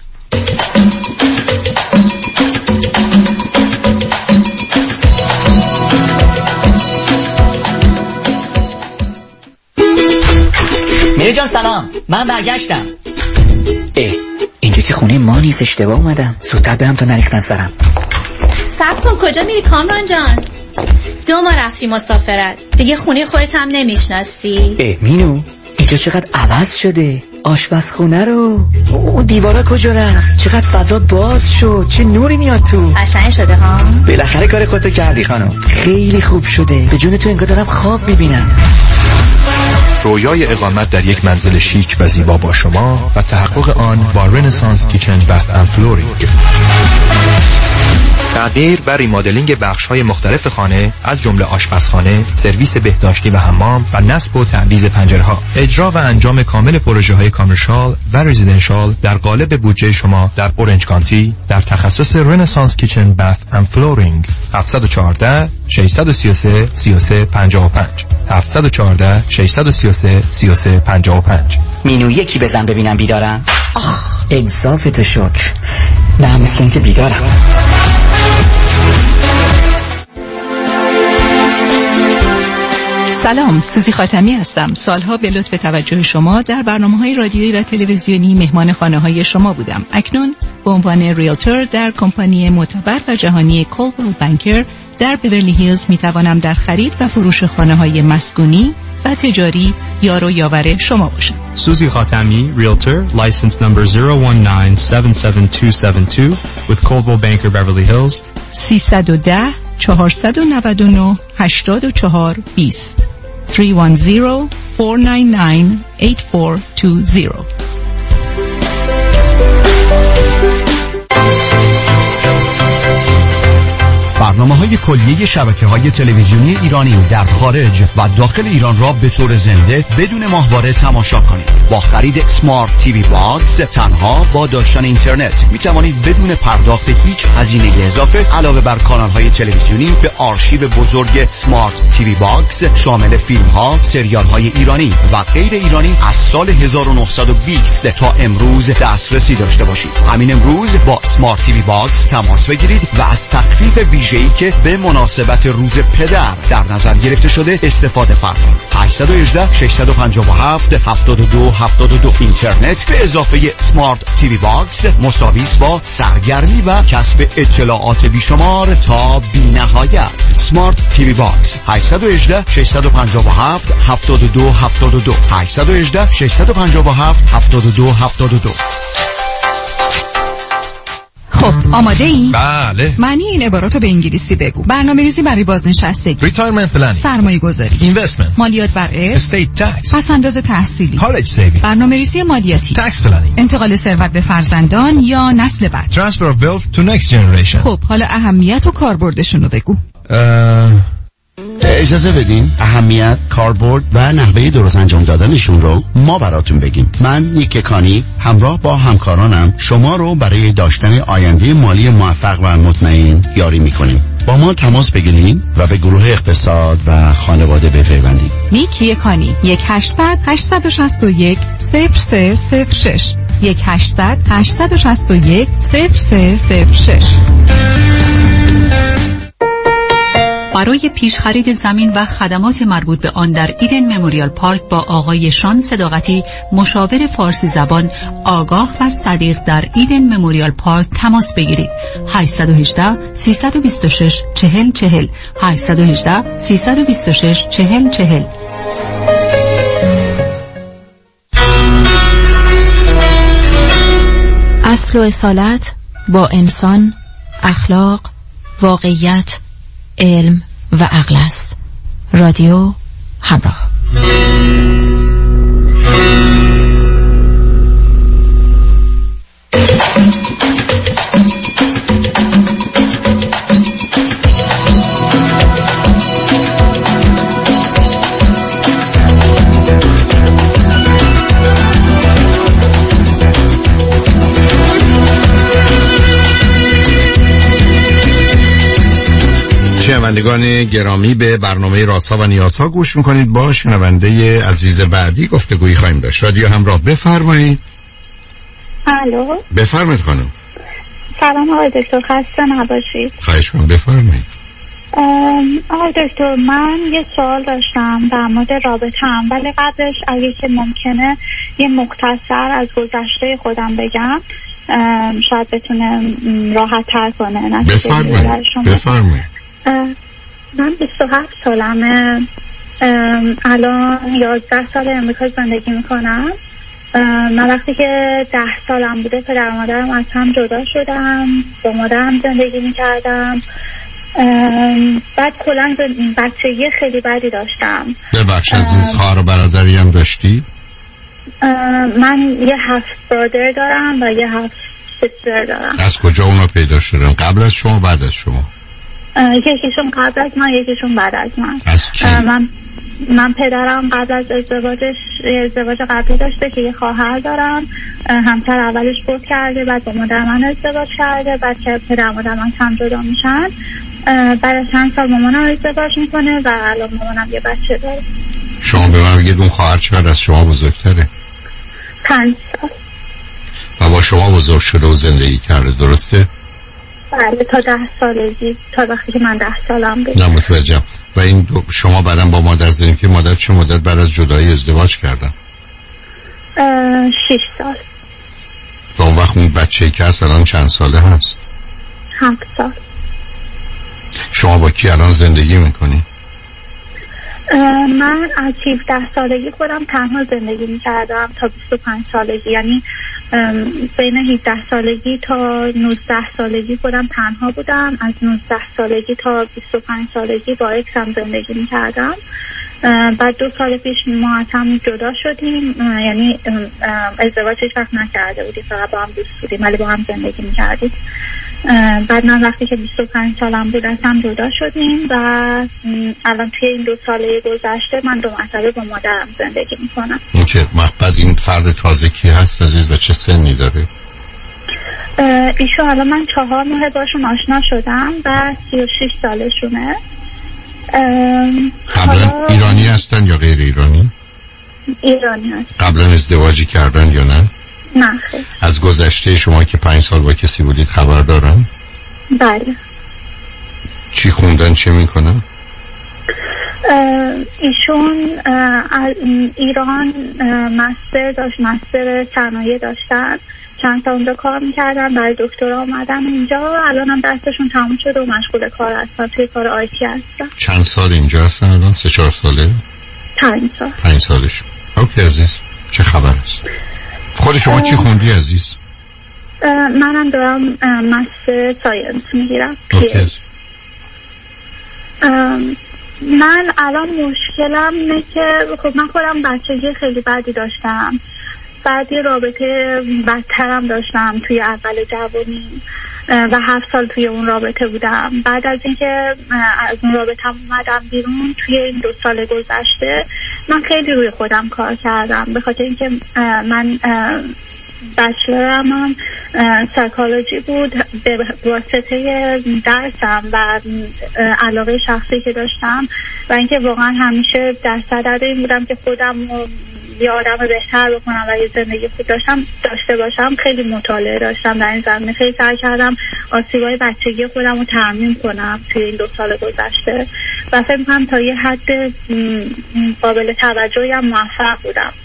میره جان سلام، من برگشتم. اینجا که خونه ما نیست، اشتباه اومدم. زودتر برم تا نریختن سرم. صبر کن، کجا میری کامران جان؟ 2 ماه رفتی مسافرت، دیگه خونه خودت هم نمیشناسی. مینو اینجا چقدر عوض شده. آشپزخونه رو، اون دیوارا کجا رفت؟ چقدر فضا باز شد، چه نوری میاد تو. قشنگ شده ها. بالاخره کار خودتو کردی خانم، خیلی خوب شده. به جون تو انگار دارم خواب میبینم. رویای اقامت در یک منزل شیک و زیبا با شما و تحقق آن با رنسانس کیچن بث اند فلورینگ. تغییر و ریمادلینگ بخش‌های مختلف خانه از جمله آشپزخانه، سرویس بهداشتی و حمام و نصب و تعویض پنجره‌ها. اجرا و انجام کامل پروژه‌های کامرشال و رزیدنشال در قالب بودجه شما در اورنج کانتی در تخصص رنسانس کیچن بث اند فلورینگ. 714 633 3355 714 633 3355. مینو یکی بزن ببینم بیدارم. انصاف تو شکر. نه مثل اینکه بیدارم. سلام، سوزی خاتمی هستم. سالها به لطف توجه شما در برنامه‌های رادیویی و تلویزیونی مهمان خانه‌های شما بودم. اکنون به عنوان ریلتور در کمپانی معتبر و جهانی کولبل بانکر در بیورلی هیلز میتوانم در خرید و فروش خانه‌های مسکونی و تجاری یار و یاور شما باشم. سوزی خاتمی، Realtor, license number 019-77272 with Coldwell Banker Beverly Hills. 310-499-8420 310-499-8420. برنامه‌های کلیه شبکه‌های تلویزیونی ایرانی در خارج و داخل ایران را به طور زنده بدون ماهواره تماشا کنید. با خرید سمارت تیوی باکس تنها با داشتن اینترنت می توانید بدون پرداخت هیچ هزینه اضافه علاوه بر کانال‌های تلویزیونی به آرشیو بزرگ سمارت تیوی باکس شامل فیلم‌ها، سریال‌های ایرانی و غیر ایرانی از سال 1920 تا امروز دسترسی داشته باشید. همین امروز با سمارت تیوی باکس تماس بگیرید و از تخفیف ویژه‌ای که به مناسبت روز پدر در نظر گرفته شده استفاده فرمایید. 818 657 7272 اینترنت به اضافه سمارت تیوی باکس مساویس با سرگرمی و کسب اطلاعات بیشمار تا بی‌نهایت. سمارت تیوی باکس 818 657 7272 818 657 7272. خب آماده ای؟ بله. معنی این عباراتو به انگلیسی بگو. برنامه‌ریزی برای بازنشستگی، Retirement planning، سرمایه‌گذاری، Investment، مالیات بر ارث، Estate tax، پس‌انداز تحصیلی، College saving، برنامه‌ریزی مالیاتی، Tax planning، انتقال ثروت به فرزندان یا نسل بعد، Transfer of wealth to next generation. خب حالا اهمیت و کاربردشون رو بگو. اجازه بدین اهمیت، کاربرد و نحوه درست انجام دادنشون رو ما براتون بگیم. من نیک کانی همراه با همکارانم شما رو برای داشتن آینده مالی موفق و مطمئن یاری میکنیم. با ما تماس بگیرید و به گروه اقتصاد و خانواده بپیوندید. نیک کانی 1-800-861-0306 1-800-861-0306. برای پیش خرید زمین و خدمات مربوط به آن در ایدن مموریال پارک با آقای شان صداقتی، مشاور فارسی زبان آگاه و صدیق در ایدن مموریال پارک تماس بگیرید. 818 326 4040 818 326 4040. اصل و اصالت با انسان، اخلاق، واقعیت، علم و عقل است. رادیو همراه. شنوندگان گرامی، به برنامه رازها و نیازها گوش میکنید. با شنونده عزیز بعدی گفتگویی خواهیم داشت. رادیو همراه، بفرمایید. الو، بفرمایید خانم. سلام آقای دکتر، خسته نباشید. خواهش می‌کنم، بفرمایید. آقای دکتر، من یه سوال داشتم در مورد رابطه‌ام، ولی قبلش اگه که ممکنه یه مختصر از گذشته خودم بگم، شاید بتونه راحت تر کنه. بفرمایید. من 27 سالمه، الان 11 سال امریکا زندگی میکنم. من وقتی که 10 سالم بوده پدر و مادرم از هم جدا شدم، با مادرم زندگی میکردم. بعد کلا بچگی خیلی بدی داشتم. ببخش عزیز، خواهر و برادری هم داشتی؟ من یه 7 برادر دارم و یه 7 سیستر دارم. از کجا اونا پیدا شدن؟ قبل از شما بعد از شما؟ یکیشون قبل از من، یکیشون بعد از من. از کی؟ من پدرم قبل از ازدواج قبلی داشته که یه خواهر دارم. همسر اولش فوت کرده، بعد با مادر من ازدواج کرده. بعد که پدر مادر من هم جدا میشن، بعد از چند سال مامانم ازدواج میکنه و الان مامانم یه بچه داره. شما به من بگید اون خواهر چقدر از شما بزرگتره؟ 5 سال. و با شما بزرگ شده و زندگی کرده، درسته؟ بله، تا 10 سالگی، تا وقتی که من 10 سالم بود. نه متوجهم. و این شما بعدم با مادر زندگی که مادر چه مدت بعد از جدایی ازدواج کردن؟ 6 سال. و اون وقت اون بچه‌ای که هست الان چند ساله هست؟ 7 سال. شما با کی الان زندگی میکنی؟ من از 17 سالگی خودم تنها زندگی میکردم تا 25 سالگی، یعنی بین 17 سالگی تا 19 سالگی خودم تنها بودم. از 19 سالگی تا 25 سالگی با اکسم زندگی میکردم. بعد 2 سال پیش ما از هم جدا شدیم، یعنی ازدواج هیچ وقت نکرده بودیم، فقط با هم دوست بودیم ولی با هم زندگی میکردیم. بعد من وقتی که 25 سالم بود از هم جدا شدیم و الان توی این 2 ساله گذشته من 2 مرتبه با مادرم زندگی میکنم. اوکی. بعد این فرد تازه کی هست عزیز و چه سنی داره؟ ایشون الان من 4 ماه باشون آشنا شدم و 36 سالشونه. قبلا ایرانی هستن یا غیر ایرانی؟ ایرانی هستن. قبلا ازدواجی کردن یا نه؟ نه خیر. از گذشته شما که 5 سال با کسی بودید خبر دارن؟ بله. چی خوندن، چه میکنن؟ ایشون ایران مستر داشت، مستر صنایع داشتن، چند تا اونجا کار میکردن، برای دکترا اومدن اینجا، الان هم دستشون تموم شده و مشغول کار هستن، توی کار آیتی هستن. چند سال اینجا هستن الان؟ 3-4 ساله؟ 5 سال. 5 سالش. اوکی عزیز، چه خبر است؟ خود شما چی خوندی عزیز؟ منم دارم مستر ساینس میگیرم. من الان مشکلم اینه که خب من خودم بچگی خیلی بدی داشتم، بعد یه رابطه بدترم داشتم توی اول جوانی و 7 سال توی اون رابطه بودم. بعد از اینکه از اون رابطه اومدم بیرون توی این 2 سال گذشته من خیلی روی خودم کار کردم، به خاطر اینکه من بچلرم هم سایکولوژی بود. به واسطه درسم و علاقه شخصی که داشتم و اینکه واقعا همیشه در صدد این بودم که خودم یه آدم بهتر بکنم و یه زندگی خوب داشته باشم، خیلی مطالعه داشتم در این زمینه. خیلی سعی کردم آسیبای بچگی خودم رو ترمیم کنم توی این 2 سال گذشته و فکر می‌کنم تا یه حد قابل توجهی هم موفق بودم.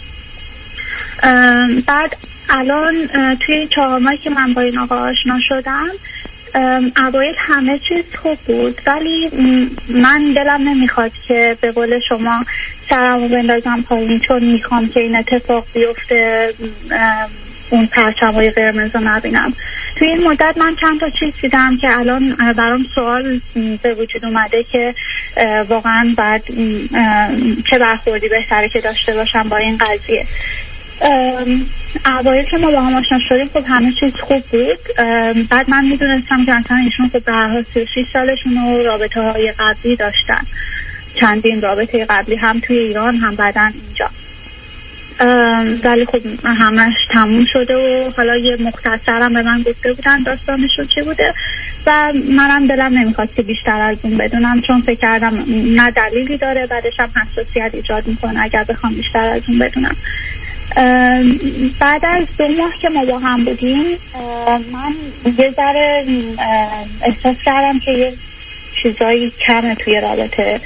بعد الان توی 4 ماهی که من با این آقا آشنا شدم، اوایل همه چیز خوب بود ولی من دلم نمیخواد که به قول شما سرمو بندازم پایین، چون میخوام که این اتفاق بیفته، اون پرچمای قرمز رو نبینم. توی این مدت من چند تا چیز دیدم که الان برام سوال به وجود اومده که واقعا بعد چه برخوردی بهتره که داشته باشم با این قضیه. اوایل که ما با هم آشنا شدیم خب همه چیز خوب بود. بعد من میدونستم که مثلا ایشون خب به هر حال 36 سالشون و رابطه های قبلی داشتن، چندین رابطه قبلی هم توی ایران هم بعدن اینجا. ولی خب همش تموم شده و حالا یه مختصرم به من گفته بودن داستانشون چی بوده و منم دلم نمیخواست که بیشتر از اون بدونم، چون فکر کردم نه دلیلی داره، بعدش هم حساسیت ایجاد میکنه اگر بخوام بیشتر از اون بدونم. بعد از 2 ماه که ما با هم بودیم من یه ذره احساس کردم که یه چیزایی کمه توی رابطه،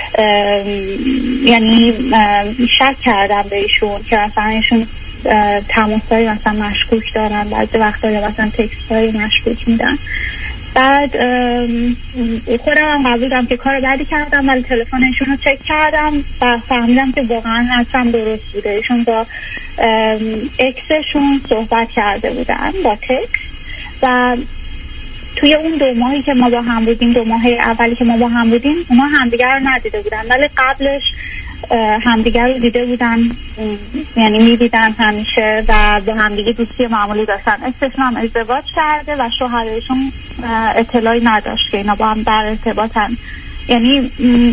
یعنی شک کردم به ایشون که مثلا ایشون تماسایی مثلا مشکوک دارن، بعضی وقتا یا مثلا تکستایی مشکوک میدن. بعد خودم قبولم که کار بدی کردم، ولی تلفن ایشون رو چک کردم و فهمیدم که واقعا حدسم درست بوده. ایشون با اکسشون صحبت کرده بودن با تکست و توی اون 2 ماهی که ما با هم بودیم، 2 ماه اولی که ما با هم بودیم، اونا همدیگر رو ندیده بودن، ولی قبلش همدیگر رو دیده بودن، یعنی میدیدن همیشه و با همدیگه دوستی معمولی داشتن. اکسشون هم ازدواج کرده و شوهرشون اطلاعی نداشت که اینا با هم در ارتباطن، یعنی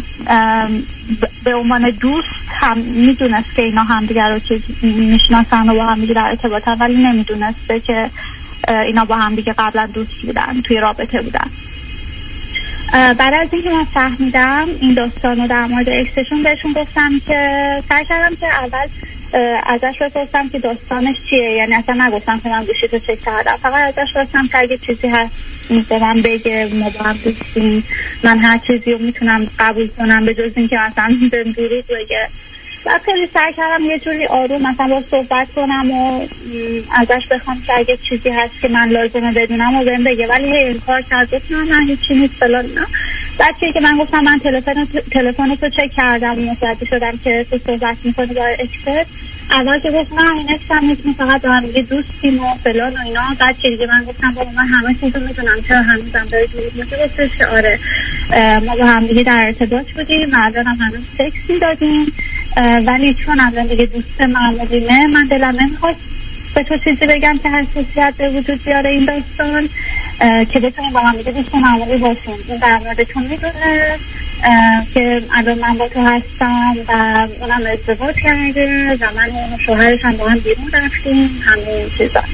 به عنوان دوست هم میدونست که اینا همدیگر رو که میشناسن و با همدیگه در ارتباطن، ولی نمیدونسته که اینا با هم دیگه قبلا دوست بودن، توی رابطه بودن. بعد از اینکه من فهمیدم این داستان رو در مورد اکسشون، بهشون گفتم که سعی کردم که اول ازش بپرسم که داستانش چیه، یعنی اصلا نگفتم که من گوشیتو چک کردم، فقط ازش گفتم که اگه چیزی هست به من بگه، ما با هم دوستیم، من هر چیزی رو میتونم قبول کنم به جز اینکه مثلا به دروغ بگه. بعد خیلی سعی کردم یه جوری آروم مثلا با صحبت کنم و ازش بخوام که اگه چیزی هست که من لازمه بدونم و بهم بگه، ولی هی انکار کرد، نه هیچی نیست فلان. نه بعد که من گفتم من تلفنتو چک کردم و متوجه شدم که تو صحبت می‌کنی با اکست، اول که گفت نه این اکس هم نیست، فقط با هم دیگه دوستیم و فلان و اینا. بعد که دیگه من گفتم بابا من همه چیزو میدونم، چرا هنوزم داری دروغ میگی؟ گفتش که آره ما با هم دیگه در ارتباط بودیم، بعداً هم هنوز سکس می‌دادیم، ولی چون الان دیگه دوست معمولیمه، من دلم نمیخواست به تو چیزی بگم که حساسیت به وجود بیاره این داستان، که بتونیم با هم دیگه دوست معمولی باشیم. این در مورد تو میدونه که الان من با تو هستم و اونم ازدواج کرده و من و شوهرش هم با هم بیرون رفتیم، همه چیزا.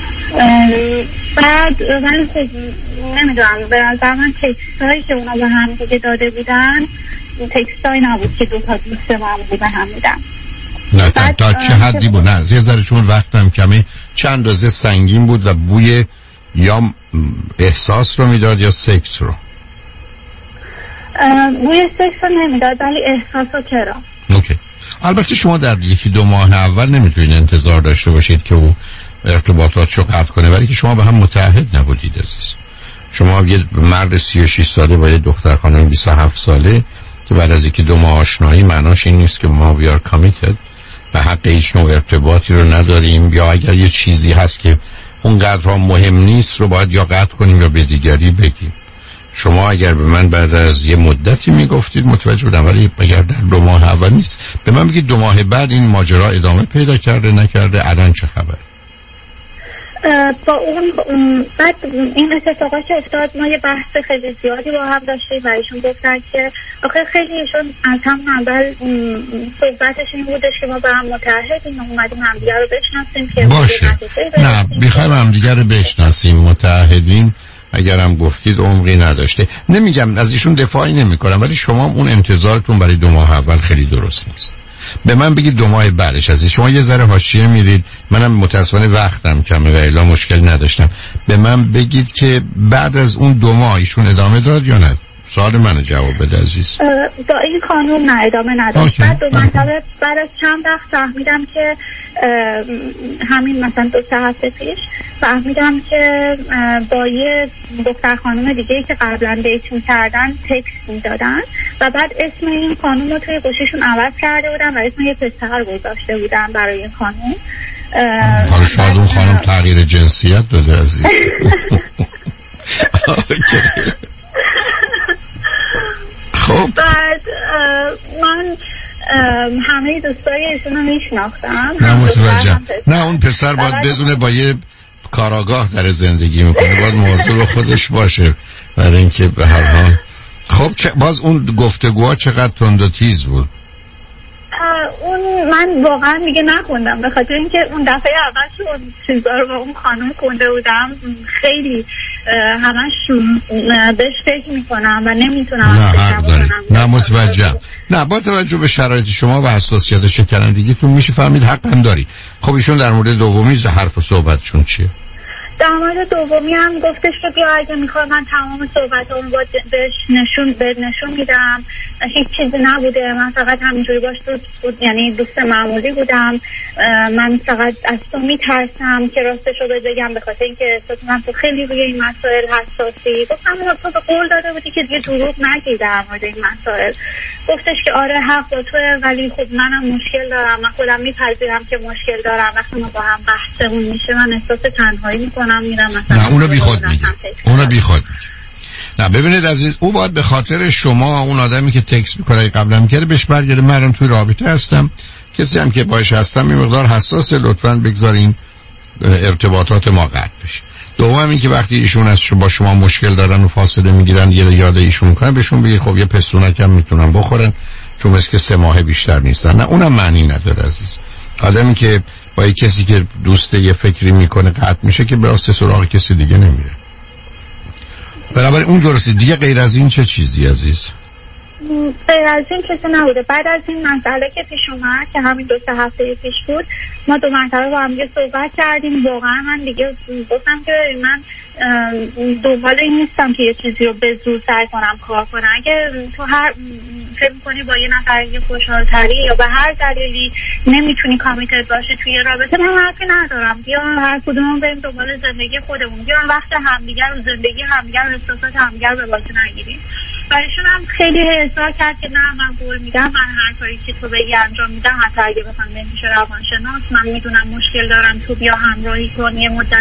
بعد من نمیدونم، به نظر من تکستایی که اونا به هم دیگه داده بودن تکستایی نبود که 2 تا دوست معمولی به هم میدن. نه تا چه حدی بود؟ نه یه ذره چون وقتم کمی، چند اندازه سنگین بود و بوی یا احساس رو میداد یا سکس رو؟ بوی سکس رو نمیداد ولی احساس رو چرا. اوکی. البته شما در 1-2 ماه اول نمیتونید انتظار داشته باشید که او ارتباطاتشو قطع کنه، ولی که شما به هم متعهد نبودید عزیز. شما یه مرد 36 ساله با یه دختر خانم 27 ساله که بعد از 1-2 ماه آشنایی معناش این نیست که ما بیار کامیتد و حق هیچ نوع ارتباطی رو نداریم، یا اگر یه چیزی هست که اونقدر مهم نیست رو باید یا قطع کنیم یا به دیگری بگیم. شما اگر به من بعد از یه مدتی میگفتید متوجه بودم، ولی اگر در 2 ماه اول نیست به من بگید 2 ماه بعد این ماجرا ادامه پیدا کرده نکرده، الان چه خبره؟ با اون بعد این اتفاقا که افتاد، ما یه بحث خیلی زیادی با هم داشتیم و ایشون گفتن که آخه خیلی ایشون از هم اول صحبتش این بودش که ما با هم متحدیم، اومدیم همدیگه رو بشناسیم که باشه. نه میخوایم همدیگه رو بشناسیم، متحدین اگرم گفتید عمقی نداشته. نمیگم از ایشون دفاعی نمی کنم، ولی شما اون انتظارتون برای 2 ماه اول خیلی درست نیست. به من بگید 2 ماه بعدش از شما یه ذره حاشیه میرید، منم متاسفانه وقتم کمه و الا مشکل نداشتم. به من بگید که بعد از اون 2 ماه ایشون ادامه داد یا نه؟ سوال منو جواب بده عزیز. با این خانوم نه ادامه نداشت. بعد 2 مرتبه بعد از چند وقت فهمیدم که همین مثلا 2-3 هفته پیش فهمیدم که با یه دختر خانوم دیگه که قبلا دیت می‌کردن تکست میدادن و بعد اسم این خانوم رو توی گوشیشون عوض کرده بودن و اسم یه پسر گذاشته بودن برای این خانوم. حالا شاید اون خانوم تغییر جنسیت داده عزیز. خب بعد من همه دوستای ایشون رو میشناختم. نه متوجه. نه اون پسر باید بدونه با یه کاراگاه در زندگی میکنه، باید مواظب خودش باشه برای اینکه به هر حال. خب باز اون گفتگوها چقدر تند و تیز بود؟ اون من واقعا دیگه نخوندم، به خاطر اینکه اون دفعه اول که اون چیزا رو با اون خانم خونده بودم خیلی همش بهش فکر میکنم و نمیتونم نه متوجهم. نه با توجه به شرایط شما و حساسیت شکرندگیتون میشه فهمید حق هم داری. خب ایشون در مورد دومی حرف و صحبتشون چیه؟ در مورد دومی هم گفتش که بیا اگه میخوای من تمام صحبتامو بهش نشون میدم، هیچ چیزی نبوده، من فقط همینجوری باش دوست بود، یعنی دوست معمولی بودم، من فقط از تو میترسم که راستشو بگم به خاطر اینکه احساس من تو خیلی روی این مسائل حساسی. گفتم تو به قول داده بودی که دیگه دروغ نگی در مورد این مسائل. گفتش که آره حق با توه، ولی خب منم مشکل دارم، من خودم میپذیرم که مشکل دارم، وقتی ما با هم بحثمون میشه من احساس تنهایی میکنم، میرم مثلا نه اونو بیخود میگه، اونو بیخود میگه. نه ببینید عزیز، او باید به خاطر شما اون آدمی که تکست میکنه قبلا میکرده بهش برگرده من توی رابطه هستم، کسی هم که باش هستم این مقدار حساسه، لطفاً بگذارین ارتباطات ما قطع بشه. دوم این که وقتی ایشون از با شما مشکل دارن و فاصله میگیرن یه یاد ایشون میکنن، بهشون بگید خب یه پستونک هم میتونن بخورن چون مثل که 3 ماه بیشتر نیستن. نه اونم معنی نداره عزیز. آدمی که با یه کسی که دوست یه فکری میکنه قطع میشه که به راست سراغ کسی دیگه نمیره. بنابراین اون درسته. دیگه غیر از این چه چیزی عزیز؟ غیر از این چیزی نبوده. بعد از این مسئله که پیش اومد که همین 2-3 هفته پیش بود، ما 2 مرتبه با هم دیگه صحبت کردیم. واقعا من دیگه گفتم که من دنبال این نیستم که یه چیزی رو به زور سعی کنم کار کنم. اگه تو هر فکر می‌کنی با یه نفر دیگه خوشحال‌تری یا به هر دلیلی نمیتونی کامیتد باشی توی رابطه، من حرفی ندارم. بیا هر کدومون بریم دنبال زندگی خودمون، بیا وقت همدیگه رو، زندگی همدیگه رو، احساسات همدیگه رو به واسه نگیریم. برایشون هم خیلی اصرار کرد که نه من قول میدم، من هر کاری که تو بگی انجام میدم، حتی اگه بخوام بمیشه روانشناس، من میدونم مشکل دارم، تو بیا همراهی کن، یه مدت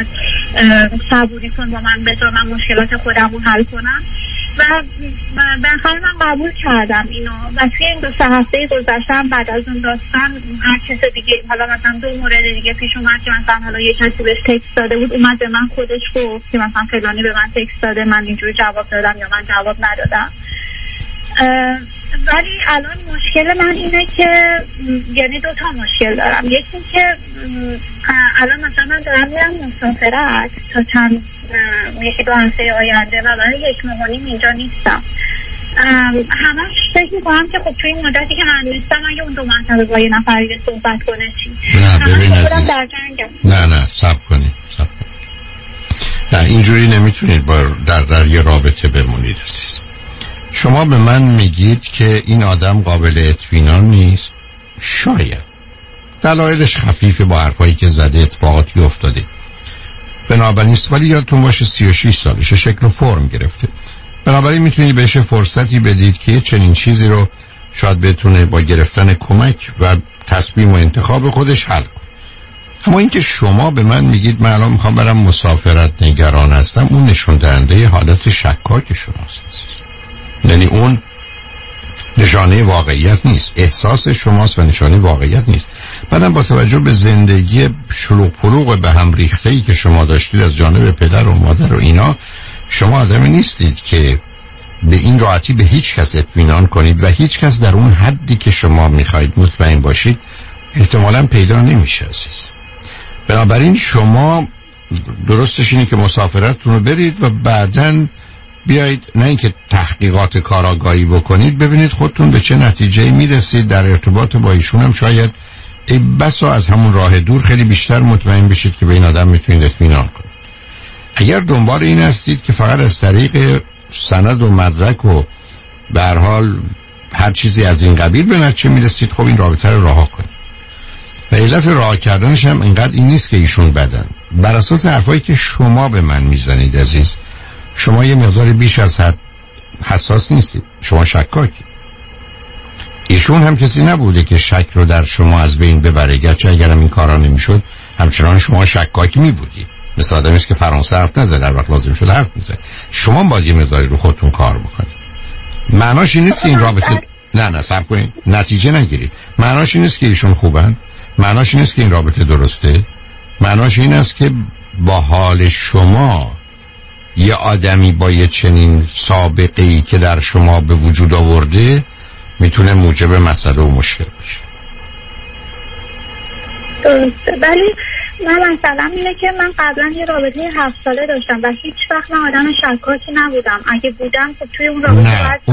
صبوری کن با من، بذار من مشکلات خودم رو حل کنم. و بالاخره من قبول کردم اینو و توی این 2-3 هفته گذشتم بعد از اون داستان هر کس دیگه، حالا مثلا 2 مورد دیگه پیش اومد که مثلا حالا یه کسی بهش تکست داده بود، اومد به من خودش گفت که مثلا فلانی به من تکست داده، من اینجوری جواب دادم یا من جواب ندادم. ولی الان مشکل من اینه که یعنی 2 تا مشکل دارم. یکی که الان مثلا من دارم میرم مسافرت تا چند 1-2 هفته آینده و برای 1 ماه و نیم اینجا نیستم. همش فکر میکنم که خب توی این مدتی که من نیستم اگه اون 2 مرتبه با یه نفری صحبت کنه چی؟ نه ببین عزیز، نه صبر کنید. نه اینجوری نمیتونید با در یه رابطه بمونید عزیز. شما به من میگید که این آدم قابل اطمینان نیست، شاید دلایلش خفیفه با حرفایی که زده، اتفاقاتی افتاده بنابراین، ولی یادتون باشه 36 سالشه، شکل و فرم گرفته. بنابراین میتونید بهش فرصتی بدید که چنین چیزی رو شاید بتونه با گرفتن کمک و تصمیم و انتخاب خودش حل کنه. اما اینکه شما به من میگید من الان میخوام برم مسافرت، نگران هستم، اون نشون دهنده حالت شکاک شماست. یعنی اون نشانه واقعیت نیست، احساس شماست و نشانه واقعیت نیست. بعدم با توجه به زندگی شلوغ پلوغ به هم ریخته‌ای که شما داشتید از جانب پدر و مادر و اینا، شما آدمی نیستید که به این راحتی به هیچ کس اطمینان کنید و هیچ کس در اون حدی که شما میخواید مطمئن باشید احتمالاً پیدا نمیشه عزیز. بنابراین شما درستش اینه که مسافرتتون رو برید و بعداً بیایید، نه اینکه تحقیقات کاراگاهی بکنید، ببینید خودتون به چه نتیجه‌ای میرسید. در ارتباط با ایشون هم شاید ای بسا از همون راه دور خیلی بیشتر مطمئن بشید که به این آدم میتونید اطمینان کنید. اگر دنبال این هستید که فقط از طریق سند و مدرک و به هر حال هر چیزی از این قبیل به نتیجه میرسید، خب این رابطه رو رها کنید. و علت رها کردنش هم اینقدر این نیست که ایشون بدن. بر اساس حرفایی که شما به من میزنید عزیز، شما یه مقدار بیش از حد حساس نیستید، شما شکاکی. ایشون هم کسی نبوده که شک رو در شما از بین ببره، گرچه اگرم این کارا نمیشد همچنان شما شکاک میبودید. مثل آدمی است که فرانسه حرف نزد، در وقت لازم شد حرف میزد. شما باید یه مقداری رو خودتون کار بکنید. معناش این نیست که این رابطه نه صبر کنید، نتیجه نگیرید. معناش این نیست که ایشون خوبن، معناش این نیست که این رابطه درسته. معناش این است که با حال شما یه آدمی با یه چنین سابقه‌ای که در شما به وجود آورده میتونه موجب مسئله و مشکل بشه. درسته، ولی من مثلا اینه که من قبلا یه رابطه 7 ساله داشتم و هیچ وقت من آدم شکاکی نبودم. اگه بودم خب توی اون رابطه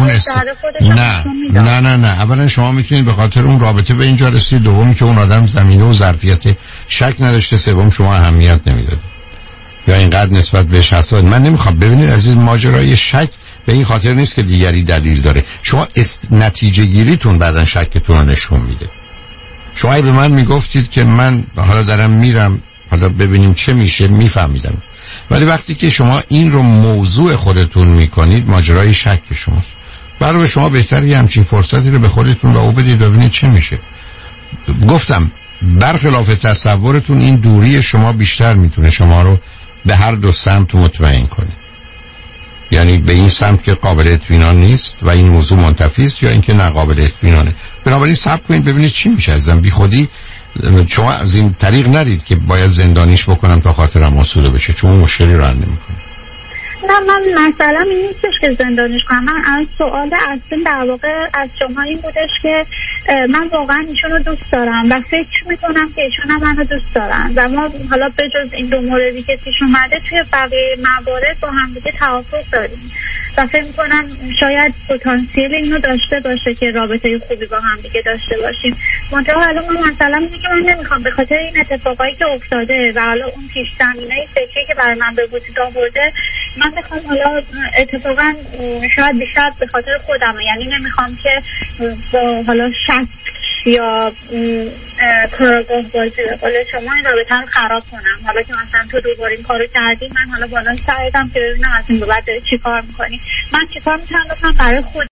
نه اولا شما میتونید به خاطر اون رابطه به اینجا رسید، دومی که اون آدم زمینه و ظرفیت شک نداشته، سوم شما اهمیت نمیدادید یا اینقدر نسبت بهش حساس. من نمیخوام ببینید عزیز، ماجرای شک به این خاطر نیست که دیگری دلیل داره. شما نتیجه گیریتون بعدن شکتون رو نشون میده. شما به من میگفتید که من حالا دارم میرم، حالا ببینیم چه میشه، میفهمیدم. ولی وقتی که شما این رو موضوع خودتون میکنید، ماجرای شک شماست. برای شما بهتره یه همچین فرصتی رو به خودتون راه بدید و ببینید چه میشه. گفتم برخلاف تصورتون این دوری شما بیشتر میتونه شما رو به هر دو سمت مطمئن کنه. یعنی به این سمت که قابل اطمینان نیست و این موضوع منتفی است، یا اینکه ناقابل اطمینانه. بنابراین صبر کنید ببینید چی میشه. ازم بی خودی شما از این طریق نرید که باید زندانیش بکنم تا خاطرم آسوده بشه، چون مشکلی رو حل نمی‌کنه. نه من مثلا این نیستش که زندانیش کنم. من از سوال اصلی در واقع از شما این بودش که من واقعا ایشون رو دوست دارم و فکر میکنم که ایشون هم منو دوست دارن و ما حالا بجز این دو موردی که پیش اومده توی بقیه موارد با هم دیگه توافق داریم و فکر میکنم شاید پتانسیل اینو داشته باشه که رابطه خوبی با هم دیگه داشته باشیم. منتها حالا من مثلا میگم که من نمیخوام به خاطر این اتفاقایی که افتاده و حالا اون پیش زمینه فکری که برای من به وجود آورده، من میخوام حالا اتفاقا شاید بیشتر به خاطر خودم، یعنی نمیخوام که با حالا شک یا کارگاه بازی به قول شما این رابطه رو خراب کنم. حالا که مثلا تو دوباره این کارو کردی، من حالا بالا سعیدم که ببینم از این به بعد داری چی کار میکنی، من چی کار میتونم بکنم برای خود